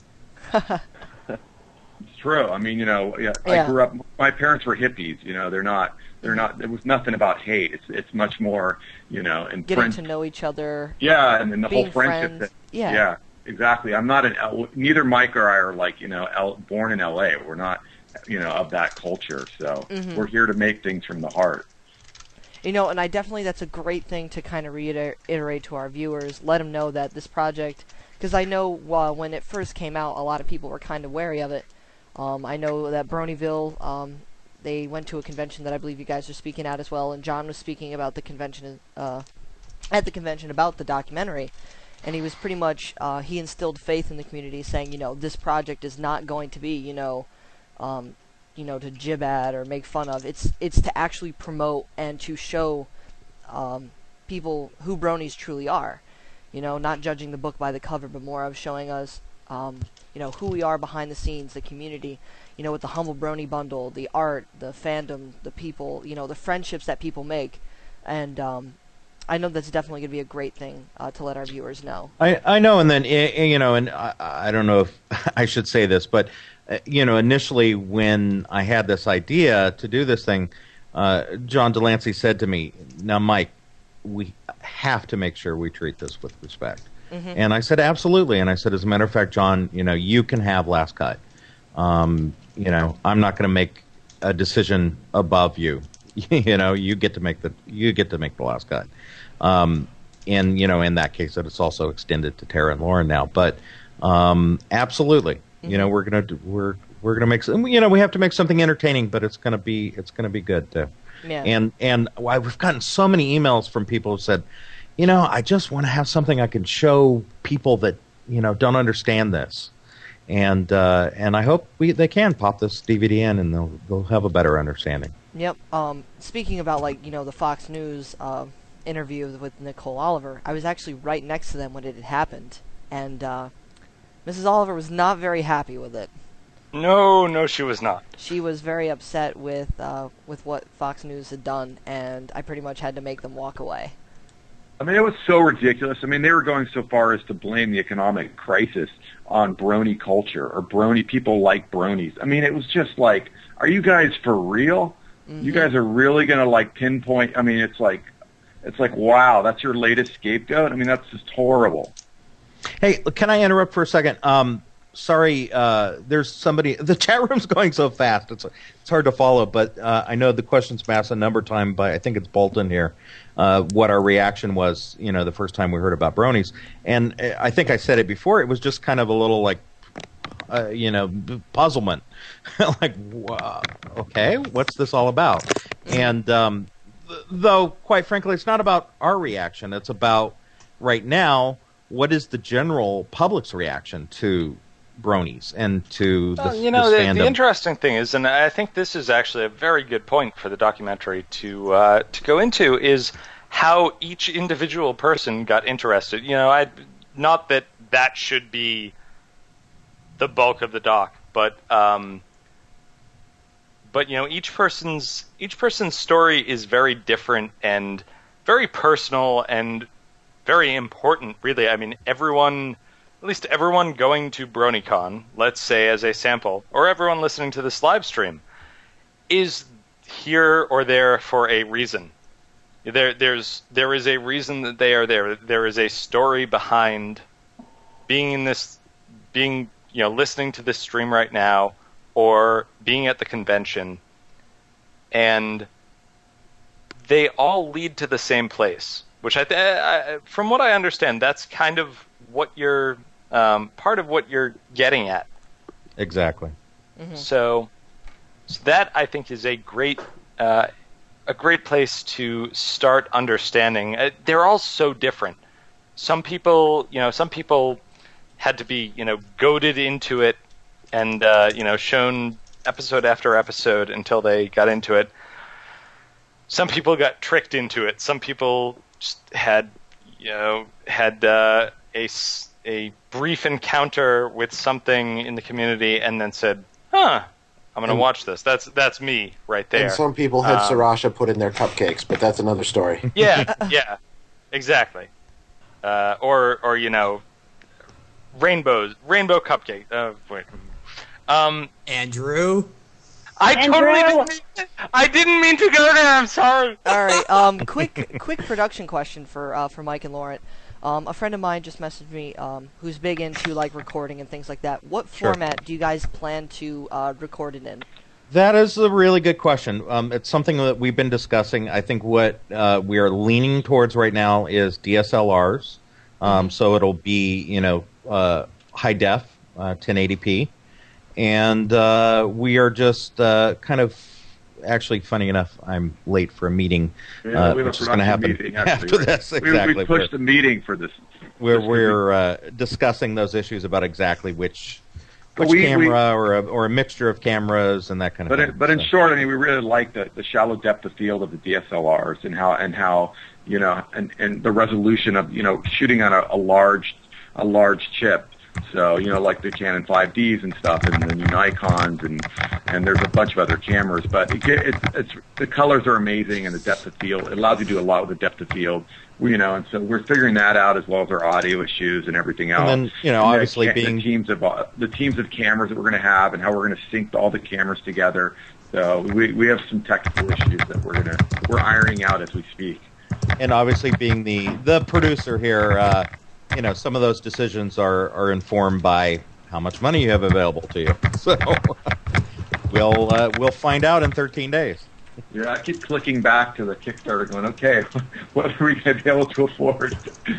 It's true. I mean, you know, yeah, Yeah. I grew up. My parents were hippies. You know, they're not. They're not. There was nothing about hate. It's it's much more. You know, and Getting friends. to know each other. Yeah, and then the being whole friendship. friends. That, Yeah. yeah, exactly. I'm not an. L, neither Mike or I are like you know L, born in L A. We're not. You know, of that culture. So Mhm. we're here to make things from the heart. You know, and I definitely, that's a great thing to kind of reiterate to our viewers. Let them know that this project, because I know uh, when it first came out, a lot of people were kind of wary of it. Um, I know that Bronyville, um, they went to a convention that I believe you guys are speaking at as well, and John was speaking about the convention, uh, at the convention about the documentary. And he was pretty much, uh, he instilled faith in the community, saying, you know, this project is not going to be, you know, um, you know, to jib at or make fun of. It's it's to actually promote and to show um, people who bronies truly are. You know, not judging the book by the cover, but more of showing us, um, you know, who we are behind the scenes, the community. You know, with the Humble Brony Bundle, the art, the fandom, the people, you know, the friendships that people make. And um, I know that's definitely going to be a great thing uh, to let our viewers know. I, I know, and then, eh, eh, you know, and I, I don't know if I should say this, but, uh, you know, initially when I had this idea to do this thing, uh, John Delancey said to me, now, Mike, we have to make sure we treat this with respect. Mhm. And I said, absolutely. And I said, as a matter of fact, John, you know, you can have last cut. Um, you know, I'm not going to make a decision above you. You know, you get to make the you get to make the last cut. Um, and you know, in that case, that it's also extended to Tara and Lauren now. But um, absolutely, mm-hmm. you know, we're gonna we're we're gonna make some, you know, we have to make something entertaining, but it's gonna be it's gonna be good too. Yeah. And and why we've gotten so many emails from people who said, you know, I just want to have something I can show people that you know don't understand this. And uh, and I hope we they can pop this D V D in and they'll they'll have a better understanding. Yep. Um, speaking about, like, you know, the Fox News, uh, interview with Nicole Oliver, I was actually right next to them when it had happened, and uh, Missus Oliver was not very happy with it. No, no, she was not. She was very upset with uh, with what Fox News had done, and I pretty much had to make them walk away. I mean, it was so ridiculous. I mean, they were going so far as to blame the economic crisis on brony culture or brony people like bronies. I mean, it was just like, are you guys for real? Mm-hmm. You guys are really going to like pinpoint? I mean, it's like, it's like, wow, that's your latest scapegoat? I mean, that's just horrible. Hey, can I interrupt for a second? Um, sorry, uh, there's somebody. The chat room's going so fast; it's it's hard to follow. But uh, I know the question's been asked a number of times by I think it's Bolton here. Uh, what our reaction was, you know, the first time we heard about bronies, and I think I said it before. It was just kind of a little like, uh, you know, puzzlement. Like, wow, okay, what's this all about? And um, th- though, quite frankly, it's not about our reaction. It's about right now. What is the general public's reaction to bronies and to well, this, you know, this the, fandom? the interesting thing is, and I think this is actually a very good point for the documentary to uh, to go into, is how each individual person got interested. You know, I not that that should be the bulk of the doc, but um, but you know, each person's each person's story is very different and very personal and very important, really. I mean, everyone, at least everyone going to BronyCon, let's say as a sample, or everyone listening to this live stream, is here or there for a reason. There, there's, there is a reason that they are there. There is a story behind being in this, being, you know, listening to this stream right now, or being at the convention, and they all lead to the same place. Which, I, th- I, from what I understand, that's kind of what you're, um, part of what you're getting at. Exactly. Mm-hmm. So, so that I think is a great, uh, a great place to start understanding. Uh, they're all so different. Some people, you know, some people had to be, you know, goaded into it, and uh, you know, shown episode after episode until they got into it. Some people got tricked into it. Some people just had, you know, had uh, a, a brief encounter with something in the community and then said, huh, I'm going to watch this. That's that's me right there. And some people had um, sriracha put in their cupcakes, but that's another story. Yeah, yeah, exactly. Uh, or, or you know, rainbows, rainbow cupcake. Uh, wait. Um, Andrew? I Andrew! totally didn't mean, I didn't mean to go there. I'm sorry. All right. Um, quick, quick production question for uh, for Mike and Laurent. Um, a friend of mine just messaged me, um, who's big into like recording and things like that. What Sure. format do you guys plan to uh, record it in? That is a really good question. Um, it's something that we've been discussing. I think what uh, we are leaning towards right now is D S L Rs. Um, so it'll be, you know, uh, high def, uh, ten eighty p. And uh, we are just uh, kind of, actually, funny enough, I'm late for a meeting, Yeah, uh, we have a which is going to happen meeting, after actually. this. We- Exactly. We, pushed the meeting for this. We're, this we're uh, discussing those issues about exactly which But which we- camera or, a, or a mixture of cameras and that kind of But thing. in, but in So- short, I mean, we really like the, the shallow depth of field of the D S L Rs and how and how you know and, and the resolution of you know shooting on a, a large a large chip. So you know, like the Canon five Ds and stuff, and the new Nikons, and and there's a bunch of other cameras. But it, get- it's it's the colors are amazing, and the depth of field it allows you to do a lot with the depth of field. You know, and so we're figuring that out as well as our audio issues and everything else. And then, you know, And the obviously ca- being- the teams of uh, the teams of cameras that we're going to have, and how we're going to sync all the cameras together. So we we have some technical issues that we're gonna we're ironing out as we speak. And obviously, being the the producer here, uh, you know, some of those decisions are, are informed by how much money you have available to you. So we'll uh, we'll find out in thirteen days. Yeah, I keep clicking back to the Kickstarter, going, okay, what are we going to be able to afford?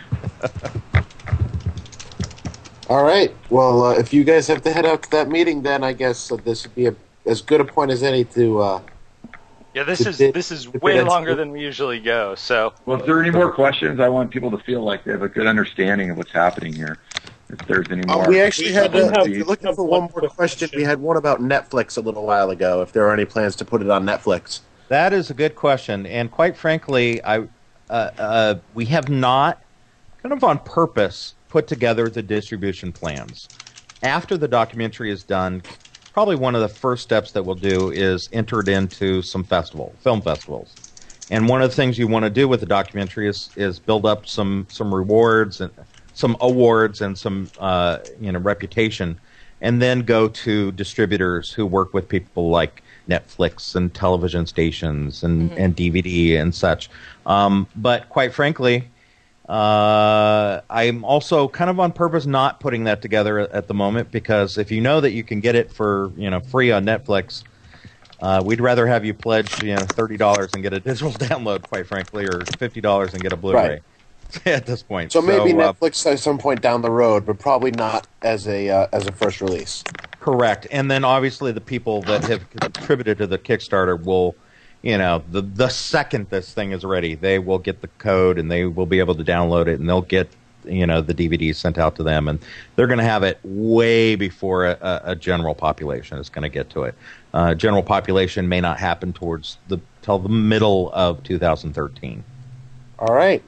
All right. Well, uh, if you guys have to head out to that meeting, then I guess uh, this would be a, as good a point as any to. Uh, Yeah, this to is bid- this is to way bid- longer than we usually go. So, Well, if there are any more questions, I want people to feel like they have a good understanding of what's happening here. If there's any more. Uh, we actually had, uh, Please. if you're looking for one more question, we had one about Netflix a little while ago, if there are any plans to put it on Netflix. That is a good question, and quite frankly, I uh, uh, we have not, kind of on purpose, put together the distribution plans. After the documentary is done, probably one of the first steps that we'll do is enter it into some festival, film festivals. And one of the things you want to do with the documentary is is build up some some rewards and some awards and some uh, you know reputation, and then go to distributors who work with people like Netflix and television stations and, mm-hmm. and D V D and such. Um, but quite frankly, uh, I'm also kind of on purpose not putting that together at the moment, because if you know that you can get it for you know free on Netflix, uh, we'd rather have you pledge you know thirty dollars and get a digital download, quite frankly, or fifty dollars and get a Blu-ray. Right. At this point, so maybe so, uh, Netflix at some point down the road, but probably not as a uh, as a first release. Correct, and then obviously the people that have contributed to the Kickstarter will, you know, the the second this thing is ready, they will get the code and they will be able to download it, and they'll get you know the D V Ds sent out to them, and they're going to have it way before a, a general population is going to get to it. Uh, general population may not happen towards the till the middle of two thousand thirteen. All right.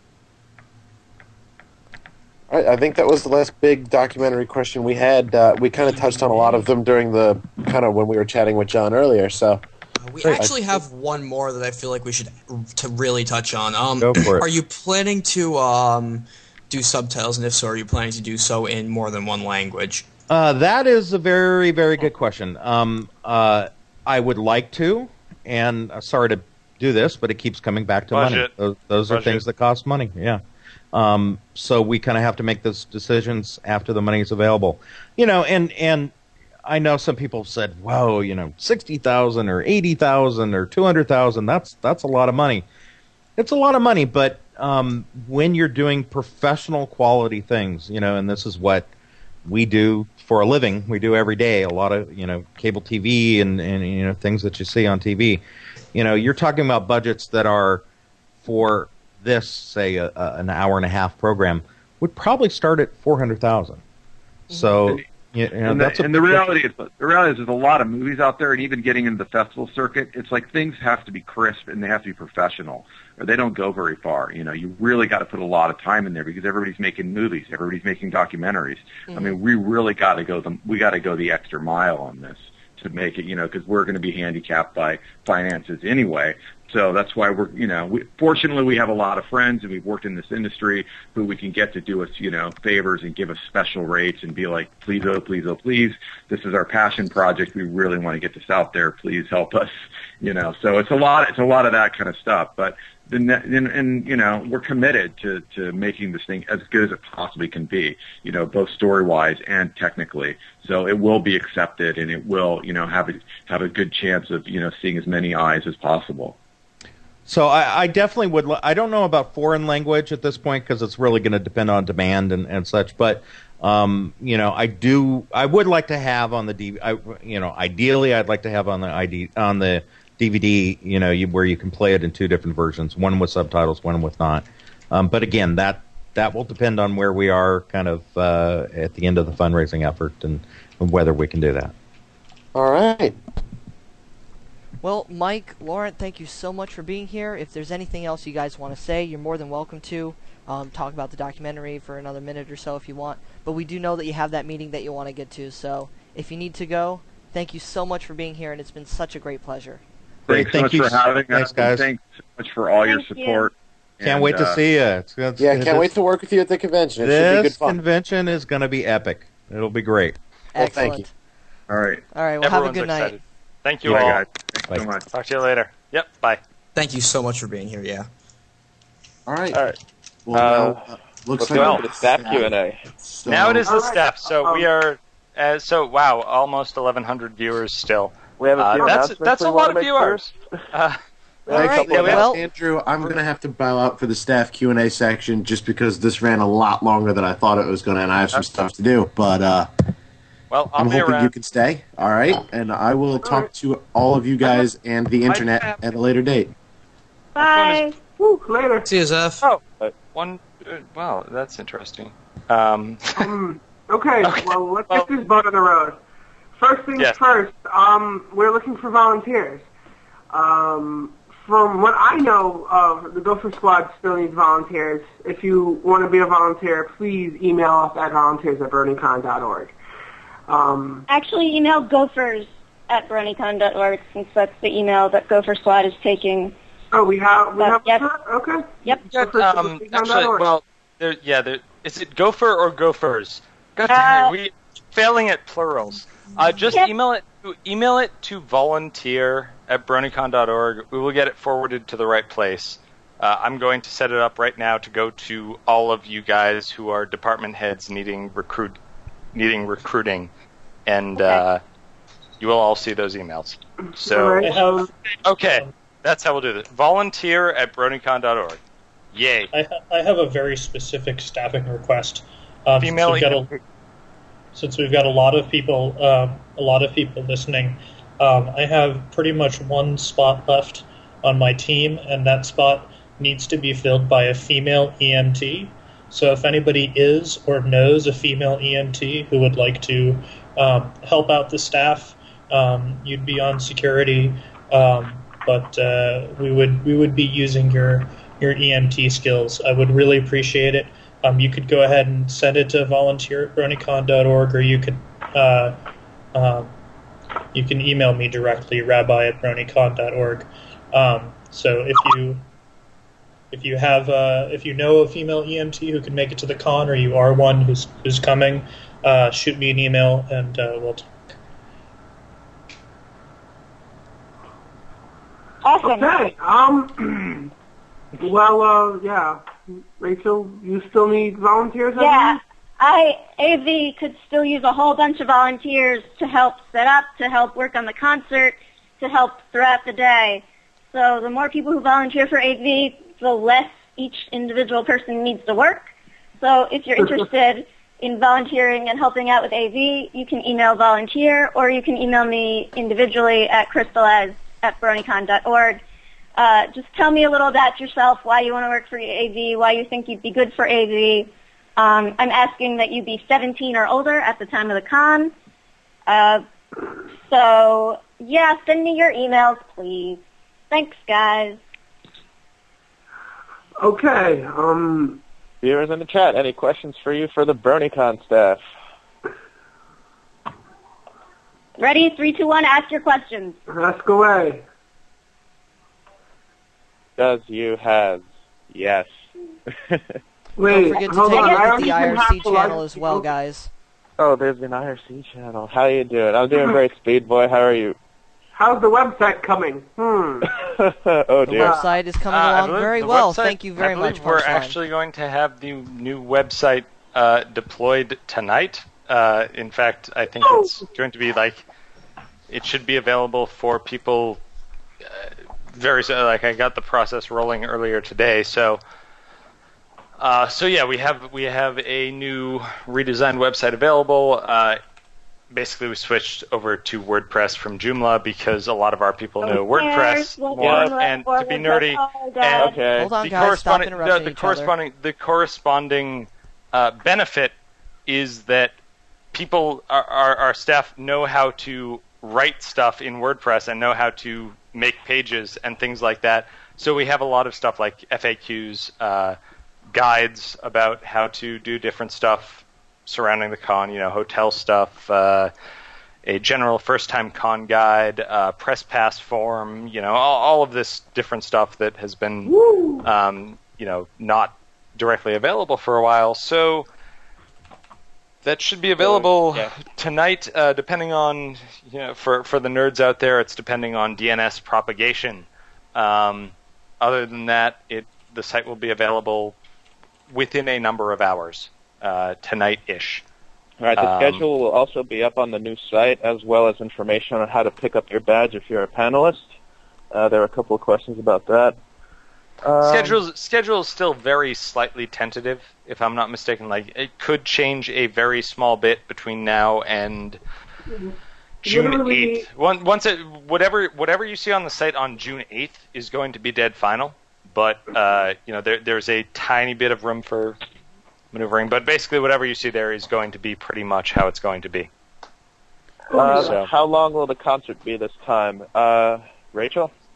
All right, I think that was the last big documentary question we had. Uh, we kind of touched on a lot of them during the kind of when we were chatting with John earlier. So we actually have one more that I feel like we should to really touch on. Um, Go for it. Are you planning to um, do subtitles, and if so, are you planning to do so in more than one language? Uh, that is a very, very good question. Um, uh, I would like to, and uh, sorry to do this, but it keeps coming back to Budget. money. Those, those are Budget. things that cost money. Yeah. Um, so we kind of have to make those decisions after the money is available, you know. And and I know some people said, "Whoa, you know, sixty thousand or eighty thousand or two hundred thousand. That's that's a lot of money." It's a lot of money, but um, when you're doing professional quality things, you know, and this is what we do for a living, we do every day. A lot of you know cable T V and and you know things that you see on T V. You know, you're talking about budgets that are for this, say, a, a, an hour and a half program would probably start at four hundred thousand. So, you know, and, that's the, a and the reality is, the reality is, there's a lot of movies out there, and even getting into the festival circuit, it's like things have to be crisp and they have to be professional, or they don't go very far. You know, you really got to put a lot of time in there because everybody's making movies, everybody's making documentaries. Mm-hmm. I mean, we really got to go the we got to go the extra mile on this to make it, you know, because we're going to be handicapped by finances anyway. So that's why we're, you know, we, fortunately we have a lot of friends and we've worked in this industry who we can get to do us, you know, favors and give us special rates and be like, please, oh, please, oh, please, this is our passion project. We really want to get this out there. Please help us, you know. So it's a lot, it's a lot of that kind of stuff. But the, and, and you know, we're committed to, to making this thing as good as it possibly can be, you know, both story-wise and technically. So it will be accepted and it will, you know, have a, have a good chance of, you know, seeing as many eyes as possible. So I, I definitely would. I don't know about foreign language at this point because it's really going to depend on demand and, and such. But um, you know, I do. I would like to have on the D. I, you know, ideally, I'd like to have on the I D on the D V D. You know, you, where you can play it in two different versions, one with subtitles, one with not. Um, but again, that that will depend on where we are, kind of uh, at the end of the fundraising effort, and, and whether we can do that. All right. Well, Mike, Lauren, thank you so much for being here. If there's anything else you guys want to say, you're more than welcome to. Um, talk about the documentary for another minute or so if you want. But we do know that you have that meeting that you want to get to. So if you need to go, thank you so much for being here, and it's been such a great pleasure. Thanks so Thank much you. for having Thanks, us. guys. Thanks so much for all your Thank you. support. Can't And, wait to uh, see you. It's, it's, Yeah, can't this, wait to work with you at the convention. It should be good This fun. convention is going to be epic. It'll be great. Well, Excellent. thank you. All right. All right, well, Everyone's have a good excited. night. Thank you Yeah, all. guys. Thanks Bye. so much. Talk to you later. Yep. Bye. Thank you so much for being here. Yeah. All right. All right. Well, Uh, now, uh, looks Let's like go on to the staff Q and A. So, Now it is the All right. staff. So we are. Uh, so wow, almost eleven hundred viewers still. We have a Uh, few that's announcements that's we a wanna lot of make viewers. first. Uh, All All right, right, yeah, well- Andrew, I'm going to have to bow out for the staff Q and A section just because this ran a lot longer than I thought it was going to, and I have some stuff to do. But uh, well, I'll I'm be hoping around. you can stay. All right, and I will talk to all of you guys and the internet at a later date. Bye. Woo, later. See you, Zeph. Oh, one. Uh, wow, that's interesting. Um, Um, okay, Okay, well, let's well- get this boat on the road. First things Yes. first, um, we're looking for volunteers. Um, from what I know, uh, the Gopher Squad still needs volunteers. If you want to be a volunteer, please email us at volunteers at BronyCon dot org. Um, Actually, email gophers at BronyCon dot org, since that's the email that Gopher Squad is taking. Oh, we have we Uh, have yep. okay. Yep. Um, actually, well, there, yeah, there, is it gopher or gophers? God damn it, we failing at plurals. Uh, just Yep. email it. To, email it to volunteer at BronyCon dot org. We will get it forwarded to the right place. Uh, I'm going to set it up right now to go to all of you guys who are department heads needing recruit, needing recruiting, and Okay. uh, you will all see those emails. So, I have, okay, that's how we'll do this. Volunteer at BronyCon dot org. Yay. I, ha- I have a very specific staffing request. Um, since, Female we've got a, since we've got a lot of people, um, a lot of people listening, um, I have pretty much one spot left on my team, and that spot needs to be filled by a female E M T. So if anybody is or knows a female E M T who would like to um, help out the staff, um, you'd be on security, um, but uh, we would we would be using your your E M T skills. I would really appreciate it. Um, you could go ahead and send it to volunteer at BronyCon dot org, or you could uh, um, you can email me directly, rabbi at BronyCon dot org. Um, so if you if you have uh, if you know a female E M T who can make it to the con, or you are one who's who's coming, uh, shoot me an email and uh, we'll talk. Awesome. Okay. Um. Well, uh, yeah. Rachel, you still need volunteers? I Yeah, think? I A V could still use a whole bunch of volunteers to help set up, to help work on the concert, to help throughout the day. So the more people who volunteer for A V, the less each individual person needs to work. So if you're interested in volunteering and helping out with A V, you can email volunteer, or you can email me individually at crystalaz at BronyCon dot org. Uh, just tell me a little about yourself, why you want to work for A V, why you think you'd be good for A V. Um, I'm asking that you be seventeen or older at the time of the con. Uh, so, yeah, send me your emails, please. Thanks, guys. Okay. Um. Viewers in the chat, any questions for you for the BronyCon staff? Ready? Three, two, one. Ask your questions. Ask away. Does you have? Yes. Wait, Don't forget to hold take on. a I look at only the I can R have C the channel live- as well, guys. Oh, there's an I R C channel. How you doing? I'm doing great, Speed Boy. How are you? How's the website coming? Hmm. Oh The dear. website is coming Uh, I along believe very the well. website- Thank you very I believe much, we're Punchline. actually going to have the new website uh, deployed tonight. Uh, in fact, I think it's going to be like it should be available for people uh, very soon. Like I got the process rolling earlier today, so. Uh, so yeah, we have we have a new redesigned website available. Uh, basically, we switched over to WordPress from Joomla because a lot of our people know WordPress Well, more. Joomla And or to be WordPress. nerdy, Oh, God. and Okay. Hold on, the guys. Stop corresponding interrupting the, the each corresponding the corresponding uh, benefit is that people our, our our staff know how to write stuff in WordPress and know how to make pages and things like that. So we have a lot of stuff like F A Qs. Uh, guides about how to do different stuff surrounding the con, you know, hotel stuff, uh, a general first-time con guide, uh, press pass form, you know, all, all of this different stuff that has been, um, you know, not directly available for a while. So that should be available Yeah. tonight, uh, depending on, you know, for, for the nerds out there, it's depending on D N S propagation. Um, other than that, it the site will be available within a number of hours, uh, tonight-ish. All right, the Um, schedule will also be up on the new site, as well as information on how to pick up your badge if you're a panelist. Uh, there are a couple of questions about that. Um, Schedule's, schedule is still very slightly tentative, if I'm not mistaken. Like, it could change a very small bit between now and June Literally- eighth. One, once it, whatever whatever you see on the site on June eighth is going to be dead final. But uh, you know, there, there's a tiny bit of room for maneuvering. But basically, whatever you see there is going to be pretty much how it's going to be. Uh, So- How long will the concert be this time? Uh, Rachel?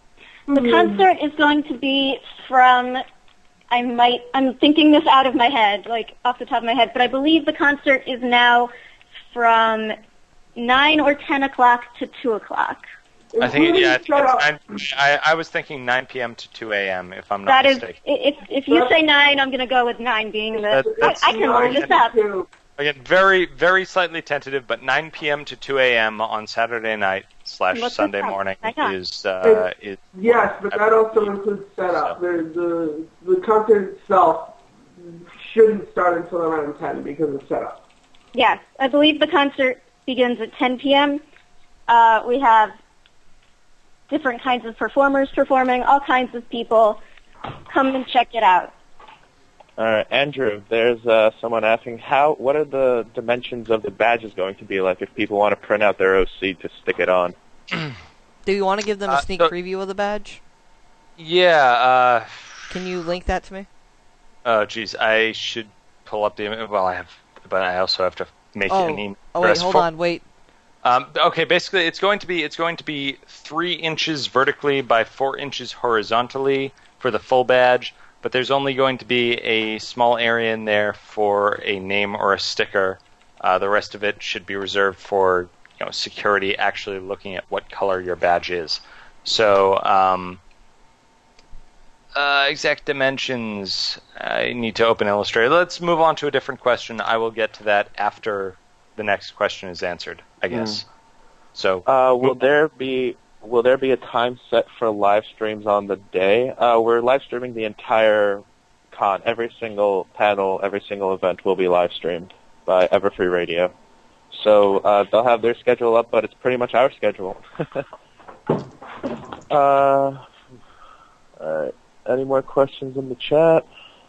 The concert is going to be from, I might, I'm thinking this out of my head, like off the top of my head, but I believe the concert is now from nine or ten o'clock to two o'clock. I think, yeah, I, think it's nine, I, I was thinking nine p.m. to two a.m., if I'm not That is, mistaken. if, if you say nine, I'm going to go with nine being the, That- I, that's I can fine. look this up. Again, very, very slightly tentative, but nine p.m. to two a.m. on Saturday night slash What's Sunday this up? morning I got- is, uh, is Yes, but that also includes setup. The, the, the concert itself shouldn't start until around ten because of setup. Yes, I believe the concert begins at ten p.m. Uh, we have different kinds of performers performing, all kinds of people. Come and check it out. All right, Andrew, there's uh, someone asking, how. what are the dimensions of the badges going to be like if people want to print out their O C to stick it on? Do you want to give them a Uh, sneak so- preview of the badge? yeah, uh, Can you link that to me? oh, geez, I should pull up the, well, I have, but I also have to make Oh, an email oh wait, address hold for- on, wait. Um, okay, basically, it's going to be it's going to be three inches vertically by four inches horizontally for the full badge, but there's only going to be a small area in there for a name or a sticker. Uh, the rest of it should be reserved for you know security actually looking at what color your badge is. So, um, uh, exact dimensions. I need to open Illustrator. Let's move on to a different question. I will get to that after the next question is answered, I guess. So, Uh, will there be will there be a time set for live streams on the day? Uh, we're live streaming the entire con. Every single panel, every single event will be live streamed by Everfree Radio. So uh, they'll have their schedule up, but it's pretty much our schedule. uh, all right. Any more questions in the chat?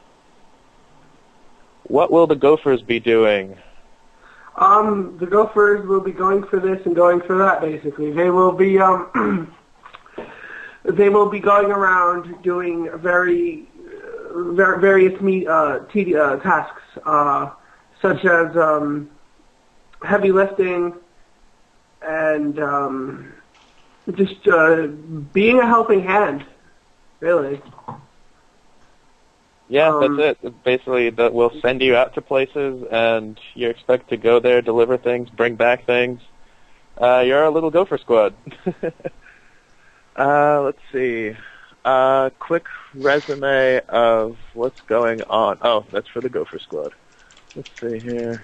What will the Gophers be doing? Um, the Gophers will be going for this and going for that. Basically, they will be um, they will be going around doing very, uh, ver- various me- uh, t- uh, tasks, uh, such as um, heavy lifting and um, just uh, being a helping hand. Really. Yeah, Um, that's it. Basically, that we'll send you out to places, and you expect to go there, deliver things, bring back things. Uh, you're a little Gopher Squad. uh, let's see. Uh, quick resume of what's going on. Oh, that's for the Gopher Squad. Let's see here.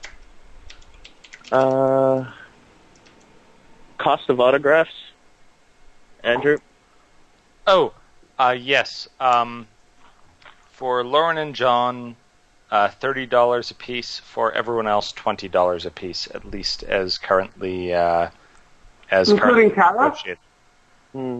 Uh, cost of autographs, Andrew. oh, uh, yes. Um, for Lauren and John, uh, thirty dollars a piece. For everyone else, twenty dollars a piece, at least as currently uh, as Including currently Tara? negotiated. Hmm.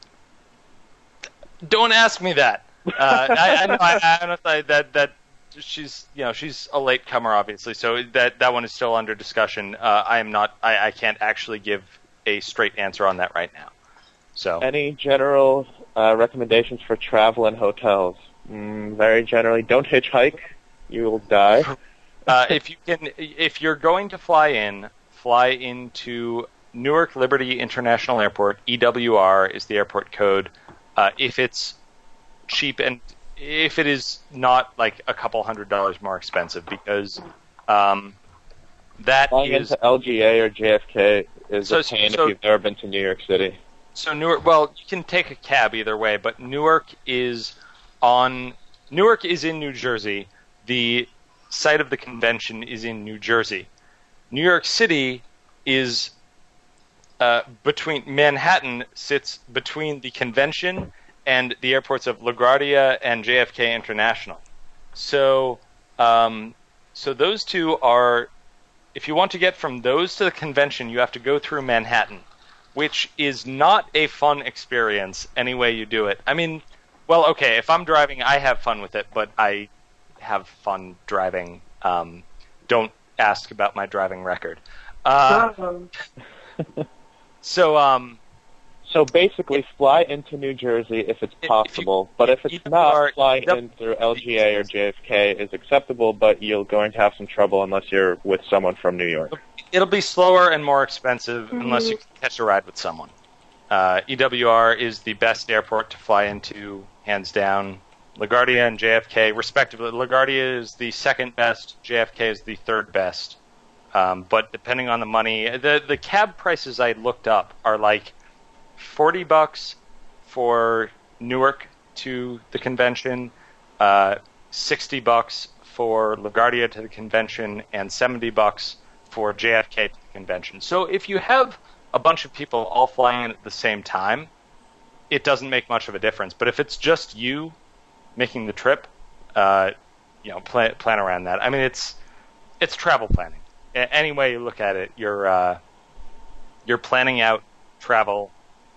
Don't ask me that. Uh, I, I know. I, I know that, that that she's you know she's a late comer, obviously. So that that one is still under discussion. Uh, I am not. I, I can't actually give a straight answer on that right now. So Any general uh, recommendations for travel and hotels? Mm, very generally, don't hitchhike. You will die. uh, if you can, if you're going to fly in, fly into Newark Liberty International Airport. E W R is the airport code. Uh, if it's cheap and if it is not like a couple hundred dollars more expensive, because um, that Flying is into L G A or J F K is So- a pain so- if you've never been to New York City. so Newark. Well, you can take a cab either way, but Newark is on. Newark is in New Jersey. The site of the convention is in New Jersey. New York City is uh, between Manhattan sits between the convention and the airports of LaGuardia and J F K International. So, um, so those two are. If you want to get from those to the convention, you have to go through Manhattan, which is not a fun experience any way you do it. I mean, well, okay, if I'm driving, I have fun with it, but I have fun driving. Um, don't ask about my driving record. Uh, so, um, So basically, fly into New Jersey if it's possible, but if it's not, flying in through L G A or J F K is acceptable, but you're going to have some trouble unless you're with someone from New York. it'll be slower and more expensive unless you can catch a ride with someone. Uh, E W R is the best airport to fly into, hands down. LaGuardia and J F K, respectively. LaGuardia is the second best. J F K is the third best. Um, but depending on the money, the the cab prices I looked up are like forty bucks for Newark to the convention, uh, sixty bucks for LaGuardia to the convention, and seventy bucks for J F K to the convention. So if you have a bunch of people all flying in at the same time, it doesn't make much of a difference. But if it's just you making the trip, uh, you know, plan, plan around that. I mean, it's it's travel planning. A- any way you look at it, you're uh, you're planning out travel,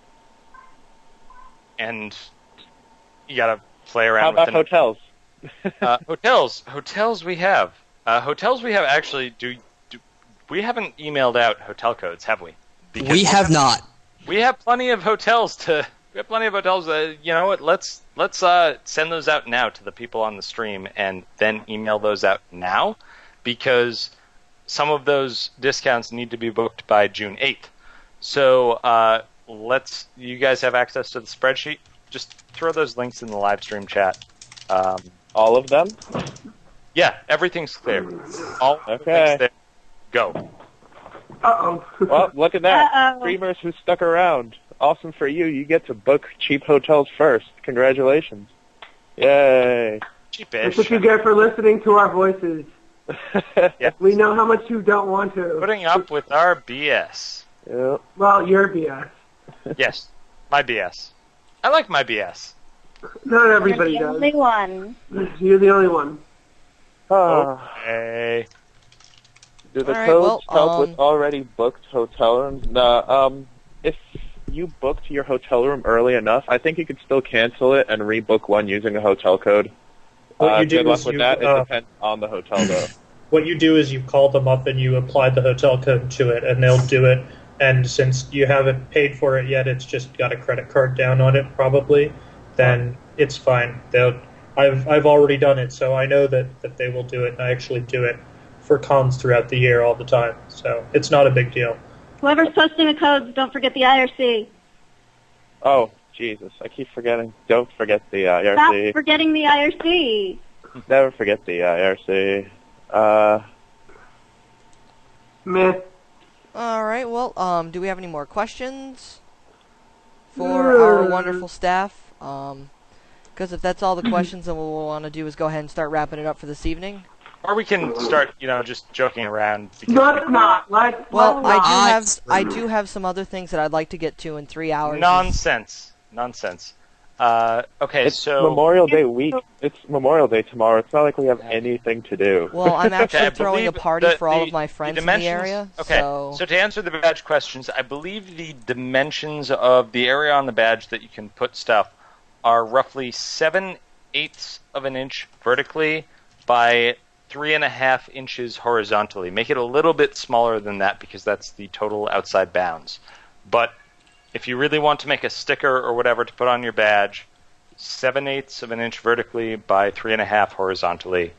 and you gotta play around. How about with the, hotels? uh, hotels, hotels we have. Uh, hotels we have actually do, do. We haven't emailed out hotel codes, have we? Because we have not. We have plenty of hotels to. We have plenty of hotels. Uh, you know what? Let's let's uh, send those out now to the people on the stream, and then email those out now, because some of those discounts need to be booked by June eighth. So uh, let's. You guys have access to the spreadsheet. Just throw those links in the live stream chat. Um, All of them? Yeah, everything's clear. All Okay. there. Go. Uh-oh. Well, look at that. Uh-oh. Streamers who stuck around. Awesome for you. You get to book cheap hotels first. Congratulations. Yay. Cheapish. That's what you get for listening to our voices. Yeah. We know how much you don't want to. Putting up with our B S. Yeah. Well, your B S. Yes, my B S. I like my B S. Not everybody You're the does. only one. You're the only one. Okay. Do the All right, codes well, help um, with already booked hotel rooms? No, um, if you booked your hotel room early enough, I think you could still cancel it and rebook one using a hotel code. What uh, you do good luck is with you, that. uh, It depends on the hotel, though. What you do is you call them up and you apply the hotel code to it, and they'll do it. And since you haven't paid for it yet, it's just got a credit card down on it, probably. Then it's fine. They'll. I've I've already done it, so I know that, that they will do it. And I actually do it for cons throughout the year all the time, so it's not a big deal. Whoever's posting the codes, don't forget the I R C. Oh, Jesus. I keep forgetting. Don't forget the I R C. Stop forgetting the I R C. Never forget the I R C. Uh, Meh. All right. Well, um, do we have any more questions for our wonderful staff? Um, because if that's all the questions, then what we'll want to do is go ahead and start wrapping it up for this evening. Or we can start, you know, just joking around. because- Let's not. Let's Well, let's I do not. have I do have some other things that I'd like to get to in three hours. Nonsense. Nonsense. Uh, okay, it's so... Memorial Day week. It's Memorial Day tomorrow. It's not like we have anything to do. Well, I'm actually Okay, I throwing a believe party the- for all the- of my the friends in the dimensions- area. Okay, so, so to answer the badge questions, I believe the dimensions of the area on the badge that you can put stuff are roughly seven eighths of an inch vertically by three and a half inches horizontally. Make it a little bit smaller than that because that's the total outside bounds. But if you really want to make a sticker or whatever to put on your badge, seven eighths of an inch vertically by three and a half horizontally.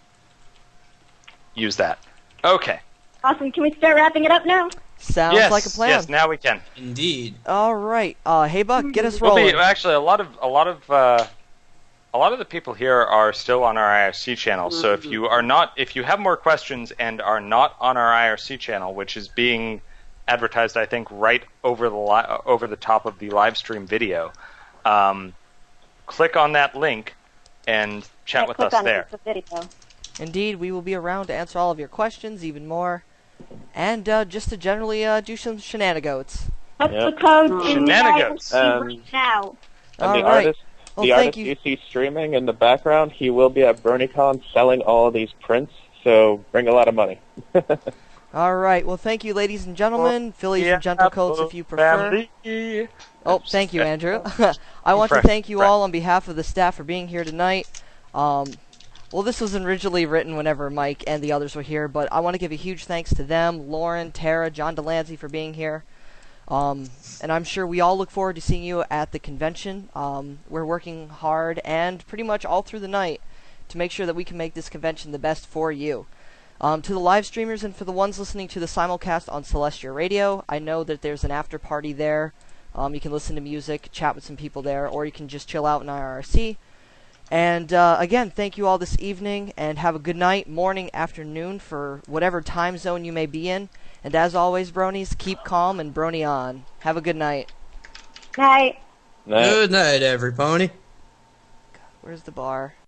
Use that. Okay. Awesome. Can we start wrapping it up now? sounds yes, like a plan. Yes, now we can. Indeed. All right. Uh, hey, Buck, get us We'll rolling. be, actually, a lot of a lot of uh, a lot of the people here are still on our I R C channel. So if you are not, if you have more questions and are not on our I R C channel, which is being advertised, I think, right over the li- over the top of the live stream video, um, click on that link and chat Yeah, with click us on there. The video. Indeed, we will be around to answer all of your questions, even more, and uh, just to generally uh, do some shenanigans. Put Yep. the code in the I R Shenanigans. C Um, right now. And All the right. artist, Well, the thank artist you. you see streaming in the background, he will be at BronyCon selling all of these prints. So bring a lot of money. All right. Well, thank you, ladies and gentlemen. Fillies Yeah, and gentlecoats, if you prefer. family. Oh, thank you, Andrew. I want to Fresh, thank you fresh. all on behalf of the staff for being here tonight. Um, well, this was originally written whenever Mike and the others were here, but I want to give a huge thanks to them, Lauren, Tara, John Delancey for being here. Um, and I'm sure we all look forward to seeing you at the convention. Um, we're working hard and pretty much all through the night to make sure that we can make this convention the best for you. Um, to the live streamers and for the ones listening to the simulcast on Celestia Radio, I know that there's an after party there Um, you can listen to music, chat with some people there, or you can just chill out in I R C. And uh, again, thank you all this evening, and have a good night, morning, afternoon, for whatever time zone you may be in. And as always, bronies, keep calm and brony on. Have a good night. Night. Good night, every pony. Where's the bar?